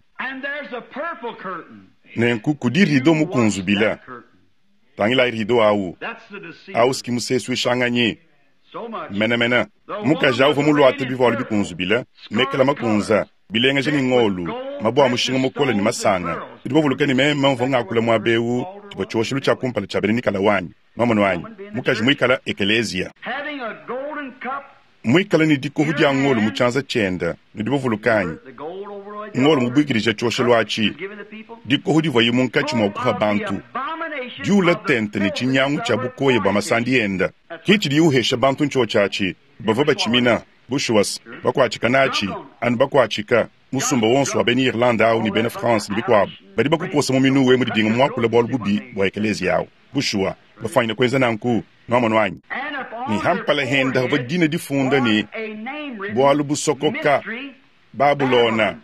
nenku kudi rido mukunzu bila tangila rido au skimu sesu shanganye mena mukajau vumulwate bivalo bikunzu bila mekela makunza bilenga jeni ngolu mabwa mushinga mukola ni masanga idibo vulukani mema mvonga kula mwabeu tibo choshilu cha kumpala cha berenika la wanyi mamono wanyi mukaji mwikala ekelezia mwikala ni diko hudia ngolu muchanza chenda nidibo vulukani ngolu mubwikirija choshilu achi diko hudi vayi munkachi mwakuha bantu jula tente ni chinyangu cha bukoye ba masandi enda kichi di uhesha bantu nchochachi bavaba chimina bushuwas bakwachika nachi an bakwachika musumba wonso abeni Irlanda au ni bena France ni bikwabo badi bakuposa mu minu we mu dinga mwakula bol bubi wa ekelezi yao bushua bafanya kwenza nanku nomono wanyi ni hampala henda vadina difunda ni bwalu busokoka Babylona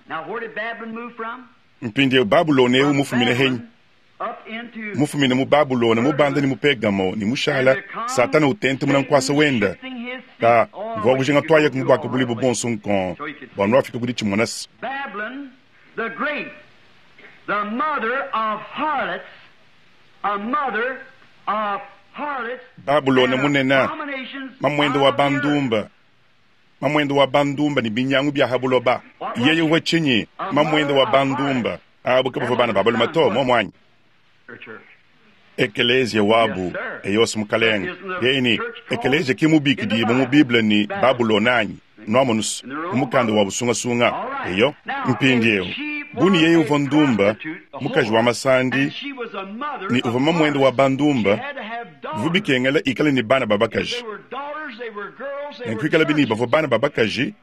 mpinde Babylona eu mufumine henyi mufumine mu Babylona mu banda ni mu Pegamo ni mushala satana utente muna nkwasa wenda ka vogu jinga toya ku baka bulibo bonson kon bonu afika kudi chimonas Babylon the great, the mother of harlots, a mother of harlots. Babylona munena mamwendo wa bandumba ni binyangu bya habuloba yeye wachinyi mamwendo wa bandumba abuka bana babalo mato momwanyi ekelezia wabu eyos mukaleng yeni ekelezia kimubiki di mu Biblia ni Babylonani nomonus mukando wabu sunga eyo mpindieo buni yeye uvondumba mukajwa masandi ni uvama mwendo wa bandumba vubiki engala ikale ni bana babakaji enkwikala bini bavo bana babakaji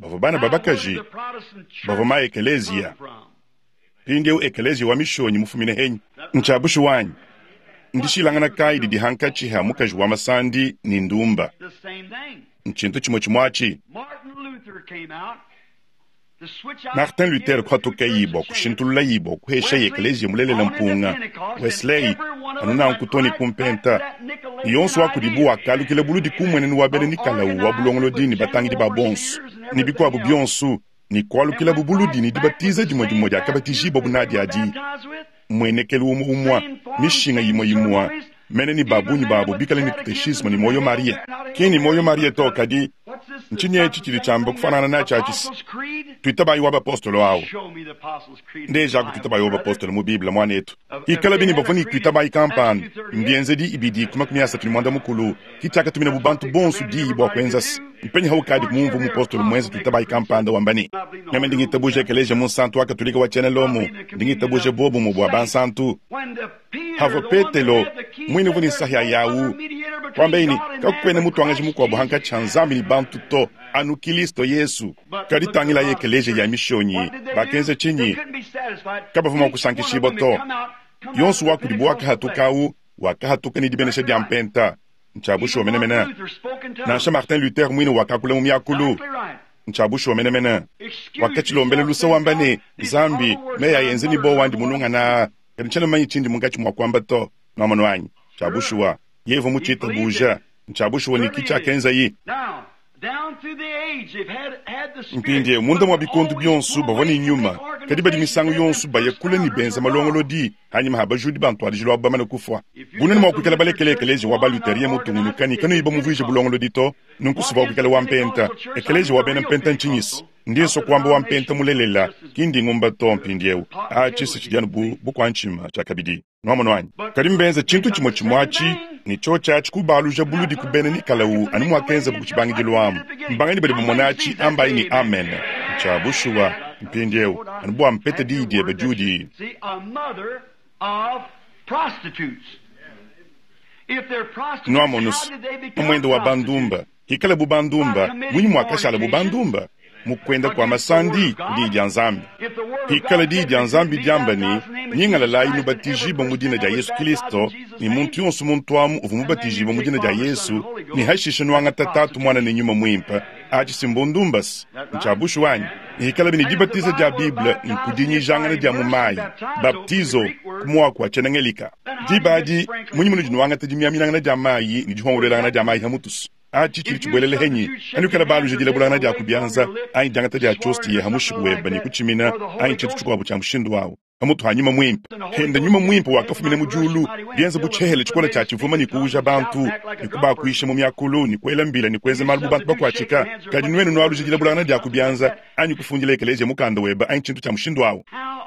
bavo ma ekelezia pindieo ekelezia wa mishonyi mufumine henyi nchabushu wanyi ndishilangana kaidi di hankachi ha mukaji wa masandi ni ndumba nchintu chimochimwachi Martin Luther kwa toka yibo kushintulula yibo kuhesha ekelezia mulele lampunga Wesley anuna nkutoni kumpenta yonso wakudibu wakalu kile buludi kumwene ni wabele ni kalau wabulongolo dini batangi di babonsu ni biko abu bionsu ni kwalu kile bubuludi ni dibatiza jimoja akabatishi bobu nadi adi mwene kelu umwa mishinga yimwa mene ni babu bikale ni tuteshismo ni moyo Maria kini moyo Maria toka di nchinye chichiri chambo kufanana na chachis tuitabayi waba apostolo wao ndeja kutitabayi waba apostolo mu Biblia mwanetu ikala bini bafuni tuitabayi kampan mbienze di ibidi kumakumiasa tulimwanda mukulu kichaka tumina bubantu bonsu di ibo kwenzas mpenye hawakadi kumumvu mu apostolo mwenze tuitabayi kampanda wambani nyame ndingi tabuje ekeleje mu santu waka tulika wachene lomu ndingi tabuje bobu mu bwa santu havo petelo mwini vuni sahya yawu kwambeini kakukwene mutu wangaji mukwabu hanka chanzami ni bantu to anu Kilisto Yesu kaditangila yekeleje ya mishonyi bakenze chinyi kabavuma kusankishibo to yonsu wakudibu wakahatuka ni dibeneshe diampenta nchabushu menemena nasha Martin Luther mwini wakakule mumyakulu nchabushu menemena wakachilombele lusa wambane zambi meya yenzeni bo wandi mununga na kanichana manyi chindi mungachi mwakwamba to namono wanyi chabushuwa yevo muchita buja nchabushuwa ni kicha kenza yi mpindie munda mwa bikontu byonsu bavani nyuma kadi badi misangu yonsu bayakule ni benza malongolo di hanyuma habajudi bantu adijilo abamana kufwa bunene mwa kukela balekelekelezi wa baluterie mutungunu kani kanu iba muvije bulongolo dito nunkusuba kukela wampenta ekelezi wa bena mpenta nchinyisi ndiye so kwamba wampenta mulelela kindi ngumba to mpindiewu chisi chidianu bukwa nchima chakabidi nomo nwanyi kadi mbenza chintu chimochimwachi ni chocha chikubaluja buludi kubene ni kalawu anu mwakenza bukuchibangi jiluamu mbangani badi bumonachi ambayi ni amen chabushuwa mpindiewu anu bua mpete didi ebe judi noamonus mwendo wa bandumba hikala bubandumba mwini mwakashala bubandumba mukwenda kwa masandi di janzambi hikala di janzambi diambani nyingala la inu batijiba mudina ja Yesu Kristo ni muntu yonsu muntuamu uvu mubatijiba mudina ja Yesu ni hashisha nuanga tatatu mwana ni nyuma mwimpa achi simbondumbas nchabushu wanyi hikala bini dibatiza ja Biblia nkudinyi jangana ja mumai baptizo kumwa kwa chenangelika dibadi munyi munu jinuanga tajimiaminanga ja mai ni jihongulela ja mai hamutus chiri chibwelele henyi anu kala balu jidile bulana ja kubianza ai jangata ja chosti ye hamushibwe bani kuchimina ai chitu chukwa bucha mushindu wao hamutu hanyuma mwimpa henda nyuma mwimpa wakafumine mujulu bianza buchehele chukona cha chivuma ni kuuja bantu ni kuba kuisha mu myakulu ni kwela mbila ni kweze malubu bantu bakwachika kadi nwenu nwalu jidile bulana ja kubianza ai kufungile ekeleje mukanda weba ai chitu cha mushindu wao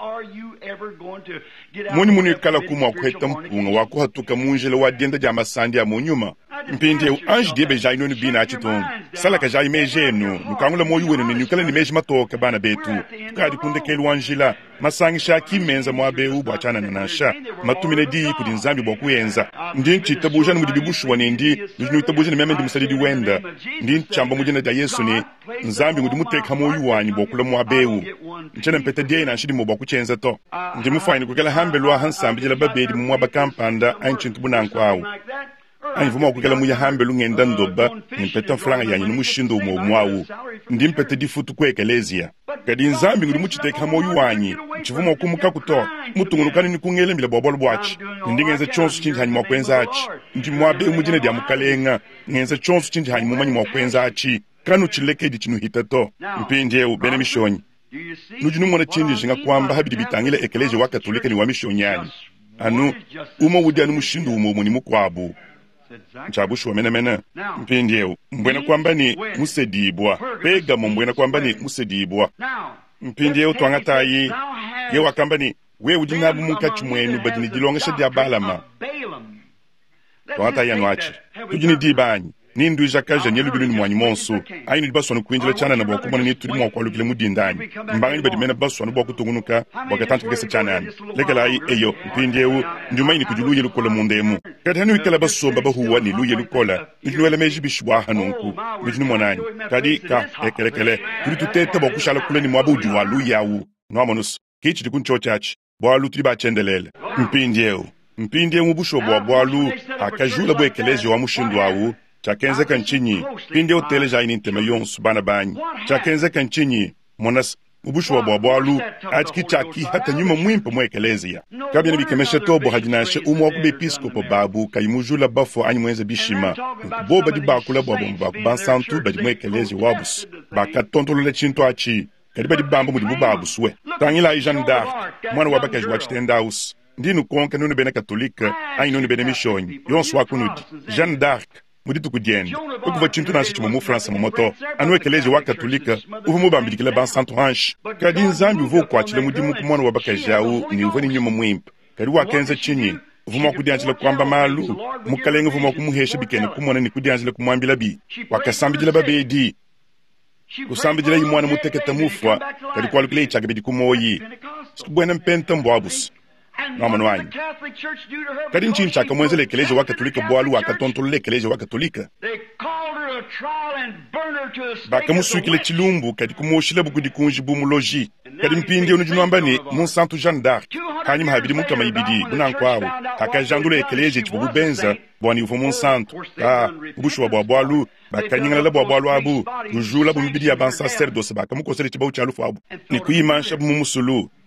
muni kala kumwa kuheta mpunga wako hatuka munjele wa dienda ja masandi ya munyuma mpinde ange diebe ja inoni bina achitongo sala ka ja imejenu nukangula moyu wenu nukala ni meji matoka bana betu tukadi kundekelu anjila masangi shaki menza mwabe ubu achana na nasha matumine di kudi nzambi bokuyenza ndi nchita buja ni mudibibushu wanendi nujinu itabuja ni memendi musalidi wenda ndi nchamba mujina da Yesu ni nzambi ngudi muteka moyu wanyi bokula mwabeu nchana mpeta diye na nshidi mwabakuchenza to ndi mufayini kukala hambelwa hansambi jila babedi mwaba kampanda anchintu bunanku awu anvuma kukala muya hambelu ngenda ndoba nimpeta franga yanyi numushindo umwawu ndi mpeta difutu kwekelezia kadi nzambi ngudi muchiteka moyu wanyi nchivuma okumuka kuto mutungunukani nikungele mbila bwabolo bwachi ndi ngenza chonsu chinji hanyi mwakwenza achi ndi mwabe umujine dia mukalenga ngenza chonsu chinji hanyi mumanyi mwakwenza achi kanu chilekedi chinu hitato mpindie bene mishonyi nujinu mwana chinji jinga kwamba habidi bitangile ekeleje wakatolika ni wa mishonyani anu uma wudi anu mushindu umo ni mukwabu nchabushu wamena mpindie mbwena kwamba ni musedibwa pega mbwena kwamba ni musedibwa mpindie twangatayi ye wakamba ni we ujinabu mukachi mwenu badini dilongesha dia balama twangatayi anu achi tujini dibanyi nindu ijakaja nyelubili ni mwanyi monsu ainu dibaswanu kuinjila chana na bwakumwana ni tuli mwakwalukile mudindani mbangani badimena baswanu bwakutungunuka bwakatantu kese chanani lekala ai eyo mpindiewu njumaini kujuluye lukola mundemu kati hanu ikala basomba bahuwa ni luye lukola njunuwele meji bishwa hanunku mjinu mwanani kadi ka ekelekele tuli tutete bwakushala kule ni mwabu ujuwa luyawu nwamonus kichi dikuncho chachi bwalu tuli bachendelele mpindiewu busho bwalu akajula bwekeleje wa mushindu wawu chakenze kanchinyi pinde otele ja ininteme yonsu bana banyi chakenze kanchinyi monas ubushwa bwabwalu achiki chaki hata nyuma mwimpa mwekelezia kabine bikemeshe tobo hajinashe umwa kube episkopo babu kayimujula bafo anyi mwenze bishima boba di bakula bwabomba kubansantu badi mwekelezi wabus bakatontolole chinto achi kadi badi bamba mudi bubabu suwe tangila Jeanne d'Arc mwana wabakaji wachitendaus ndinu konka nunu bena katolika anyi nunu bena mishonyi yonsu wakunudi Jeanne d'Arc muditu kudienda okuva chintu nasi chimo mu France momoto anu ekeleje wa katolika uvu mubambidikila ban santo hanche kadi nzambi uvu kwachile mudimu kumwana wabakajau ni uvani nyuma mwimpa kadi wakenza chinyi uvu mwakudianjila kwamba malu mukalenga uvu mwakumuhesha bikene kumwana ni kudianjila kumwambila bi wakasambijila babedi kusambijila yimwana muteketa mufwa kadi kwalukile ichaga bedi kumoyi sikubwena mpenta mbwabus namano wanyi kadi nchinchi chaka mwenzele ekeleje wa katolika bwalu wakatontolole ekeleje wa katolika bakamuswikile chilumbu kadi kumuoshile bukudi kunji bumuloji kadi mpindi unujunwambani munsantu Jeanne d'Arc hanyuma habidi mukama ibidi bunankwawo akajandula ekeleje chibubu benza bwani ufu munsantu ubushu wa bwalu bakanyingala bwalu abu ujula bumibidi ya ban sacerdoce bakamukosele chibawu chalufu abu ni kuyimansha bumumusulu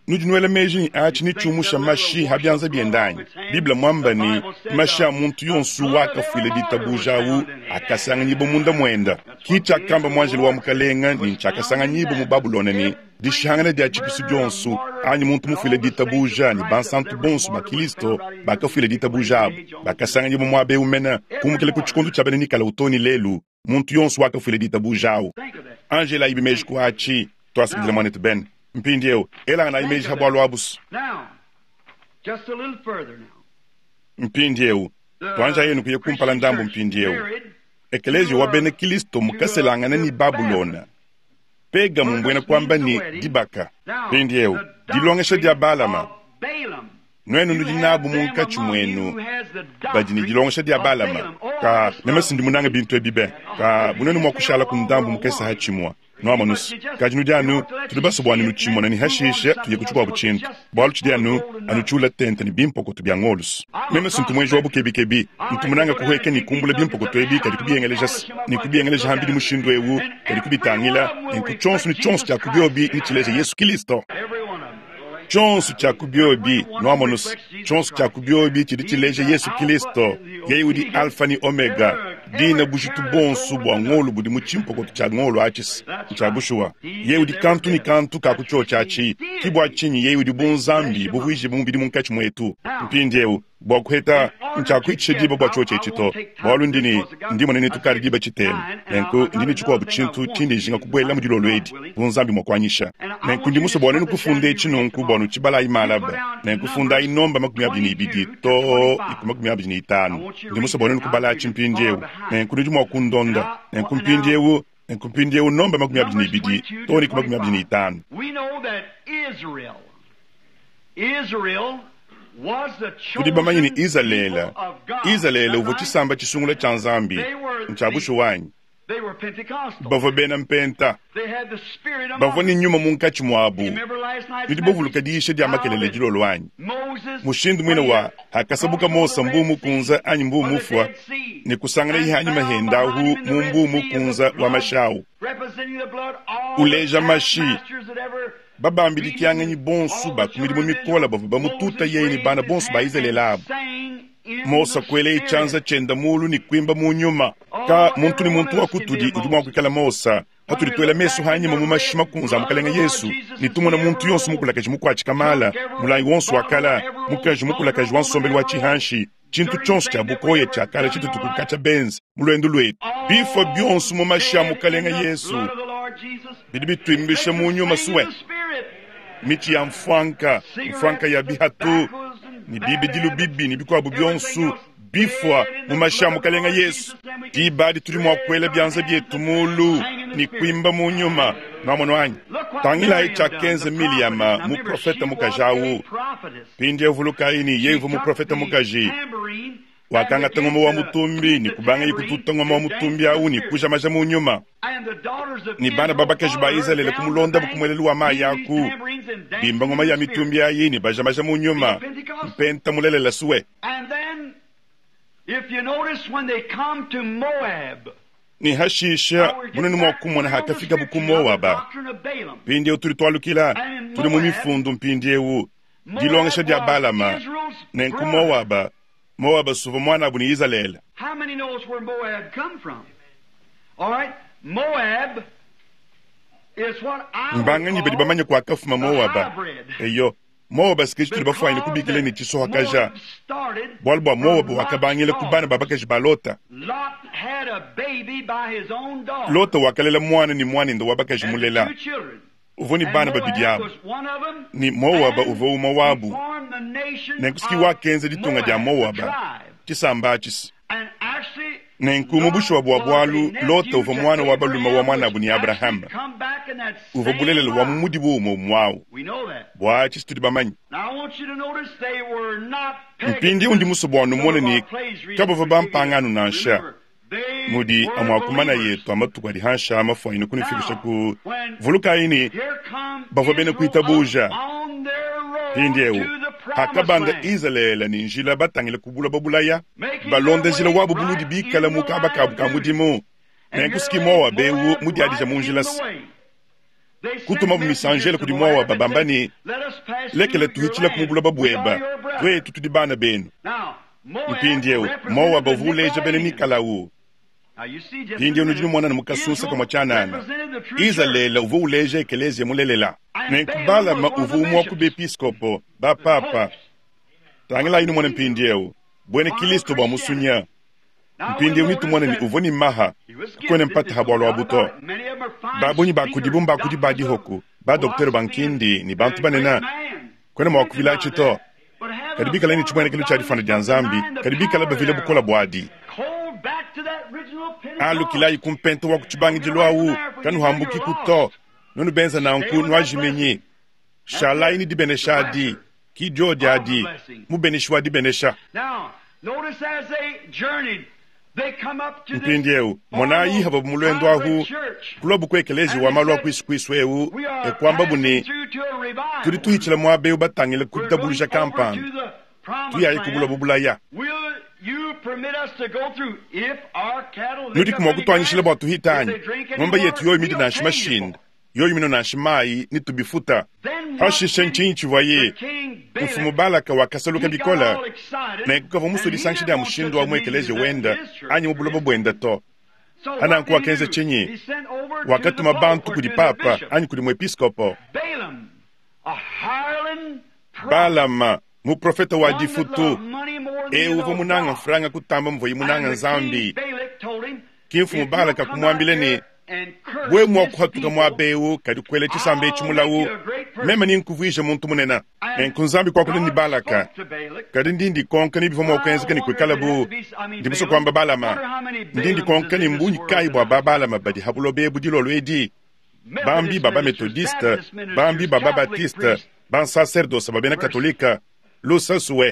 nujinuele meji achini chumusha mashi habyanza biendanyi Biblia mwamba ni masha muntu yonsu waka file ditabujawu akasanga nyibo munda mwenda kicha kamba mwanjili wa mukalenga ni nchakasanga nyibo mu Babulona ni dishangana dia chipisi byonsu anyi muntu mufile ditabuja ni bansantu bonsu bakilisto bakafile ditabujabu bakasanga nyibo mwabe umena kumukele kuchikundu chabene nikala utoni lelu muntu yonsu waka file ditabujawu Angela ibi meji kuachi tuasikizile mwanetu ben mpindieo ela na imeji habwalo abus just a little further now mpindieo twanja yenu kuye kumpala ndambo mpindieo ekelezi wabene Kristo mukaselangana ni Babulona pega mumbwena kwamba ni dibaka mpindieo dilongesha dia Balama nwenu nudinabu munkachu mwenu bajini dilongesha dia Balama ka nemesindi munanga bintu ebibe ka bunenu mwakushala kundambo mukesa hachimwa no amanus kajinu dianu tulibaso bwani nuchimona ni hashisha tuye kuchukua buchintu bwalu chidianu anuchula tente ni bimpoko tubyangolus meme suntu mwenjo wabu kebi ntumunanga kuhweke ni kumbule bimpoko tuebi kadi kubiengelejas ni kubiengeleja hambidi mushindu ewu kadi kubitangila ni kuchonsu ni chonsu cha kubiobi ni chileja Yesu Kristo chonsu cha kubiobi no amanus chonsu cha kubiobi chidi chileja Yesu Kristo yeyu di alfa ni omega dina bushitu bonsu bwa ngolu budi muchimpoko cha ngolu achis cha bushua yeyu di kantu ni kantu ka kuchocha achi kibwa chinyi yeyu di bonzambi buvuije bumbidi munkachi mwetu mpindieu bwa kuheta nchakuiche diba bwa choche chito bwalu ndini ndimo nene tukari diba chitemu nenku ndini chukua buchintu chindi jinga kubwela mudilo lwedi bonzambi mwakwanyisha nenku ndimuso bwa nenu kufunde chinonku bwa nuchibala imalaba nenku funda inomba makumi abini ibidi to ikumakumi abini itanu ndimuso bwa nenu kubala chimpindieu nenku ndijumwa kundonda nenku mpindieu nomba makumi abini ibidi to ikumakumi abini itanu we know that Israel kudibamanya ni Israel uvo chisamba chisungula cha nzambi nchabushu wanyi bavo bena mpenta bavo ni nyuma munkachi mwabu nidibovuluka diishe dia makelele jilo lwanyi mushindu mwina wa hakasabuka mosa mbumu kunza anyi mbumu ufwa ni kusangana ihanyi mahendahu mumbumu kunza wa mashawu uleja mashi babambidi kianganyi bonsu bakumidi mikola bavu bamututa yeni bana bonsu ba Israelelabu mosa kwele ichanza chenda mulu ni kwimba munyuma ka muntu ni muntu wakutudi udumwa kwikala mosa hatuli tuela mesu hanyi mu mashima kunza mukalenga Yesu nitumona muntu yonsu mukulakaji mukwachi kamala mulangi wonsu wakala mukaji mukulakaji wansombeli wa chihanshi chintu chonsu cha bukoye cha kala chintu tukukacha benzi mulwendo lwetu bifo byonsu mu mashia mukalenga Yesu bidibitu imbisha munyuma suwe michi ya mfanka ya bihatu ni bibi dilu bibi ni bikwa bubyonsu bifwa mu mashia mukalenga Yesu tibadi tuli mwakwele byanza byetu mulu ni kwimba munyuma na mwana wanyi tangila icha kenze miliyama mu profeta mukajawu pindi evuluka ini yevu mu profeta mukaji wakanga tangoma wa mutumbi ni kubanga yikututa ngoma wa mutumbi au ni kusha maja munyuma ni bana babake jiba Israel kumulonda bukumwelelu wa maa yaku bimba ngoma ya mitumbi ayi ni baja maja munyuma mpenta mulele la suwe if you notice when they come to Moab ni hashisha munene mwakumona hakafika buku Moaba pindi uturi twalukila tuli mu mifundu mpindi ewu dilongesha dia Balama nenku Moaba suva mwana abu ni Israel. How many knows where Moab come from? All right, Moab is what I mbangani bedi bamanya kwa kafuma Moaba eyo Moaba sikeji tuli bafanya kubikile ni chiso hakaja bolbo Moaba wakabangile kubana babake jibalota Lot had a baby by his own daughter. Lota wakalela mwana ni mwana ndo wabake jimulela uvoni bana babidiabu ni Moaba uvo Moabu nenkuski wakenze ditunga dia Moaba chisamba chisi nenkumu bushu wa bwalu Lota uvo mwana wabaluma wa mwana abu ni Abraham uvo bulelele wa mumudi buumo mwawu bwa chisi tudibamanyi mpindi undi muso bwanu mwone ni kabova bampanganu na nsha mudi amwakumana yetu amatuka di hansha amafwa ino kunifikisha ku vuluka ini bavo bene kuitabuja pindi ewu hakabanda Israel ni njila batangile kubula babulaya balonde njila wabu buludi bikala mukaba kabuka mudimu nenkuski Moab ewu mudi adija munjilas kutuma bumisanjele kudi mowa babambani lekele tuhichila kumubula babweba twe tutudi bana benu mpindieu mowa bavuleja bele nikalawu pindieu nujinu mwana namukasusa kama chanana iza lela uvu uleja ekelezi mulelela nenkubala ma uvu mwaku bepiskopo ba papa tangela inu mwana mpindieu bwene kilisto ba musunya mpindieu nitu mwana ni uvu ni maha kwene mpata habwalo wabuto babunyi bakudibu mbakudi badi hoku ba doktor bankindi ni bantu banena kwene mwakuvila chito kadibika leni chumwene kelu chari fana janzambi kadibika laba vile bukola bwadi alu kilayi kumpento waku chibangi jilwawu kanu hambuki kuto nonu benza na nku nwajimenye shala ini di benesha di ki jodi adi mu beneshwa di benesha mpindieu mwana yi haba mulwendo ahu kulobu kwekelezi wa malwa kwiswewu kwamba buni turi tuhichila mwabe ubatangile kudabulisha kampan tuyayi kubula bubulaya nuti kumwakutwanyishila bwatu hitanyi mwamba yetu yoyi midi nashi machine yoyi mino nashi mai nitubifuta hashisha nchinchi vaye mfumu balaka wakasaluka bikola na kukava musuli sanshida ya mushindo wa mwekelezi wenda anyi mubula babwenda to ananku wakenze chenye wakatuma bantu kudi papa anyi kudi mwepiskopo Balama muprofeta wa difutu uvo munanga franga kutamba mvoyi munanga nzambi kimfumu balaka kumwambileni bwe mwakuhatuka mwabeu kadi kwele chisambe chimulawu mema ni nkuvuisha muntu munena nkunzambi kwa kule ni balaka kadi ndindi konka ni bifo mwakwenzi ni kwekalabu ndibuso kwamba balama ndindi konka ni mbunyi kai bwa balama badi habulo bebu dilolo edi bambi baba metodiste bambi baba batiste ban sacerdoce babena katolika lusasuwe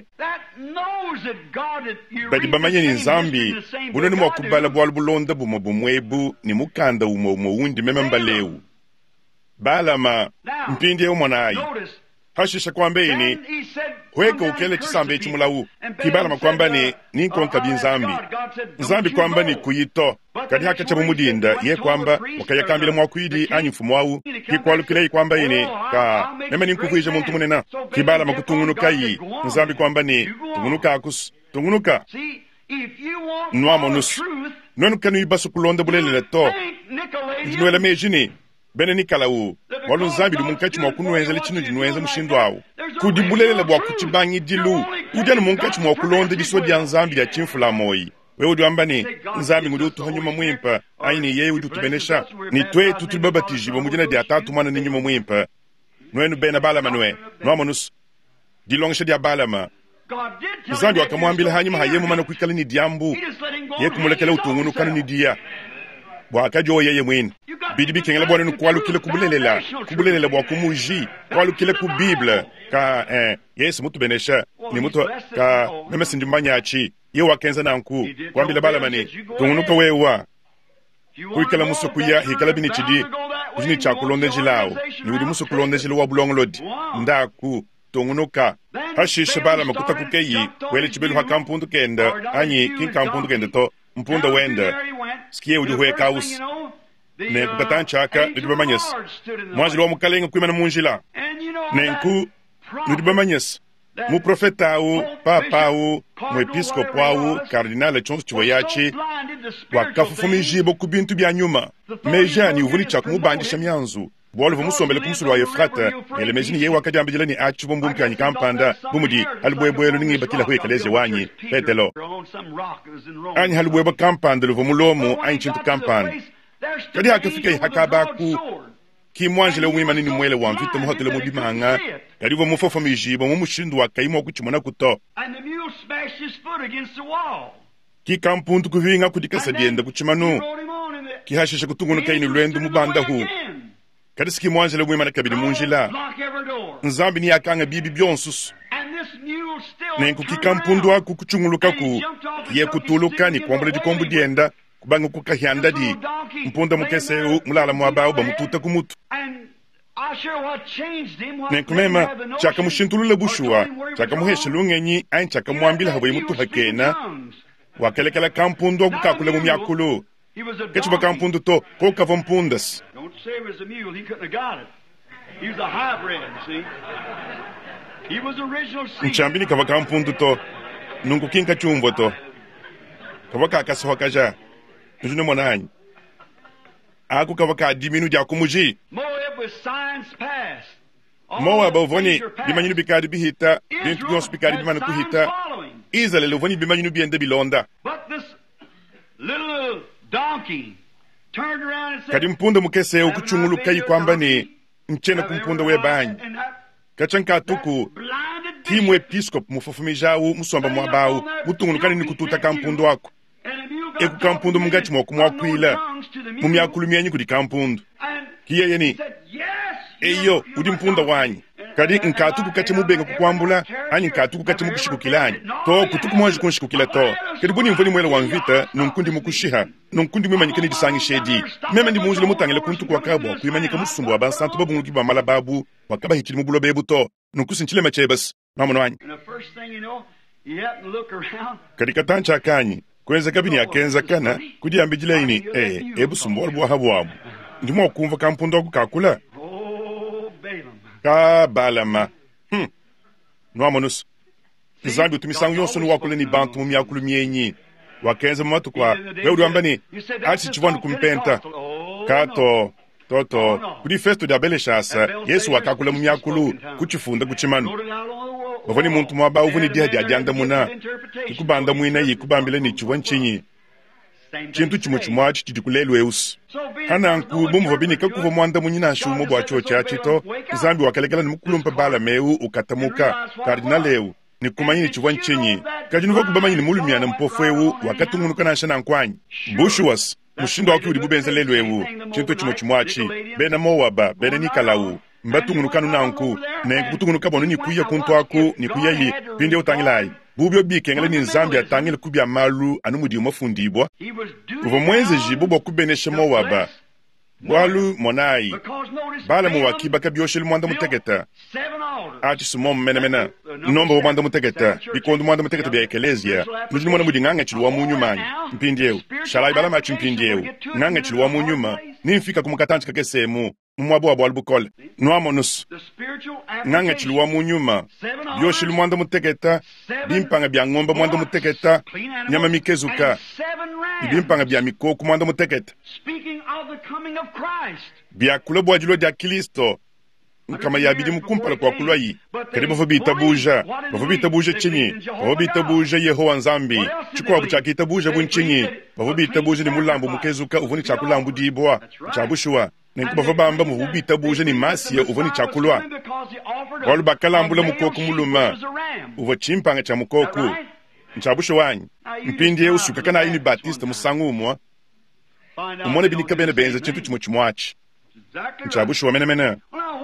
badi bamanye ni nzambi buno ni mwakubala bwalu bulonda bumo bumwebu ni mukanda umo wundi memembaleu balama mpindi umwanayi hashisha kwambe ini weka ukele chisambe chimulawu kibalama kwamba ni ninkonka binzambi nzambi kwamba ni kuyito kadi haka cha mumudinda ye kwamba wakayakambile mwakuidi anyi mfumu wawu kikwalukile kwamba ini ka mema ninkukuisha muntu munena kibalama kutungunuka yi nzambi kwamba ni tungunuka akus tungunuka nwamonus nonu kanu ibasu kulonda bulele to njinwela mejini bene nikalawu walu nzambi dumunkachi mwakunuenzele chinu jinuenze mushindo wawu kudibulele bwa kuchibanyi dilu ujanu munkachi mwakulonda diso dia nzambi ya chimfula moyi wewe udiwambani nzambi ngudi utuhanyuma mwimpa aini yeye udutubenesha ni twe tutulibabatiji bamujina dia tatu mwana ninyuma mwimpa nwenu bena balama nwe nwamonus dilongisha dia balama nzambi wakamwambila hanyuma hayemu mana kuikali ni diambu ye kumulekele utungunu kanu ni dia bwakajo yeye mwini bidibi kengele bwana nukwalu kile kubulelela bwa kumuji kwalu kile ku bible ka yesu mutu benesha ni mutu ka memesi ndimbanyachi ye wakenza nanku kwambila balamani tungunuka wewa kuikala musukuya hikala binichidi kujini chakulonde jilao ni widi musukulonde jilo wa bulongolodi ndaku tungunuka hashisha balama kutakukeyi wele chibelu hakampundu kenda anyi kinkampundu kenda to mpunda wenda skiye ujuhwe kaus ne kukatanchaka nidibamanyes mwajilo wa mukalenga kuimana munjila nenku nidibamanyes mu profeta au papa au mu episkopo au kardinale chonsu chiwayachi wakafufumiji kubintu bya nyuma mejani uvuni chaku mubandisha myanzu bwalivu musombele kumusulu wa Efrata ele mejini ye wakajambijela ni achi bombumpi anyi kampanda bumudi halibwebwelo ningi bakila huekeleze wanyi petelo anyi halibweba kampanda luvu mulomu anyi chintu kampanda kadi hakafika hakabaku ki mwanjele umwima nini mwele wa mvito muhotele mubimanga kadi uvo mufofo mijibo mumushindu wakaimo kuchimona kuto ki kampundu kuvinga kudikasa dienda kuchimanu ki hashisha kutungunuka ini lwendu mubanda hu kadi siki mwanjele umwima na kabili munjila nzambi ni yakanga bibi byonsus nenku ki kampundu waku kuchunguluka ku ye kutuluka ni kwambule dikombu dienda kubangu kukahyanda di mpunda mukeseu mulala mwabao bamututa kumutu nenkumema chaka mushintulule bushua chaka muheshelu ngenyi ayin chaka mwambila hawa imutu hakena wakelekela kampundu wakukakule mumyakulu kechiba kampundu to kokava mpundas same as a mule, he couldn't have got it. He was a hybrid, see? He was original seed. Nchambini kava kampundu to. Nungu kinka chumbo to. Kava kakasi wakaja. Njune mwananyi. Aku kava ka diminu ja kumuji. Moab was signs past. Moab ovoni bimanyinu bikadi bihita. Bintu gons bikadi bimanu kuhita. Israel ovoni bimanyinu biende bilonda. But this little donkey turned around and said, Kadi mpunda mukese ukuchungulu kai kwamba ni nchena kumpunda webanyi. Kachanka tuku timu episcop mufufumijau musomba mwabau mutungulu kani nikututa kampundu wako. Eku kampundu mungachi mwaku mwakuila mumyakulumyenyi kudi kampundu. Kiye yeni eyo udi mpunda wanyi. Kadi nkatuku kache mubenga kukwambula ani nkatuku kache mukushikukilanyi. To kutuku mwaji kunshikukila to. Kadi buni mvoni mwela wanvita nunkundi mukushiha. Nunkundi mwemanyikani disangi shedi. Mema ndi muunjile mutangile kuntuku wakabwa kuyimanyika musumbu wabansantu babu ngiba mala babu wakaba hikili mubulo bebu to. Nunkusinchile machebas. Mamono wanyi. Kadi katancha akanyi. Kwenza kabini ya kenza kana kudi ambijile ini ebu sumbuwa buwa habu wabu. Ndimo wakumva kampundo waku kakula. Ka balama. Nwamonus. Nzambi utimisangu yonsonu wakule ni bantu mumi yakulu mienyi. Wakenza mwatu kwa. Weudu ambani. Achi chivondi kumpenta. Kato. Toto. Kudi festo diabele shasa. Yesu wakakula mumi yakulu. Kuchifunda kuchimanu. Wavoni muntu mwaba uvuni diha diadianda muna. Kikubanda mwina yi kubambile ni chivonchinyi. Chintu chimuchumwachi chidikulelu eusi. Hana nku bumu vabini kakuva mwanda munyina shumo bwa chocha chito. Zambi wakalekela ni mukulumpa bala meu ukatamuka. Kardinaleu. Ni kumanyini chivonchinyi. Kajinuva kubama yini mulumiana mpofu ewu wakati ngunu kanasha na nkwanyi. Bushuwas. Mushindo waki udibubenze lelu ewu. Chintu chimuchumwachi. Bena Moaba. Bena Nikalau. Mbatu ngunu kanu na nku. Na nkutu ngunu kabonu ni kuya kuntu waku. Ni kuya yi. Pindi utangilai. Bubyo bikengele ni Zambia tangile kubya malu anumudi umafundibwa. Kuva mweze jibu bokubeneshe Moaba. Walu monai. Bala muwakiba kabyosheli mwanda mutegeta. Achi sumomu mena. Nomba mwanda mutegeta. Bikondu mwanda mutegeta bya ekelezia. Mujini mwana mudi nganga chiluwa munyumanyi. Mpindieu. Shalai bala machi mpindieu. Nganga chiluwa munyuma. Nimfika kumukatanchi kakesemu. Mwabu wabu walbukole. Nwamonus. Nganga chiluwa munyuma. Byosheli mwanda mutegeta. Bimpanga bya ngomba mwanda mutegeta. Nyama mikezuka. Bimpanga bya mikoku mwanda mutegeta. Bya kulabo wajilo dia Kristo. Kama yabidi mukumpala kwa kulwayi. Karibu vabita buja. Vabita buja chinyi. Vabita buja Yehowa Nzambi. Chukwa buchaki tabuja bunchinyi. Vabita buja ni mulambu mukezuka uvuni chakulambu diibwa. Chabushua. Nenkuba vabamba muvubita buja ni masiya uvuni chakulwa. Walu bakalambula mukoku muluma. Uva chimpanga cha mukoku. Nchabushu wanyi. Mpindi usuka kana ini Batista musangu umwa. Umone binika bene benza chintu chimuchumwachi. Nchabushu wa mena.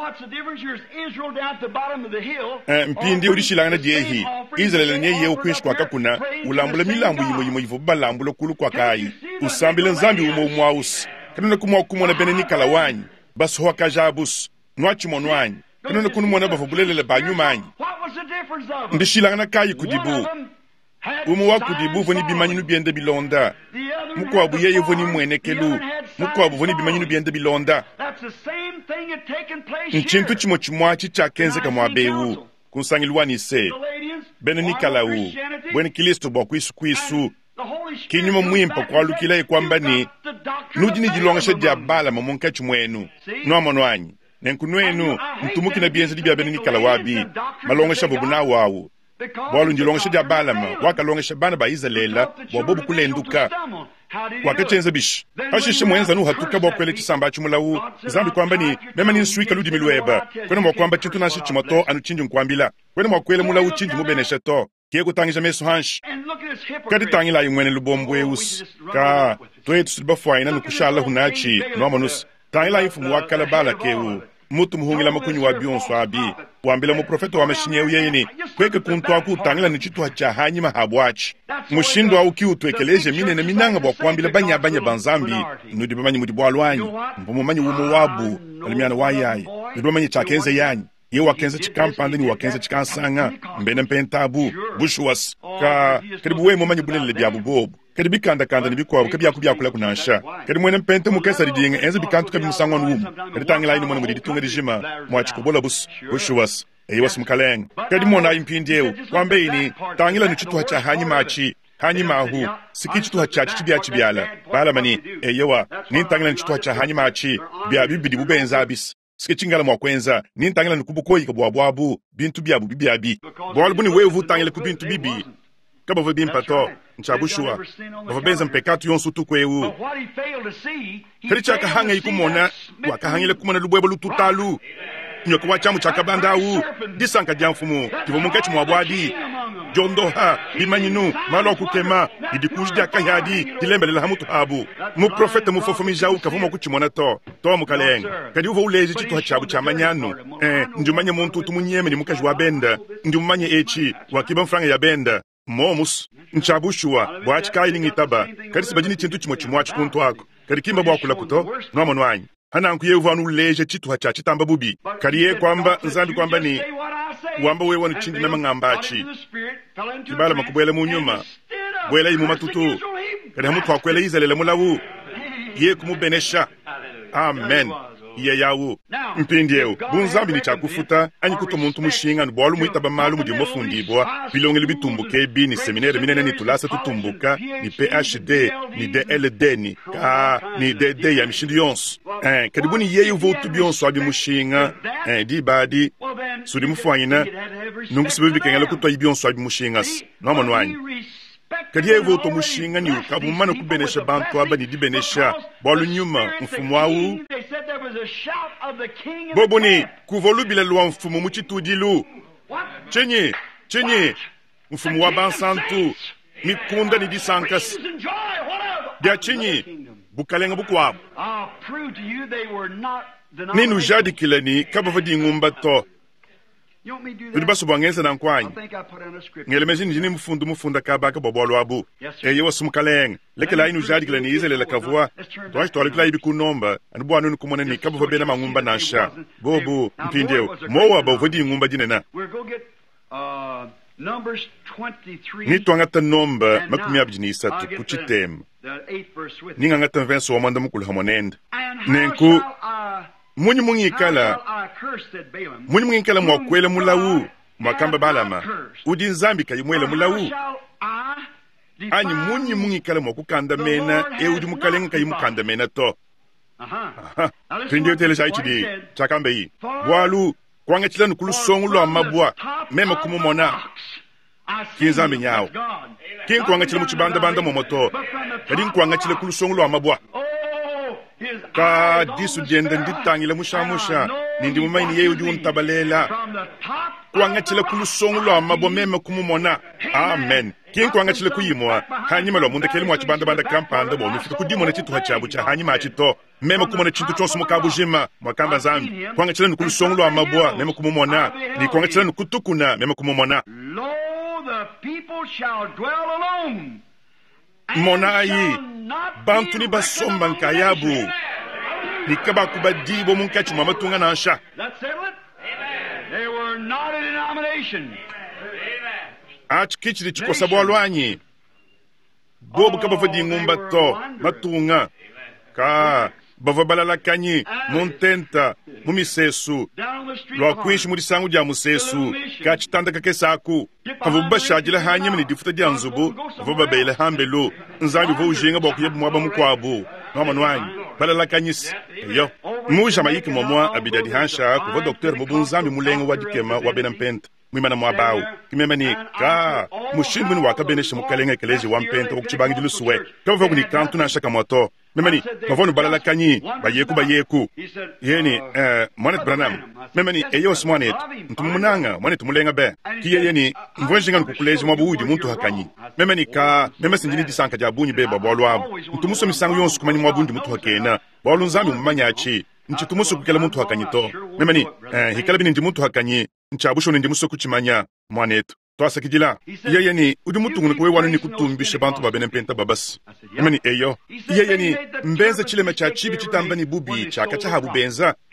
Mpindi urishilangana diehi. Israel nye ye ukwish kwa kakuna. Ulambula milambu yimo yivu balambula kulu kwa kai. Usambile Nzambi umwaus. Kanuna kumwa kumona bene nikala wanyi. Basu hwaka jabus. Nwachi monwanyi. Kanuna kumona bafubulele banyumanyi. Ndishilangana kai kudibu. Umu wa kudibu voni bimanyinu biende bilonda. Muko wabu yeye voni mwenekelu. Muko wabu voni bimanyinu biende bilonda. Nchintu chimochumwachi cha kenze kama abeu. Kunsangilwa ni se. Bene nikalau. Bwene Kristo boku isu kuisu. Kinyuma mwimpa kwa lukila ikwamba ni. Nujini jilongashe diabala mamunka chumwenu. Nwamono anyi. Nenkunwenu. Mtumuki na bienze libya bene nikalawabi. Malongasha bubuna wawu. Bwalu njilongeshe dia balama wakalongeshe bana ba Israela bobu kulenduka wakachenza bishi ashishe mwenza nu hatuka bokwele chisamba chumulawu Zambi kwamba ni mema ni nswika ludi milweba kwena mwakwamba chintu nashi chimato anu chinju nkwambila kwena mwakwele mulawu chinju mubeneshe to kiye kutangisha mesu hanshi kati tangila yungwene lubombo eus ka toye tusibafuwa ina nukushala hunachi nomanus tangila infumu wakala bala kewu mutu muhungila makunyu wa bionso abi wambila mu profeta wa mashinyeu yeyini kweke kuntu aku tangila ni chitu hacha hanyi mahabwachi mushindo au ki utwekeleje mine na minanga bwa kwambila banya banzambi nudi bamanyi muti bwalwanyi mpumu manyi wumu wabu alimiana wayayi nudi bamanyi chakenze yanyi ye wakenze chikampande ni wakenze chikansanga mbene mpentabu bushuwas ka karibu we mumanyi bulele bya bubobu kadi bikanda ni bikwa kabi yakubya kula kunansha kadi mwene mpente mukesa didinga enzo bikantu kabi musangwan wum kadi tangila ini mwene mudi tunga dijima mwachi kubola bus bushuwas eyiwas mukaleng kadi mwona impindeu kwambe ini tangila nuchitu hacha hanyi mahu sikichi tu hacha chibiala bala mani eyewa ni tangila nuchitu hacha hanyi machi bia bibidi bubenza abis skechingala mwakwenza ni tangila nukubukoyi kabwabwabu bintu biabu bibiabi bolbuni wevu tangila kubintu bibi kaba vobim pato nchabushua babenza mpekatu yonsu tukwewu karicha kahanga ikumona wakahangile kumona lubwebo lututalu nyoka wachamu chakabandawu disanka jamfumu tivomunkechi mwabwadi jondoha bimanyinu malo kukema idikujja kahadi dilembelela hamutu habu mu profeta mufofomijau kavuma kuchimona to mukaleng kadi uvo ulezi chitu hachabu chamanyano njumanye muntu tumunyeme ni mukaji wa benda njumanye echi wakiba mfranga ya benda momus nchabushua bwachika ilingi taba kadi sibajini chintu chimwa chikuntu wako kadi kimba bwakula kuto nomo nwanyi hananku yevu anu leje chitu hacha chitamba bubi kadi ye kwamba nzambi kwamba ni wamba wewe wanu chindi mema ngambachi kibala makubwele munyuma bwela imu matutu kadi hamutu wakwele izalele mulawu ye kumubenesha amen iye yawu mpindieu bunzambi ni chakufuta anyi kuto muntu mushinga nubwalu muitaba malu mudi mofundibwa bilongele bitumbuke bi ni seminaire minene ni tulasa tutumbuka ni PhD ni DLD ni DD ya mishindi yonsu kadibuni yeyu votu biyonsu abi mushinga di badi sudi mufwanyina nungu sibebi kengele kuto ibiyonsu abi mushingas nomo nwanyi kadi yeyu votu mushinga ni ukabu mumana kubenesha bantu aba ni dibenesha bwalu nyuma mfumu wawu boboni kuvolu bila luwa mfumu muchitudilu chenye mfumu wa bansantu mikunda ni disankas dia chenye bukalenga bukwabu ninu jadi kilani kabavadi ngumba to ulibasu bwangenza na nkwanyi ngelemezi njini mufunda kabaka bobolo abu yewa sumukaleng lekela inu jadi kilani izelela kavua twashi twalikila ibi kunomba anibu anu nukumone ni kabavabena mangumba nasha bobu mpindeo mowa bavadi ngumba jinena ni twangata nomba makumi abjini isatu kuchitem ninga ngata verse wa manda mukulu hamonenda nenku munyi mungikala mwakwele mulawu mwakamba balama udi nzambi kayimwele mulawu anyi munyi mungikala mwakukanda mena udi mukalenga kayimukanda mena to tindiyo tele chaichidi chakambe yi bwalu kwanga chila nukulu songu lo amabwa mema kumumona kinzambi nyao kwanga chila muchibanda momoto kadi kwanga chila kulu songu lo amabwa ka disu jenda nditangile musha nindi mumaini yeyu di untabalela kwanga chile kulusongulo amabo meme kumumona amen kwanga chile kuyimwa hanyima lo munda kele mwachibanda kampanda bo mifika kudimona chitu hachabu cha hanyima chito meme kumona chitu chonsu mukabujima mwakamba zambi kwanga chile nukulusongulo amabo meme kumumona ni kwanga chile nukutukuna meme kumumona the people shall dwell alone. Monayi bantu ni basomba nkayabu nikaba kubadibo munkachi mamatunga nansha. That's it. They were not a denomination. Kichiri chikosa bwalwanyi bobu kaba fadi ngumba to matunga ka bava balala kanyi montenta mumisesu lwa kwishi muri sangu dia musesu ka chitanda kakesaku kavuba shajila hanyem ni difuta dia nzubu vuba bele hambelo nzambi vo ujenga bokuye mwaba mukwabu no manwanyi balala kanyis yo muja mayiki momwa abidadi hansha ko docteur mubunzambi mulenga wadikema wabenampenta mwimana mwabawu kimemani ka mushimbuni wakabenesha mukalenga keleji wampenta okuchibangi dilusuwe kava kuni kantu na shaka moto memani mavonu balala kanyi bayeku yeni mwanet branam memani eyos mwanet ntumunanga mwanet mulenga be kiye yeni mvwenjinga nukukuleji mwabuudi muntu hakanyi memani ka memesi njini disanka jabunyi beba bwalwabu ntumuso misangu yonsu kumani mwabundi muntu hakena bwalu nzambi mumanyachi nchitumuso kukela muntu hakanyi to memani hikala bini ndi muntu hakanyi nchabusho ndi muso kuchimanya mwanetu twasa kijila yeyeni udi mutungune kuwe wanu ni kutumbisha bantu babene mpenta babas emeni eyo yeyeni mbenza chilema cha chibi chitamba ni bubi chaka cha habu benza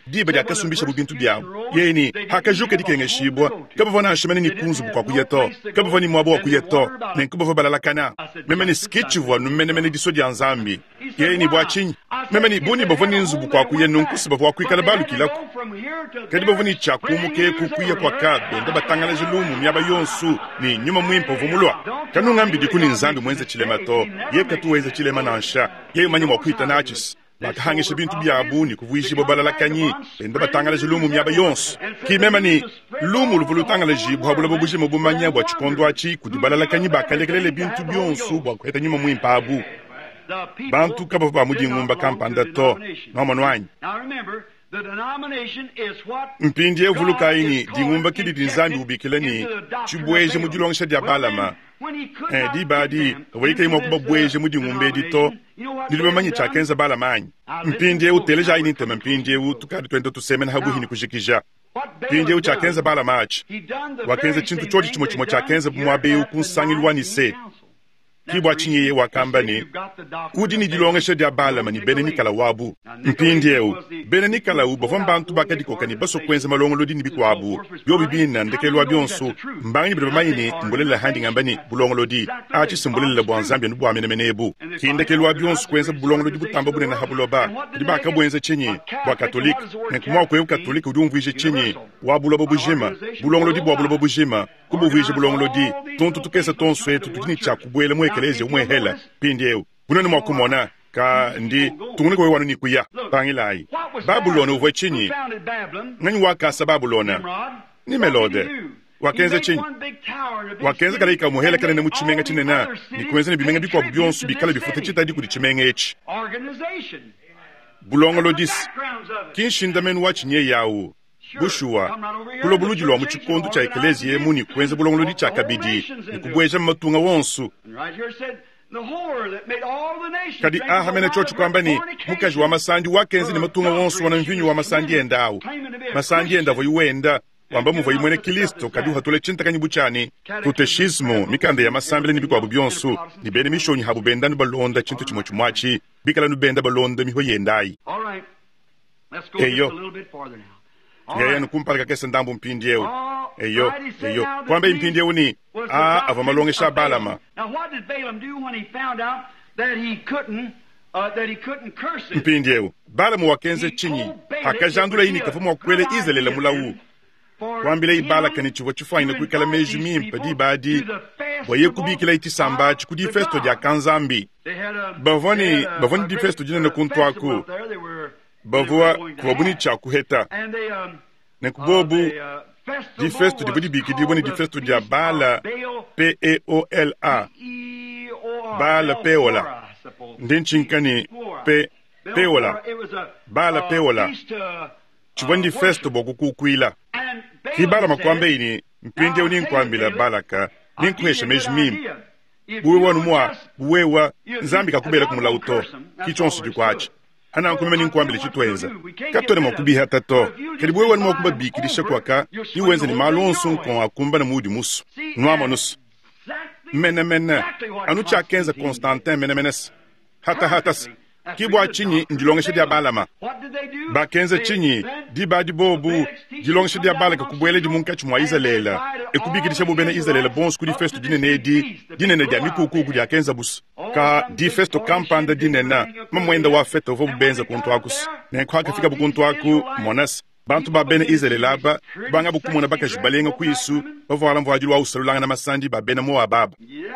diba dia kasumbisha bubintu byabo yeni hakajuke dikenge shibwa kabavona shimani ni kunzu bukwa kuyeto kabavoni mwabo kuyeto nenkubavo balalakana memeni sketchwa numene disodi anzambi yeni bwachinyi memeni buni bavoni nzu bukwa kuyenu nkusi bavwa kwikala balu kilako kadi bavoni chakumu ke kukuye kwa kabe ndaba tangala zilumu myaba yonsu ni nyuma mwimpo vumulwa kanu ngambi dikuni nzambi mwenze chilemato yeka tuwenze chilema nansha ye manyi mwakuita nachis bakahangisha bintu byabu ni kuvuishi bobalalakanyi ndaba tangala zilumu myaba yonsu kimema ni lumu luvulutangala jibu habula bobuji mobumanya bwa chikondwa chi kudibalalakanyi bakalekelele bintu byonsu bwa kweta nyuma mwimpa abu bantu kaba bamudi ngumba kampanda to nomanwanyi mpindi evulukaini dingumba kidi dinzambi ubikilani chibweje mudilongisha dia balama di badi wayike imokuba bweje mudingumba edito nilibamanyi chakenza balamanyi mpindi uteleja ini tema mpindi utukadi 22 habu hini kushikija mpindi uchakenza balamachi wakenza chintu choti chimo chakenza bumwabe ukunsangilwanise kibwa chinye wakambani udini dilongesha dia balama ni benenikala wabu mpindieu benenikala uba vambantu bakadikokani baso kwenza malongolo dini bikwabu yo bibina ndekelwa byonso mbangi bibamayini mbolela handi ngambani bulongolo di achi simbolela bwanzambia ndubu amenemenebu kindekelwa byonso kwenza bulongolo di butamba bunena habuloba dibaka bwenza chinyi bwa katolik nekumwa kwe katolik udumvije chinyi wabulo bobujima bulongolo di bwabulo bobujima kubuvije bulongolo di tontu tukesa tonswe tutini chakubwele mwekeleze umwehela pindieu bunani mwakumona ka ndi tunguni kwa wanu ni kuya pangilai Babylon uwe chinyi ngani wakasa Babylona ni melode wakenze chinyi wakenze kala ika muhela kala ne muchimenga chinena ni kwenze ne bimenga bikwa byonsu bikala bifute chita di kudi chimenga echi bulongolo dis kinshinda menu wachinye yawo bushua kulobuluji lwa muchikondu cha ekelezi muni kwenze bulongolo di chakabidi nikubweja matunga wonsu kadi ahamene chochi kwamba ni mukaji wa masandi wakenzi ni matunga wonsu wana mvinyu wa masandi endawo masandi endavo yuwenda wamba muva imwene Kristo kadi uhatule chinta kanyibuchani tuteshismo mikanda ya masambile ni bikwa byonsu ni bene mishonyi habu benda ni balonda chintu chimo chumwachi bikala ni benda balonda miho yendai eyo yeye nukumpalika kesa ndambu mpindieu eyo kwamba impindieu ni ava malongesha balama mpindieu balama wakenze chinyi hakajandula ini kafumu wakwele izelela mulawu kwambile ibala kani chivo chifaina kuikala meju mimpa di badi waye kubikila iti sambachi kudi festo dia kanzambi bavoni di festo jina na kuntwaku bavua kwabuni chaku heta nekubobu di festo di budi biki di boni di festo dia bala P-E-O-L-A bala peola ndincinkani peola bala peola chibondi festo boku kukwila kibala makwambe ini mpinde uni nkwambila balaka ninkwesha mejimim buwewa numwa buwewa nzambi kakubela kumulauto kichonsu dikwachi ana nkume ninkwambile chitwenza katone mwakubiha tato kedi buwewa numwa kuba bikirisha kwaka niwenza ni malonsu nkon akumba na mudi musu nwama nusu mene anu chakenza Constantin menes hatas kibwa chinyi ndilongesha dia balama bakenza chinyi diba dibobu dilongesha dia balaka kubwele di munka chumwa Israela ekubikidisha bubena Israela bons kudi festo dinene dia mikuku kudi akenza bus ka di festo kampanda dinena mamwenda wa feto vo benza kontu akus nenkwa kafika bukontu aku monas bantu babena Israela aba banga bukumona bakajibalenga kuisu bavala mvajulu wa usalulanga na masandi babena mo ababa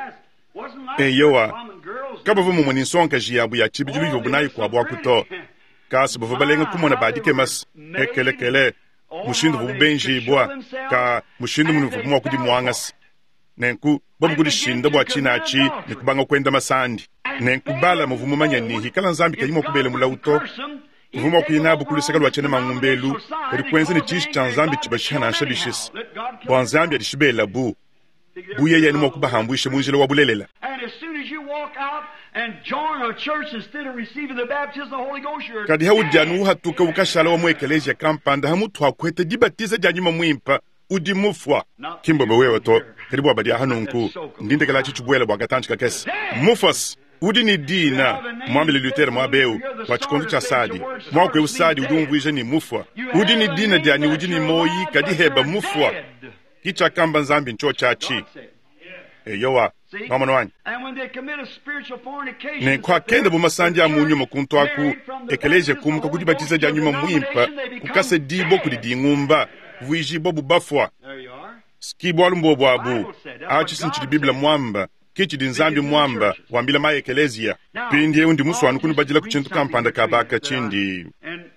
eyowa kaba vumu mwani nsonka jiyabu ya chibijulu yobunayi kwa bwakuto kasi buvu balenga kumona badike mas ekele mushindu vubu benji bwa ka mushindu munu vubu mwa kudi mwangas nenku babu kudi shinda bwa chinachi nikubanga kwenda masandi nenku bala muvumu manyanihi kala nzambi kajima kubele mulauto vumu kuyinabu kulisakala wachene mangumbelu kadi kwenze ni chishi cha nzambi chibashana anshabishis bwa nzambi adishibela buye yeni mwakuba hambuishe munjile wabulelela kadi haudjanu uhatuka ukashala wa mwekeleji ya kampanda hamutu hakuhete dibatiza janyima mwimpa udi mufwa kimbo bewewa to kadi bwa badia hanunku ndinde kala chichubwele bwa gatanchika kesi mufas udini dina mwambile Lutero mwabeu wa chikondo cha sadi mwakwe usadi udumvwije ni mufwa udini dina diani udini moyi kadi heba mufwa kicha kamba nzambi ncho chachi yowa mama nwanyi ne kwa kende bumasandi amunyu mukuntu aku ekeleje kumka kudibatiza ja nyuma mwimpa kukase dibo kudidi ngumba vwiji bobu bafwa skibo alumbo abu achi sinchiri biblia mwamba kichi dinzambi mwamba wambila ma ekelezia pindi undi muswanu kuni bajila kuchintu kampanda kabaka chindi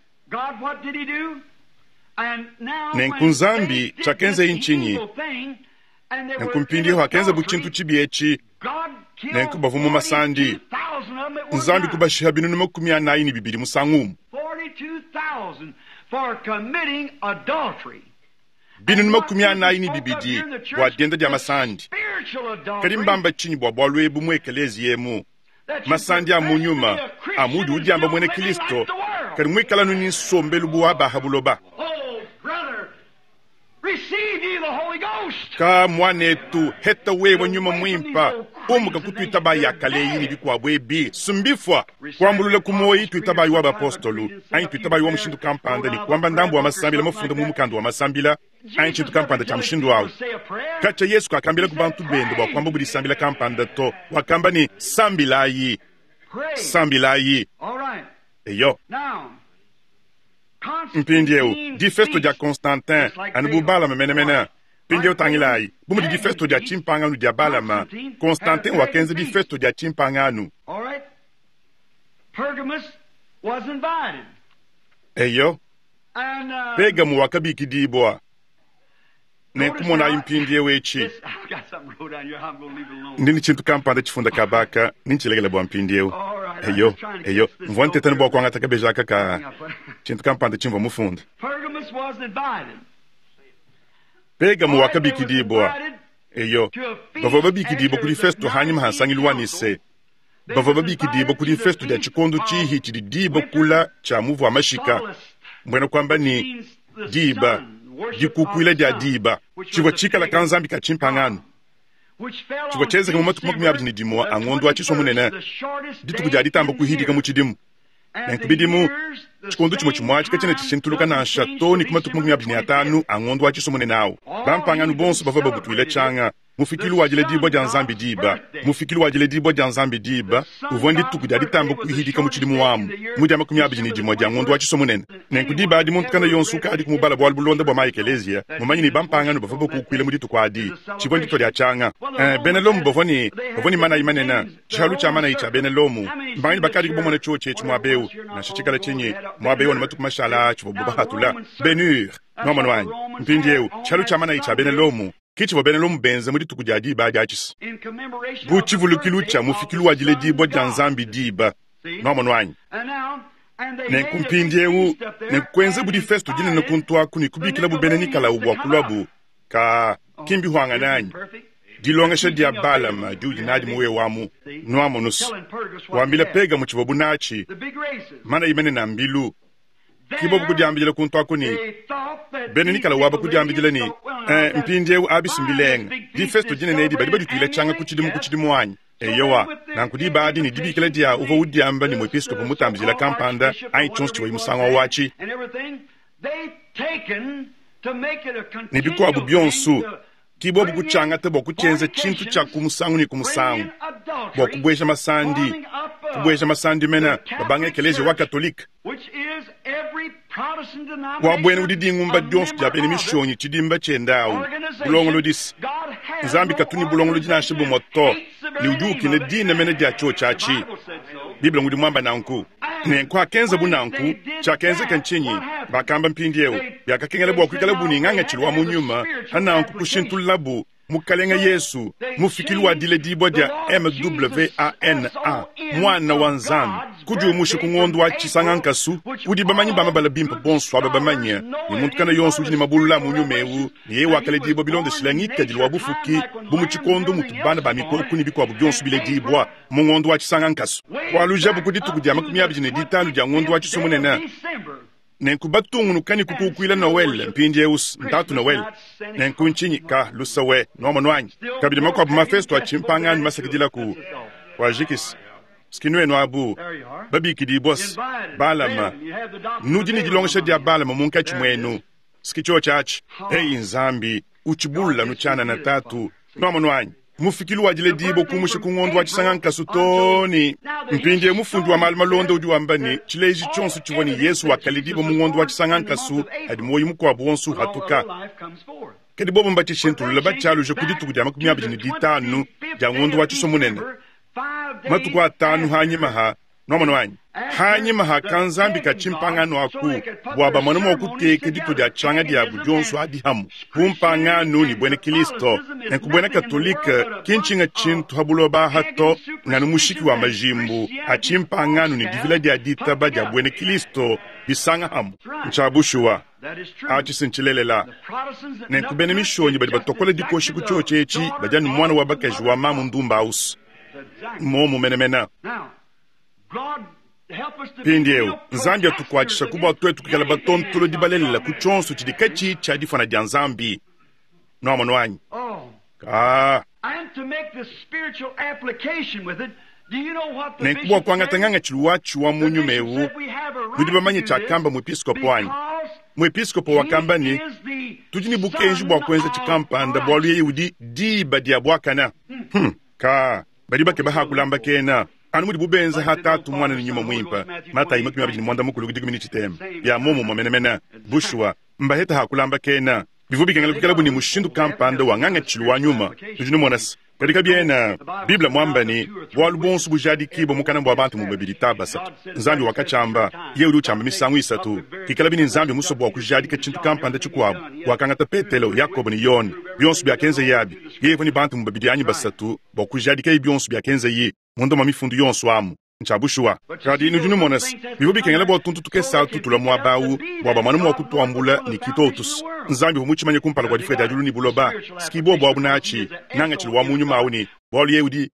nenkunzambi chakenze inchinyi nenkumpindi hakenze buchintu chibiechi nenkubavumu masandi nzambi kubashiha binu numakumi naini bibiri musangumu 42,000 for committing adultery. Binu numakumi naini bibidi wadenda dia masandi karimbamba chinyi bwabwalu ebu mwekelezi yemu masandi amunyuma amudi udiamba mwene Kristo karimwekala nuni sombelu buwaba habuloba ka mwanetu heta wewa nyuma mwimpa umuka kutuitaba yakale yini bikuwa bwebi sumbifwa kwambulule kumoyi tuitaba yuwa bapostolu ayi tuitaba yuwa mshindu kampanda ni kwamba ndambu wa masambila mafunda mumukandu wa masambila ayi chintu kampanda cha mshindu wawu kacha Yesu kakambila kubantu bendo wa kwamba budi sambila kampanda to wakamba ni sambilayi eyo mpindieu di festo dia Constantin anububala memenemena pindieu tangilai bumudi di festo dia chimpanganu dia balama Constantin wakenze di festo dia chimpanganu. All right. Pergamus was invited. Eyo And Pergamu wakabiki diboa nekumona impindieu echi I've got something wrote down here. I'm going to leave it alone. ndini chintu kampanda chifunda kabaka ninchilegele bwa mpindieu eyo mvonte tanu bwa kwanga takabejaka ka chintu kampanda chimva mufunda Pergamus was invited. Pergamu wakabiki diboa eyo bava babiki dibo kuri festo hanyuma hansangilwanise bava babiki dibo kuri festo dia chikondo chihi chidi dibo kula cha muvu wa mashika mbwena kwamba ni diba jikukuile dia diba chiwa chika la kanzambi ka chimpanganu chiwa cheze kama matu kumakumi abjini dimwa angondo achiso munene ditu kujaditamba kuhidika muchidimu nenkubidimu chikondo chimo chimwachi kachene chichintuluka na shatoni kumatu kumakumi abjini atanu angondo achiso munene awo bampanganu bonso bava babutuile changa mufikilu wajile dibo janzambi diba uvondi tukujaditamba kuhidika muchidimu wamu mujama kumi abjini dimwa jangondo achiso munene nenkudiba adi muntu kana yonsuka adi kumubala bwa bulonda bwa maekelezia mumanyini bampanganu bava bakukwile muditu kwa adi chivondi toli achanga benelomu bavoni mana imanena chihalu cha mana icha benelomu mbangani bakari kubomona chuo chechi mwabeu na shichikala chenye mwabeu na matuku mashala chivobuba hatula benur nomano wanyi mpindieu chihalu cha mana icha benelomu kichivo benelomu benze muditu kujadi ibadi achisi In commemoration buchivulukilu cha mufikilu wajile dibo janzambi diba nomano wanyi nenkumpindieu nenkwenze budi festo jine nekuntua kuni kubikila bubenenikala ubwa kulabu ka kimbi huanga nanyi dilongesha dia balama juji nadi muwe wamu nuamonus wambila pega muchivobu nachi the big races. mana imene na mbilu kibobu kudiambijile kuntua kuni benenikala waba kudiambijile ni mpindieu abisimbilenga di festo jine nedi badi badi tuile changa kuchidimu wanyi eyowa nankudi badi ni dibikile dia uva udiamba ni mwepiskopu mutambijile kampanda ayi chonsu chiwa imusangwa wachi And everything they taken to make it a ni bikuwa bu byonsu continuing kibobu kuchanga te bokuchenze chintu cha kumusangu ni kumusangu bokubwesha masandi kubwesha masandi mena babange keleje wa katolika which is every Protestant denomination wabwene udidi ngumba dyonsu dia bene mishonyi chidimba chendawu bulongolo disi nzambi katuni bulongolo dina shibu moto ni uduki ne dine mene dia cho chachi biblia ngudi mwamba nanku ne kwa kenza bunanku cha kenza kanchinyi bakamba mpindieu yakakengele bwa kwikala buni nganga chilwa munyuma ananku kushintu labu mukalenga Yesu mufikilu wa dile dibo dia MWANA mwana wa nzambi kuju mushi kungondo wa chisangankasu udi bamanyi bamabala bimpa bonso ababamanya ni muntu kana yonsu udi ni mabulula munyumewu ni ye wakale dibo bilonde silangika dilwa bufuki bumuchikondo mutubana bamikoku ni bikwa bubyonsu bile dibwa mungondo wa chisangankasu waluja bukudi tukudi amakumi abjine ditanu dia ngondo wa chisomunena nenkubatungu kani kukukwila Noel mpindius ntatu Noel nenkunchinyi ka lusawe nomano wanyi kabidi makwa bumafesto achimpangani masakidila ku wajikis skinwenu abu babi kidi boss balama nujini dilongesha dia balama munka chimwenu skicho chach nzambi uchibula nuchana na tatu nomonwanyi mufikilu wajile dibo kumushi kungondo wachisanganka sutoni mpinde mufundi wa malmalondo ujuambani chileji chonsu chivoni Yesu wakali dibo mungondo wachisanganka su adi moyi mukwa buonsu hatuka kedi bobo mbachi shentu laba chalo jokudi tukudama kumiyabijini ditanu ja ngondo wachiso munene matuku atanu hanyimaha nomonwanyi hanyimaha kanzambi kachimpangano aku bwaba mwanamo wakuteke dito dia changa dia bujonsu adi hamu pumpangano ni bwene Kristo nkubwene katolika kinchinga chintu habuloba hato nganu mushiki wa majimbu achimpangano ni divila dia ditaba dia bwene Kristo bisanga hamu nchabushuwa achisinchilelela nkubene mishonyi badi batokole dikoshi kuchochechi bajani mwana wabakaji wa mamu ndumba house momu menemena pindieu nzambi atukwachisha kuba twetu kikala batontulo dibalela kuchonsu chidikachi cha difana dia nzambi nomonwanyi and to make the spiritual application with it. Do you know what the nekubwa kwangatanganga chiluwachi wa munyu mewu kudibamanyi chakamba mwepiskopo wanyi mwepiskopo wakamba ni tujini bukenji bwa kwenza chikampanda bwalu yeyudi diba dia bwakana badiba kebaha kulamba kena anumudi bubenza hatatu mwana ni nyuma mwimpa mata imakumi abijini mwanda mukulu kudigumini chitem ya momo mwamenemena bushwa mbaheta hakulamba kena bivubi kengala kukalabu ni mushindu kampanda wanganga chiluwa nyuma tujini mwanas kadika biena Biblia mwambani bwalu bonsu bujadi kibo mukana mbwa bantu mubabirita basatu nzambi wakachamba yeudi uchamba misangu isatu kikalabi ni nzambi musobo wakujadi kachintu kampanda chukwabu wakangata Petelo Yakobo ni Yoni bionsu byakenze yabi yevo ni bantu mubabirianyi basatu wakujadi kai bionsu byakenze yi mundo mamifundu yonsu amu nchabushuwa kadi nujunu monas bivubi kengala bwa tuntu tukesa tutula mwabawu bwaba manu mwakutwambula ni kitotus nzambi humuchimanye kumpala kwa difreda julu ni buloba skibo bwabu nachi nanga chiluwa munyu mauni bwalu yeudi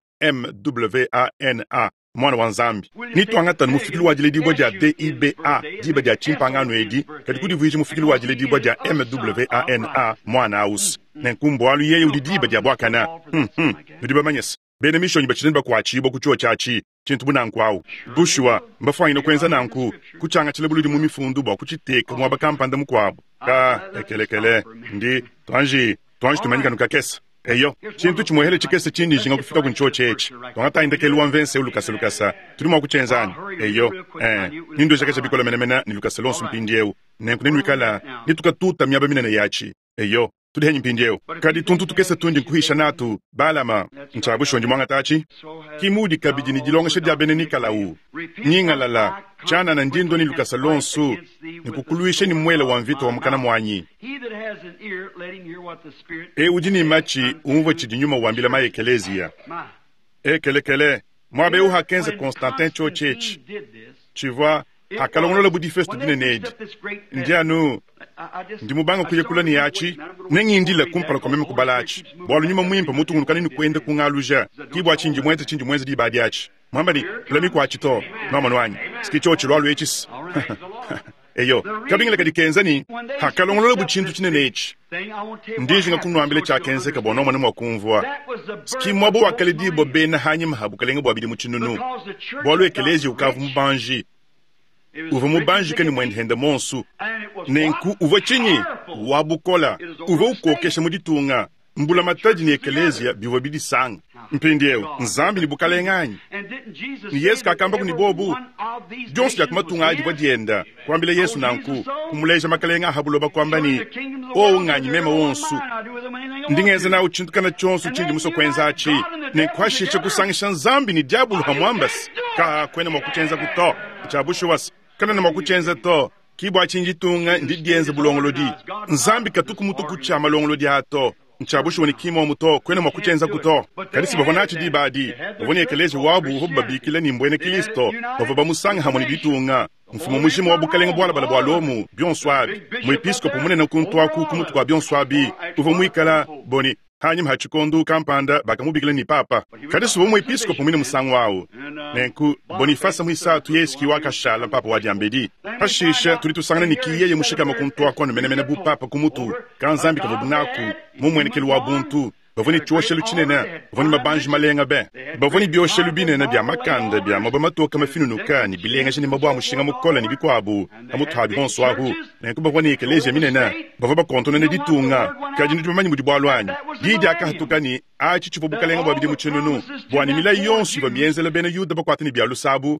MWANA mwana wa nzambi nitu angata mufikilu wajile dibwa ja DIBA diba ja chimpangano edi kadi kudi vuichi mufikilu wajile dibwa ja MWANA mwana aus nenkumbo walu yeudi diba ja bwakana nudiba manyes bene mishonyi bachiteni bakwachi bo kuchuo chachi chintu bunankwawu bushwa mbafanyina kwenza nanku kuchanga chilebuludi mu mifundu bwa kuchiteka mwa bakampanda mukwabu ekelekele ndi twanji tumanyika nukakesa eyo chintu chimwehele chikese chindi jinga kufika kunchuo chechi twangata indekeluwa mvense ulukasa tuli mwa kuchenzani eyo nindo chakesha bikola menemena ni lukasa lonsu mpindieu nenkunenu wikala nitukatuta myaba minene yachi eyo tulihenyi mpindieu kadi tuntu tukese tundi nkuhisha natu balama nchabushwa njimwanga tachi kimudi kabijini jilongeshe diabene nikalau nyingalala chana na ndindo ni lukasa lonsu nikukuluishe ni mwele wa mvito wa mkana mwanyi ujini machi umvo chidinyuma wambila maye kelezia kelekele mwabe uha kenze Constantin chochechi chivwa hakalongola budifestu dine nedi ndianu ndimubanga kuye kulani yachi nengi ndile kumpala kwa meme kubalachi bwalu nyuma mwimpa mutu ngunukanini kuende kungaluja kibwa chinji mwenze di badi yachi mwambani kulami kwa chito nomanwanyi skichochi lwalu echis eyo kabingile kadikenzani hakalongola buchintu chinenechi ndiji nga kunwambile cha kenze kabona mwana mwakumvwa skimwa bo wakalidi bo bena hanyima habukalenge bwa bidi muchinunu bwalu ekelezi ukavu mbanji uva mubanji kani mwendhende monsu nenku uva chinyi wabukola uva ukokesha muditunga mbula mataji ni ekelezia biwa bidi sanga mpindieu nzambi ni bukale nganyi ni Yesu kakamba kuni bobu jonsu ya kumatunga aji wadienda kwambile Yesu nanku kumuleja makalenga habuloba kwambani nganyi mema wonsu ndingeze na uchintukana chonsu chindi muso kwenza achi nenkwashisha kusangisha nzambi ni diabulu hamwambasi kwene mwakuchenza kuto chabushu wasi kana na mwakuchenza to kibwa chinjitunga ndidienze bulongolodi nzambi katuku mutuku cha malongolodi hato nchabushu wani kimo muto kwene mwakuchenza kuto kadisi bavonachi di badi bavoni ekelezi wabu hobba bikile ni mbwene Kristo bavaba musanga hamoni ditunga mfumo mwishimu wabukalenga bwala bala bwalomu bionswabi mwepiskopo munene kuntwaku kumutu kwa bionswabi uvo mwikala boni hanyuma hachikondu kampanda bakamubikile ni papa kadisi uvo mwepiskopo mwine musangu wawu nenku Bonifasa mwisatu yeski wakashala papa wadiambedi hashisha tulitusangana nikiye ye mushika makuntwako menemene bu papa kumutu kanzambi kavabunaku mumwenekeli wa buntu bavoni chuoshelu chinene bavoni mabanji malenga be bavoni bioshelu binene bya makanda bya mabamatoka mafinunuka ni bilenga shini mabwa mushinga mukola ni bikwabu amuthabi bonswahu ne kubavoni ekeleje minene bavaba kontona ne ditunga kaji ndi bamanyi mudi bwalwanyi didi akahatukani achi chipobukalenga bwabidi muchenunu bwani mila yonsi bamienzele bene yuda bakwatini bya lusabu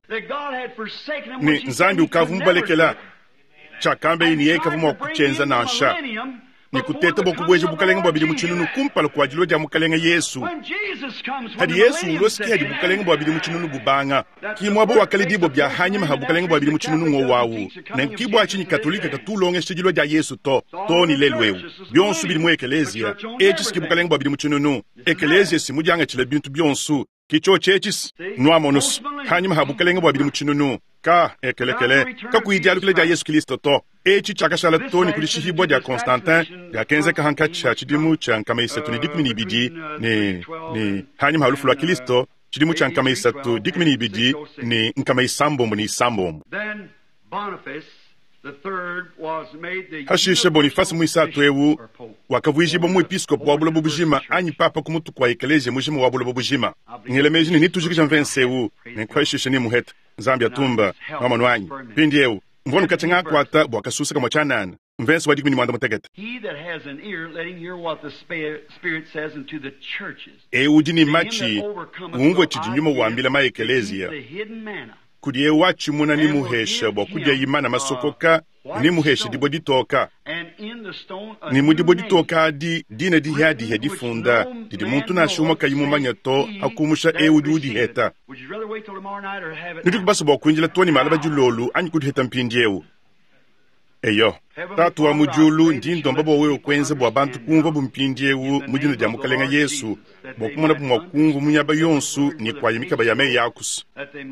ni nzambi ukavu mbalekela chakambe ini yeka vuma kuchenza nansha ni kuteta bokubweje bukalenga bwabidi muchinunu kumpala kwa jilo dia mukalenga Yesu hadi Yesu uloski hadi bukalenga bwabidi muchinunu bubanga kimwabo wakale dibo bya hanyima habukalenga bwabidi muchinunu ngowawu na kibwa achinyi katolika katulonge shijilo dia Yesu to ni lelwewu byonsu bidi mu ekelezia echis kibukalenga bwabidi muchinunu ekelezia simujanga chile bintu byonsu kicho chechis nuamonus hanyima habukalenga bwabidi muchinunu ka ekelekele ka kuidialu kile dia Yesu Kristo to echi chakashala toni kulishihibwa dia Constantin ya kenze ka hanka chidimu chankama isetu dikmini bidi ni hanyima halufu la Kristo chidimu chankama isetu dikmini bidi ni nkama isambombo ni isambombo. Then Boniface the third was made the hashishe Boniface muisatu ewu wakavuijibo mu episkopo wa bulobo bujima anyi papa kumutu kwa ekeleje mujima wa bulobo bujima ngelemejini ni tujikisha mvense ewu nenkwaishishe ni muheta Zambia tumba mama nwanyi pindi ewu mvono kachenga kwata bwakasusa kama chanana mvense wa dikmini mwanda mutegeta he that has an ear let him hear what the Spirit says unto the churches. Ewu dini machi uungwe chijinyuma wambila ma ekelezia kudie wachi muna ni muhesha bwa kudia imana masokoka ni muhesha dibo ditoka ni mudibo ditoka dina dihadi hedi funda didi muntu na shuma kayimu manyato hakumusha ewu dudi heta nidik basu bwa kuinjila toni malaba julolu anyi kudu heta mpindi ewu eyo tatu wa mujulu ndindo mbabo wewe kwenze bwa bantu kumva bumpindi ewu mujina dia mukalenga Yesu bwa kumona bumwa kumva munyaba yonsu ni kwa yimika bayame yakusu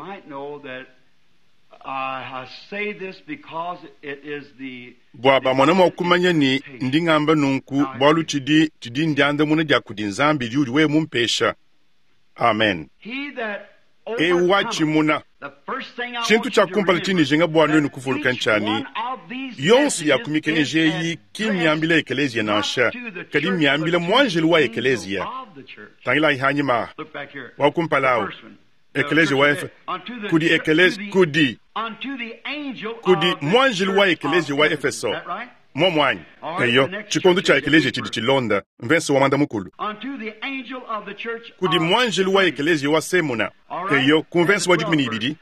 I say this because it is the bwaba mwana mwakumanya ni ndingamba nunku bwalu chidi ndianda muna dia kudinzambi judi we mumpesha amen wachi muna chintu cha kumpala chini jenga bwanu ni kufuluka nchani yonsi ya kumike njeyi kimyambile ekelezia nasha kadi myambile mwanjelu wa ekelezia tangila ihanyima wakumpalao ekelezi wa kudi ekelezi kudi mwanjili wa ekelezi wa Efeso mwamwanyi eyo chikondu cha ekelezi chidi chilonda mvensi wa manda mukulu kudi mwanjili wa ekelezi wa Semuna eyo kumvensi wa dikmini ibidi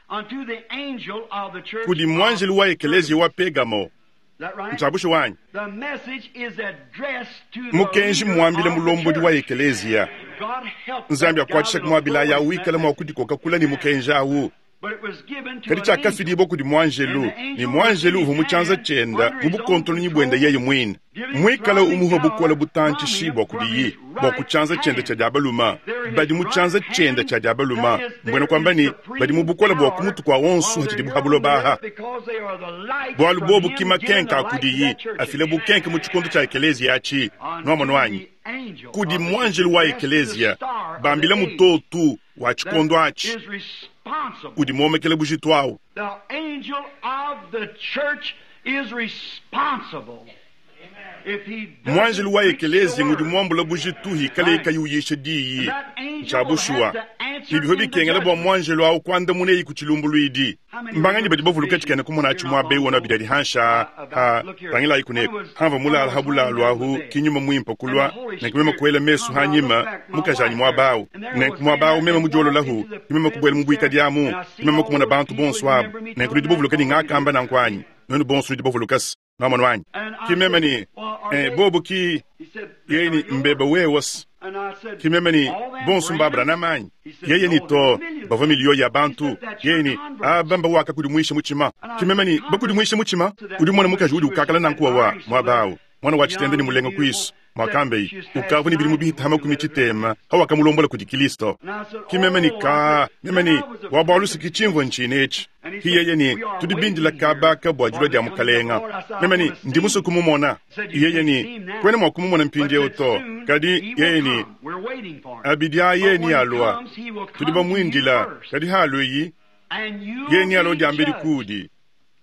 kudi mwanjili wa ekelezi wa Pegamo mchabushu wanyi mukenji mwambile mulombodi wa ekelezia nzambi akwachisha kumwabila ya wikala mwakudikoka kula ni mukenja awu kadi chakafidi ibo kudi mwanjelu ni mwanjelu humuchanza chenda mubukontolo nyibwenda yeye mwina mwikala umuho bukwala butanchi shibwa kudi yi bwakuchanza chenda cha diabaluma badi muchanza chenda cha diabaluma mbwena kwamba ni badi mubukwala bwakumutu kwa onsu hachidi buhabulo baha bwalu bobu kima kenka kudi yi afile bukenke muchikondo cha ekelezi yachi nomono wanyi kudi mwanjelu wa ekelezia bambila mutotu wa chikondo achi kudi mwomekele bujitwawo the angel of the church is responsible mwanjili wa ekelezi ngudi mwambula bujituhi kale kayuyisha diyi chabushua ibiho bikengela bwa mwanjili wa kwanda muneyi kuchilumbuluidi mbangani badi bovuluka chikene kumona achumwa be wona bidadi hansha bangila ikuneko hava mula alhabula alwahu kinyuma muimpo kulwa nekimema kuele mesu hanyima mukajani mwabao nekumwabao mema mujolo lahu kimema kubwele mubwika diamu kimema kumona bantu bonswab nekudi bovuluka ni ngakamba na nkwanyi nonu bonsu di bovulukas namon wanyi kimemani bobu ki yeni mbeba wewas kimemani bonsu mbabra na manyi yeni to bavamiliyo ya bantu yeni bamba waka kudi mwishe muchima kimemani bakudi mwishe muchima udi mwana mukaji udi ukakala nankuwa wa mwabao mwana wachitende ni mulenga kuisu mwakambei ukavu ni bili mubihita hama kumichitema hawa kamulombola kudi Kristo kimemani memani wabalusi kichimvo nchinechi hiyeye ni tudibindila kabaka bwajilo dia mukalenga memani ndimusu kumumona yeye ni kwene mwakumumona mpindi uto kadi yeye ni abidia yeye ni alwa tudiba mwindila kadi halu yi yeye ni alo diambiri kudi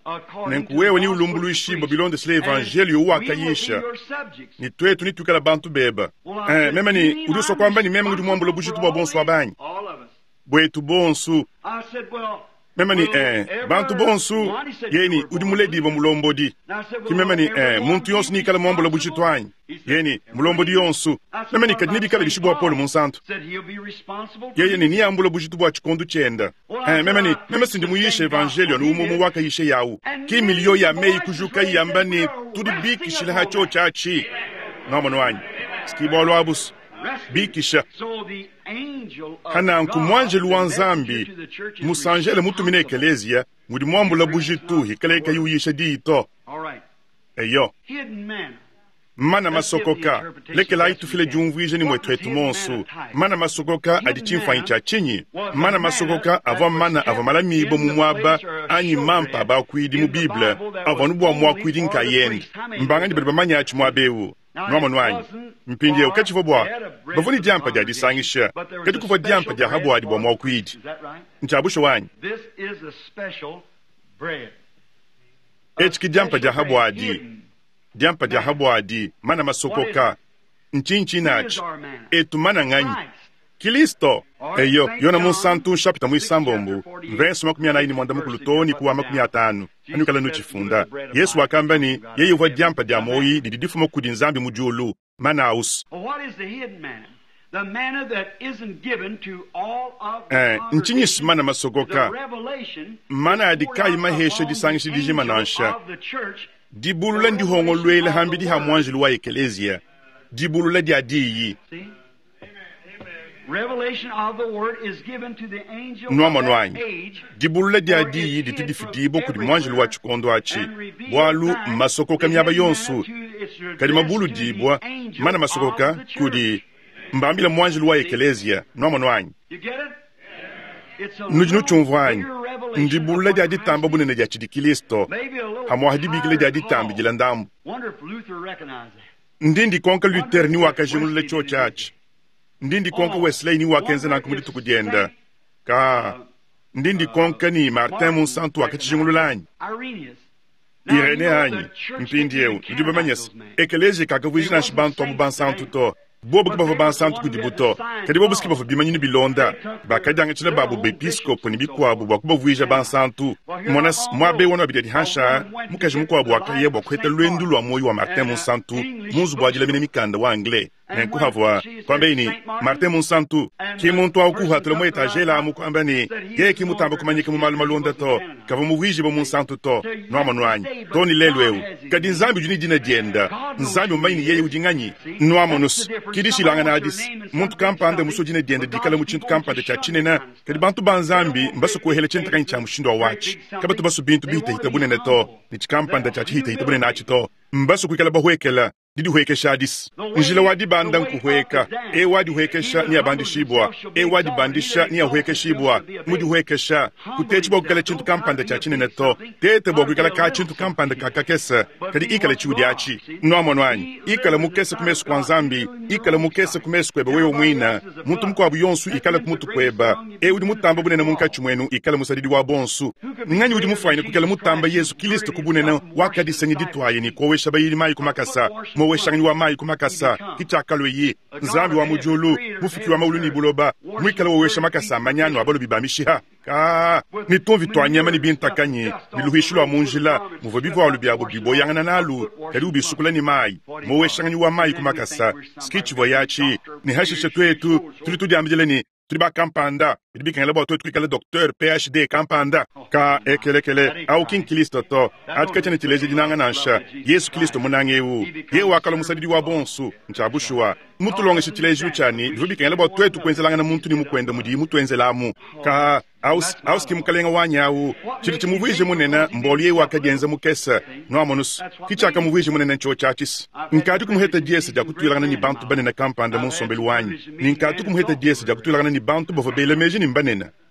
nenkuwewe ni ulumbuluishi babilonde sile evangelio wakayisha ni twetu ni tukala bantu beba mema ni udiso kwamba ni mema ngudumwambulo bushitu bwa bonsu abanyi bwetu bonsu mema ni bantu bonsu yeni udimuledi ba mulombodi kimema ni muntu yonsu ni kala mwambulo bushitu anyi yeni mulombodi yonsu mema ni kadinidi kala bishibu wa polo monsanto yeni ni ambulo bushitu bwa chikondu chenda mema sindi muyisha evangelio ni umumu waka yishe yawu ki milio ya mei kujuka yamba ni tudibiki shilaha cho chachi namano anyi skibolo abus bikisha kana nkumwanjelu wa nzambi musanjele mutumine ekelezia mudi mwambula bujitu hikaleka yuyisha diito eyo mana masokoka lekela itufile jumvije ni mwetwetu monsu mana masokoka adichimfanyi cha chinyi mana masokoka ava mana ava malamibo mumwaba anyi mampa ba kwidi mu Biblia ava nubu wa mwa kwidi nkayenda mbanga ndibeba manyachi mwabewu Noma nwanyi mpindi ya ukachivo bwa bavuni diampa dia disangisha kati kuva diampa dia habo adi bwa mwakwidi nchabusho wanyi echiki diampa dia habo adi mana masokoka nchinchi nachi etu mana nganyi Kilisto eyo yona monsantu shapita muisambombu mvenso makumia na ini mwanda mukulutoni kuwa makumia atanu anyukala nuchifunda Yesu wakambani yeye uva diampa dia moyi dididifu mokudi nzambi mujulu mana aus The manna that isn't given to all of nchinyisi mana masogoka mana adikai mahesha disangishi dijima nansha dibulula ndihongo lwele hambi diha mwanjilu wa ekelezia dibulula di adiyi Revelation of the word is given to the angel Nwama of nwanyi that age. dibulula di adiyi ditidifidibo kudi mwanjilu wa chikondo achi bwalu masokoka myaba yonsu kadi mabulu dibwa mana masokoka kudi mbambila mwanjilu wa ekelezia Nwama nwanyi You get it? It's a nujinu chumvwanyi bigger revelation ndibulula di aditamba bunene dia chidi Kilisto Maybe a little hamwa hadibikile di higher aditambi call. jilandambu Wonder if Luther recognized that. ndindi konka Luther ni wakajimulule cho chachi ndindi konka Wesley ni wakenze na kumudi tukudienda ka ndindi konka ni Martin Monsanto wakachimululanyi Irenaeus. Now, you Irene know anyi the church mpindi didn't eu count ndibe manyes those men. ekelezi kakavujina shibantu abu bansantu to bobu kaba bansantu kudibuto kadi bobu skiba bimanyini bilonda bakajanga chile babu bepiscopo ni bikwabu bakuba vuija bansantu monas mwabe wona bidedi hansha mukaji mukwabu wakaye bokweta lwendu lwa moyo wa Martin Monsanto muzu bwajile bine mikanda wa anglais nenku havwa kwambe ni Martin Monsanto ki muntu au hatlo mo etajela mu kwambe ni ye ki mutamba kumanyike mu maluma londa to kava mu vuije bo Monsanto to no manwanyi to ni lelweu kadi nzambi juni dina dienda nzambi umayini yeye ujinganyi no amonus kidishi langa na adis muntu kampande musojine dienda dikala mu chintu kampande cha chinena kadi bantu banzambi mbaso ko hele chintu kancha mushindo wachi kabatu baso bintu bihita hitabune neto ni chikampande cha chihita hitabune na chito mbaso kwikala bahwekela didi huekesha adis njila wadi banda nkuhueka wadi huekesha ni abandishibwa wadi bandisha ni huekeshibwa mudi huekesha kutechibwa kukala chintu kampanda cha chine neto tete bwa kukala ka chintu kampanda kakakesa kadi ikala chudi achi nwamo nwanyi ikala mukese kumesu kwa nzambi ikala mukese kumesu kweba wewe mwina muntu mkwabu yonsu ikala kumutu kweba udi mutamba bunene munkachu mwenu ikala musadidi wa bonsu nganyi udi mufaine kukala mutamba Yesu Kilisto kubunene wakadi senyi ditwaye ni kowesha bayiri mayi kumakasa weshangi wa mai kumakasa kichakalo ye nzambi wa mujulu mufiki wa mauluni buloba mwikala wesha makasa manyano abalo bibamishiha ka ni tonvi twanyama ni bintakanye biluhishilwa munjila muvobivo wa lubiabo biboyangana nalu kadi ubisukula ni mai weshangi wa mai kumakasa skichi voyachi ni hashishe twetu tulitudi amjeleni tuliba kampanda bidibika ngala bato tukikala docteur PhD kampanda ka ekelekele au king Kilisto to atkachane tileje dinanga nansha Yesu Kilisto munangewu ye wakala musadidi wa bonsu nchabushwa mutulonge shitileje uchani bidibika ngala bato tukwenzelanga na muntu ni mukwenda mudi mutwenzelamu ka aus kimkalenga wanyawu chiti chimuvije munena mboliye wakagenza mukesa no amonus kichaka muvije munena ncho chachis nkati kumheta Jesus ja kutwilana ni bantu banena kampanda munsombeli wanyi nkati kumheta Jesus ja kutwilana ni bantu bovabele meje ni mbanena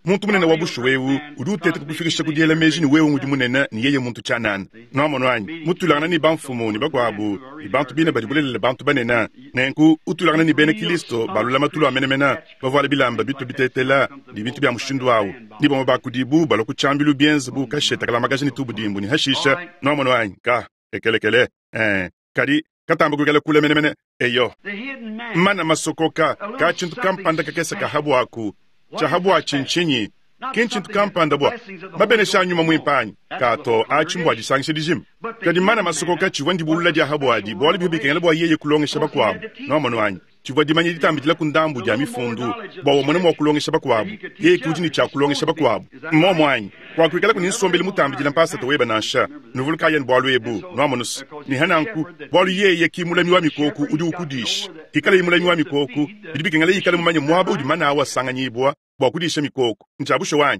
muntu munene wabushu wewu udutete kukufikisha kudiela mejini wewu ngudi munene ni yeye muntu chanana nomono anyi mutulana ni banfumu ni bakwabu ni bantu bine badibulele bantu banena nenku utulana ni bene Kristo balula matulu amenemena bavala bilamba bitu bitetela di bitu bya mushindu wawu ni bomo bakudibu baloku chambilu bienz bu kasheta kala magazini tubu dimbu ni hashisha nomono anyi ka ekelekele kadi katamba kukele kule menemene eyo mana masokoka ka chintu kampanda kakesa kahabu aku chahabu achinchinyi kinchintu kampanda bwa babene shanyuma mwimpanyi kato achimbwa jisangishe dijim kadi mana masokoka chiwandi bulula dia habu adi bwali bibi kengele bwa yeye kulonge shabakwabo nomono anyi chiwa dimanyi ditambitila kundambu dia mifundu bwa wamone mwa kulonge shabakwabo yeye kujini cha kulonge shabakwabo mmomo anyi kwa kwikala kunisombele mutambitila mpasa to weba nasha nuvuluka yen bwalu ebu nomonus ni hananku bwalu yeye kimula miwa mikoku udi ukudish kikala imula miwa mikoku bibi kengele yikala mumanye mwaba udi mana awa sanganyibwa bwa kudisha mikoku nchabusho wanyi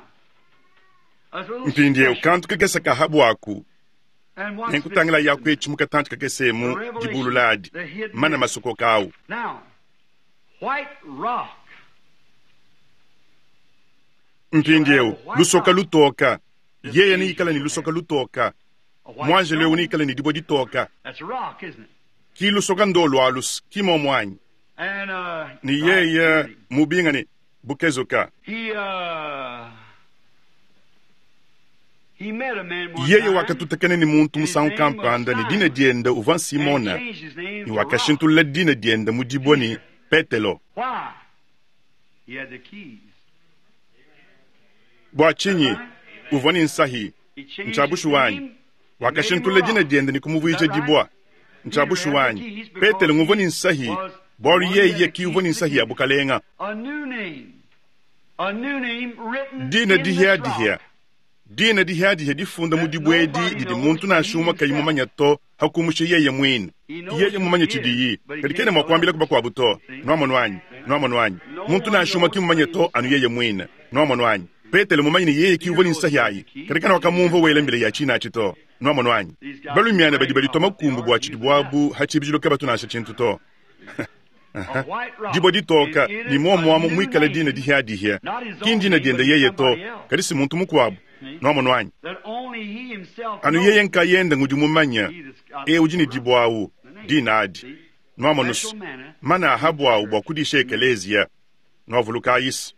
mpindie ukantu kakesa kahabu waku nenkutangila yaku echimuka tantu kakesemu jibulu ladi mana masoko kawu mpindie lusoka lutoka yeye ni ikala ni lusoka lutoka mwanje leo ni ikala ni dibo ditoka ki lusoka ndolo alus kimo mwanyi ni yeye mubinga ni bukezoka yeye wakatutekene ni muntu musangu kampanda ni dine dienda uvan Simona ni wakashintula dine dienda mudiboni Petelo bwachinyi uvani nsahi nchabushu wanyi wakashintula dine dienda ni kumuvuicha dibwa nchabushu wanyi Petelo nguvani nsahi bori yeye ki uvani nsahi abukalenga dina dihia difunda mudibwedi didi muntu na shuma kayi mumanya to hakumushe yeye mwini yeye mumanya chidiyi kalikene mwakwambila kuba kwa buto nomono wanyi muntu na shuma ki mumanya to anu yeye mwini nomono wanyi Petelo mumanya ni yeye ki uvani nsahi ayi kalikene wakamumva wele mbele ya china chito nomono wanyi balu miana badi toma kumbu bwa chidibwabu hachibijilo kaba tunasha chintu to dibo ditoka ni mwamo mwikala dina dihia kindina dienda yeye to kadisi muntu mukwabu nomono wanyi anu yeye nka yenda ngudi mumanya ujini dibo awu dinadi nomonus mana ahabu awu bwa kudisha ekelezia novuluka yisi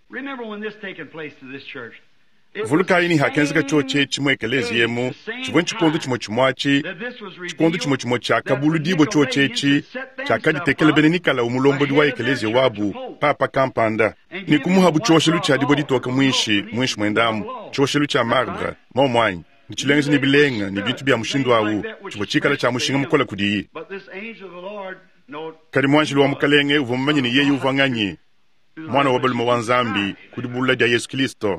vuluka yini hakenzika choche chimwe ekelezia mu chivwen chikondo chimo chimwachi chikondo chimo chimo chaka bulu dibo choche chi chaka ditekele benenikala umulombo diwa ekelezia wabu papa kampanda ni kumuhabu choshelu cha dibo ditoka mwishi mwendamu choshelu cha marbre momwanyi ni chilenzi ni bilenga ni bitu bya mushindu wawu chivo chikala cha mushinga mukola kudiyi kadi mwanjilu wa mukalenge uvomumanyi ni yeye uvanganyi mwana wa balumu wa nzambi kudibula dia Yesu Kristo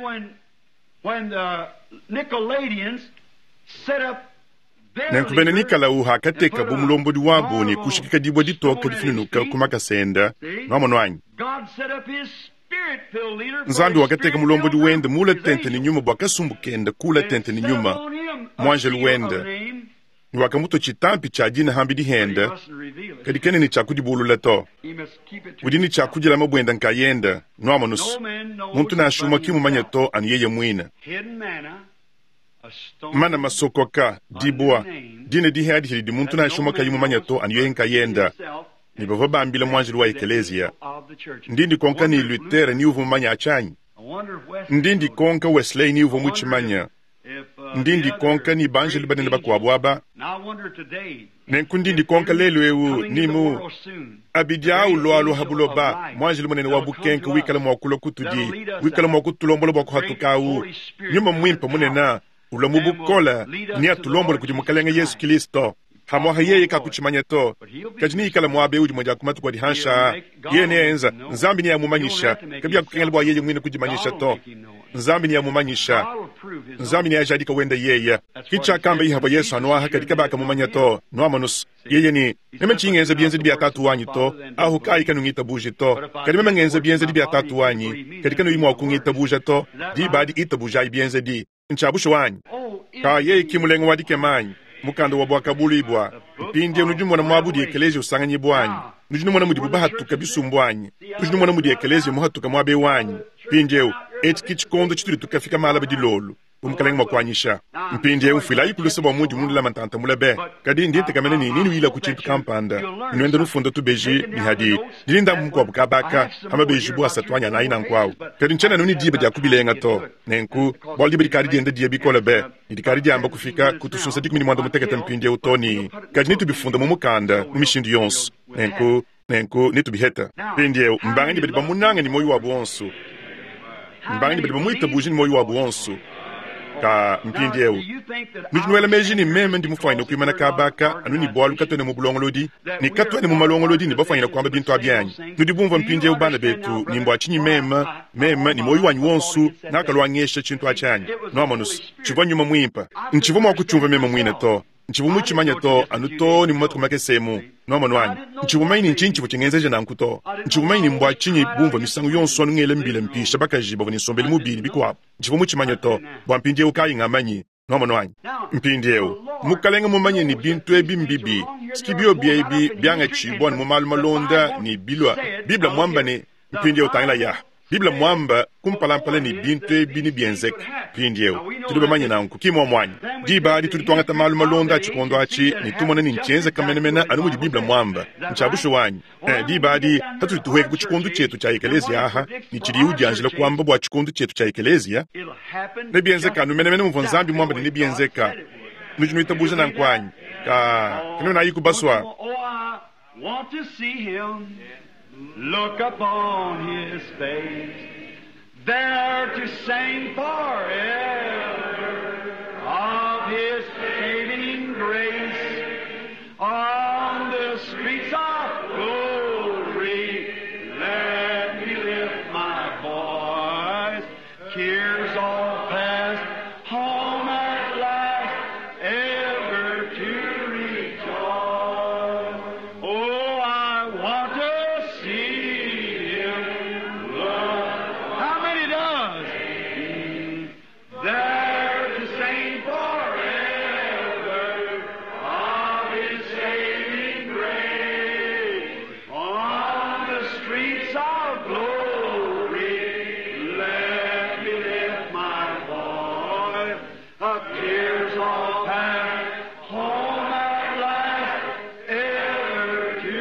nenkubene nikala uha kateka bumulombodi wabo ni kushikika dibo ditoka difinunuka kumaka senda nomono wanyi nzambi wakateka mulombodi wende mula tente ni nyuma bwakasumbukenda kula tente ni nyuma mwanjelu wende ni wakamuto chitampi cha jina hambi dihenda kadikene ni chakudibulula to udini chakudila mabwenda nkayenda nomonus muntu na shuma kimu manyato anu yeye mwina mana masokoka dibwa dine dihadi hili di muntu na shuma kayimu manyato anu yeye nkayenda ni bava bambila mwanjilu wa ekelezia ndindi konka ni Lutera ni uvu manya achanyi ndindi konka Wesley ni uvu mwichimanya ndindi konka ni banjeli banene bakwabwaba nenkundindi konka lelo ewu nimu abidiau loalo habuloba mwanjeli munene wabukenke wikala mwakulo kutudi wikala mwakutulombolo bakuhatukawu nyuma mwimpa munena ulamubukola ni atulombolo kujimukalenga Yesu Kristo hamwaha yeye kakuchimanya to kajini ikala mwabe udi mwaja kumatu kwa dihansha yeye ne enza nzambi ni amumanyisha kabia kukengelwa yeye mwine kujimanyisha to nzambi ni amumanyisha nzambi ni ajadika wenda yeye kicha kamba ihaba Yesu anwaha kadika baka mumanya to noamanus yeye ni nemechi ngenza bienze dibi atatu wanyi to ahu kai kanu ngita buji to kadima ngenza bienze dibi atatu wanyi kadika no imwa kungita buja to di badi ita buja bienze di nchabusho wanyi ka yeye kimulengo wadike manyi mukando wa bwakabulu ibwa mpindi unujumu na mwabudi ekelezi usanganyi bwanyi nujumu na mudibu bahatu kabisu mbwanyi nujumu na mudi ekelezi muhatu kamwabe wanyi pindeu etiki chikondo chituli tukafika mala bidilolo umkaleng makwanyisha mpindi umfila ikulusa ba mundu mundu la mantanta mulabe kadi ndite kamene nini wila kuchimpa kampanda nwenda nufunda tubeji ni hadi dilinda mko bukabaka ama beji bwa satwanya na ina nkwao kadi nchena nuni dibe dia kubilenga to nenku boldi bi kadi ndiye dia bikola be ni kadi dia amba kufika kutusunsa dikmini mwando muteketa mpindi utoni kadi nitu bifunda mumukanda mumishindi yonso nenku nitu biheta pindi mbangani bedi bamunanga ni moyo wa bonso mbangani bedi bamuita buji ni moyo wa bonso ka mpindi ewu mijinuela meji ni meme ndi mufanyina kuimana kabaka anu ni bolu katwene mubulongolodi ni katwene mumalongolodi ni bafanyina kwamba bintu abyanyi nudi bumva mpindi ewu bana betu ni mbo achinyi mema ni moyo wanyu wonsu nakalwanyesha chintu achanyi noamanus chiva nyuma mwimpa nchiva mwakuchumva mema mwine to nchivu muchimanya to anu to ni mumatumake semu nomano wanyu nchivu maini nchinchivu chengenzeje na nkuto nchivu maini mbwa chinyi bumva misangu yonso anu ngele mbile mpisha baka jiba vani sombeli mubili bikuwa nchivu muchimanya to bwa mpindi ewu kayi ngamanyi nomano wanyu mpindi ewu mukalenga mumanye ni bintu ebi mbibi skibio biebi bianga chibwa ni mumalu malonda ni bilwa bibla mwamba ni mpindi ewu tangila ya Biblia mwamba kumpalampala ni bintu ebi ni bienzek pindieu tulibe manye na nku kimo mwanyi diba di tulitwanga tamalu malonda chikondo achi ni tumona ni nchenze kamenemena anu di Biblia mwamba nchabusho wanyi diba di tatu tuweke ku chikondo chetu cha ekelezia aha ni chiri ujanjila kwamba bwa chikondo chetu cha ekelezia ne bienzeka anu menemene mvonzambi mwamba ni bienzeka nujunu itabuja na nkwanyi ka kino na yiku baswa want to see him, look upon his face, there to sing forever of his saving grace on the streets of glory. Let me lift my voice, cares all past, home at last, ever to rejoice. Oh, I want to see him, Lord. How many does? There to sing forever of his saving grace on the streets of glory. Let me lift my voice, tears all past, home at last, ever to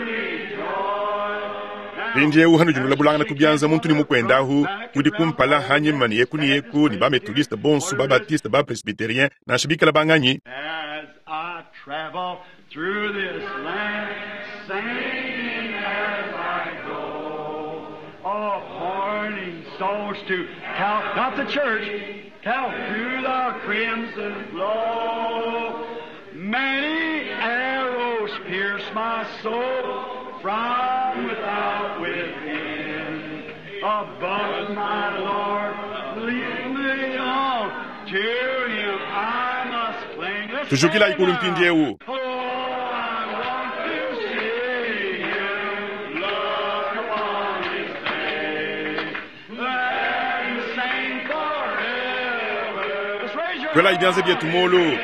rejoice. Pindi ewu hanu junula bulanga na kubianza muntu ni mukwendahu kudi kumpala hanye mani yeku ni ba metodiste bonsu ba baptiste ba presbyterien na shibika la banganyi As I travel through this land, singing as I go, oh, pointing souls to Cal, not the church, Cal, through the crimson flow. Many arrows pierce my soul from without within. Above my Lord, lead me on to Him. I must cling. tujukila ikulu mpindi ewu Oh, I want to see Him, look upon His face, and sing forever. Let's raise your kwela ibianze bietu molo on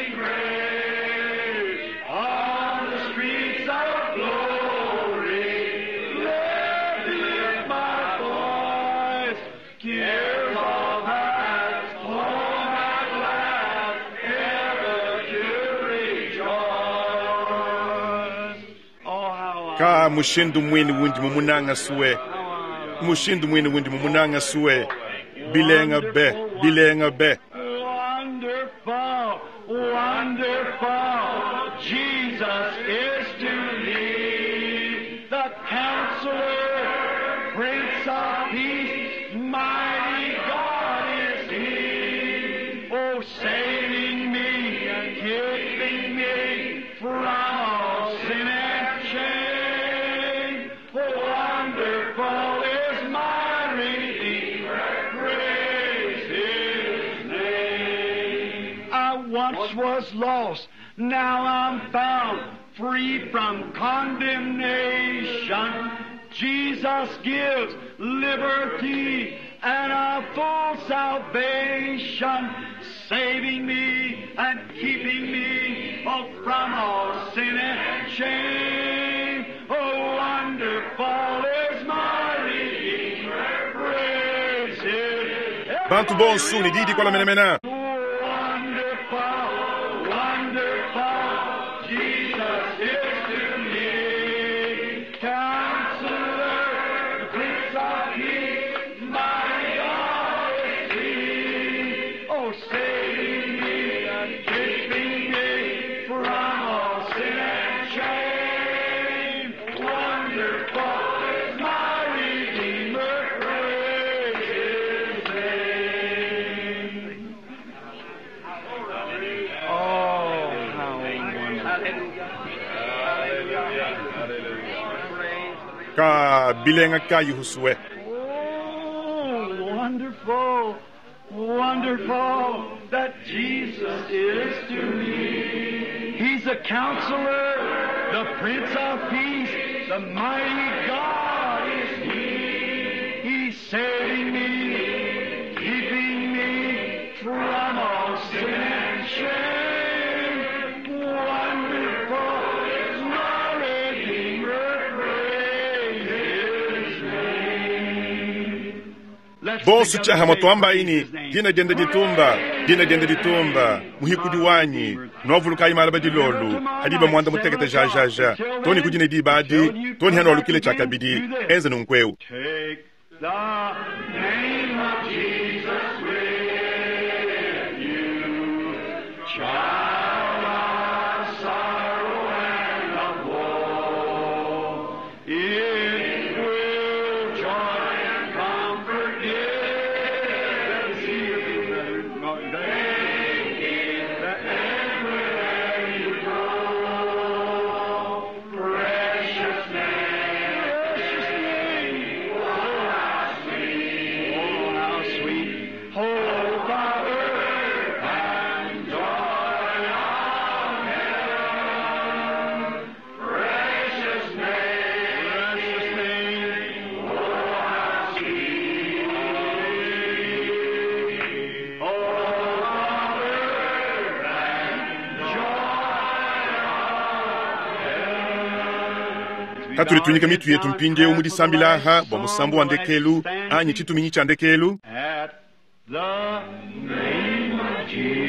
the streets of glory. Let me lift my voice, cares all past, home at last, ever to rejoice. Oh, how ka mushindu mwini wundi mumunanga suwe mushindu mwini wundi mumunanga suwe bilenga be wonderful, wonderful, Jesus is to me, the Counselor, Prince of Peace, mighty God is He, oh, saving me and keeping me from all sin and shame. Oh, wonderful is my Redeemer, praise His name. I once was lost, now I'm found, free from condemnation. Jesus gives liberty and a full salvation, saving me and keeping me from all sin and shame. Oh, wonderful is my Redeemer, praise His bantu bonsu ni didi kwa la menemena. Ka bilenga ka Yehosue. Oh, wonderful, wonderful that Jesus is to me. He's a counselor, the Prince of Peace, the mighty God is He. He's saving me, keeping me from all sin and shame. Wonderful is my Redeemer. Bosu chaha motuamba ini, dina jende ditumba, muhikudi wanyi, novulukai malaba di lolu, hadiba mwanda mutekete jajaja, toni kujine di badi, toni hano lukile chakabidi, enze nunkweu. Take the name of Jesus with you, child of sorrow and of woe. It will joy and comfort give. Let me see you, brother. Take it everywhere you go. Precious name, precious name. Oh, how sweet, oh, how sweet. Hope of earth and joy of heaven. Precious name, oh, how sweet. Hope of earth and joy of Katuli tunika mitu yetu mpinje umudi sambilaha, bomusambu wandekelu, anyi chitu minyicha ndekelu. At the name of Jesus.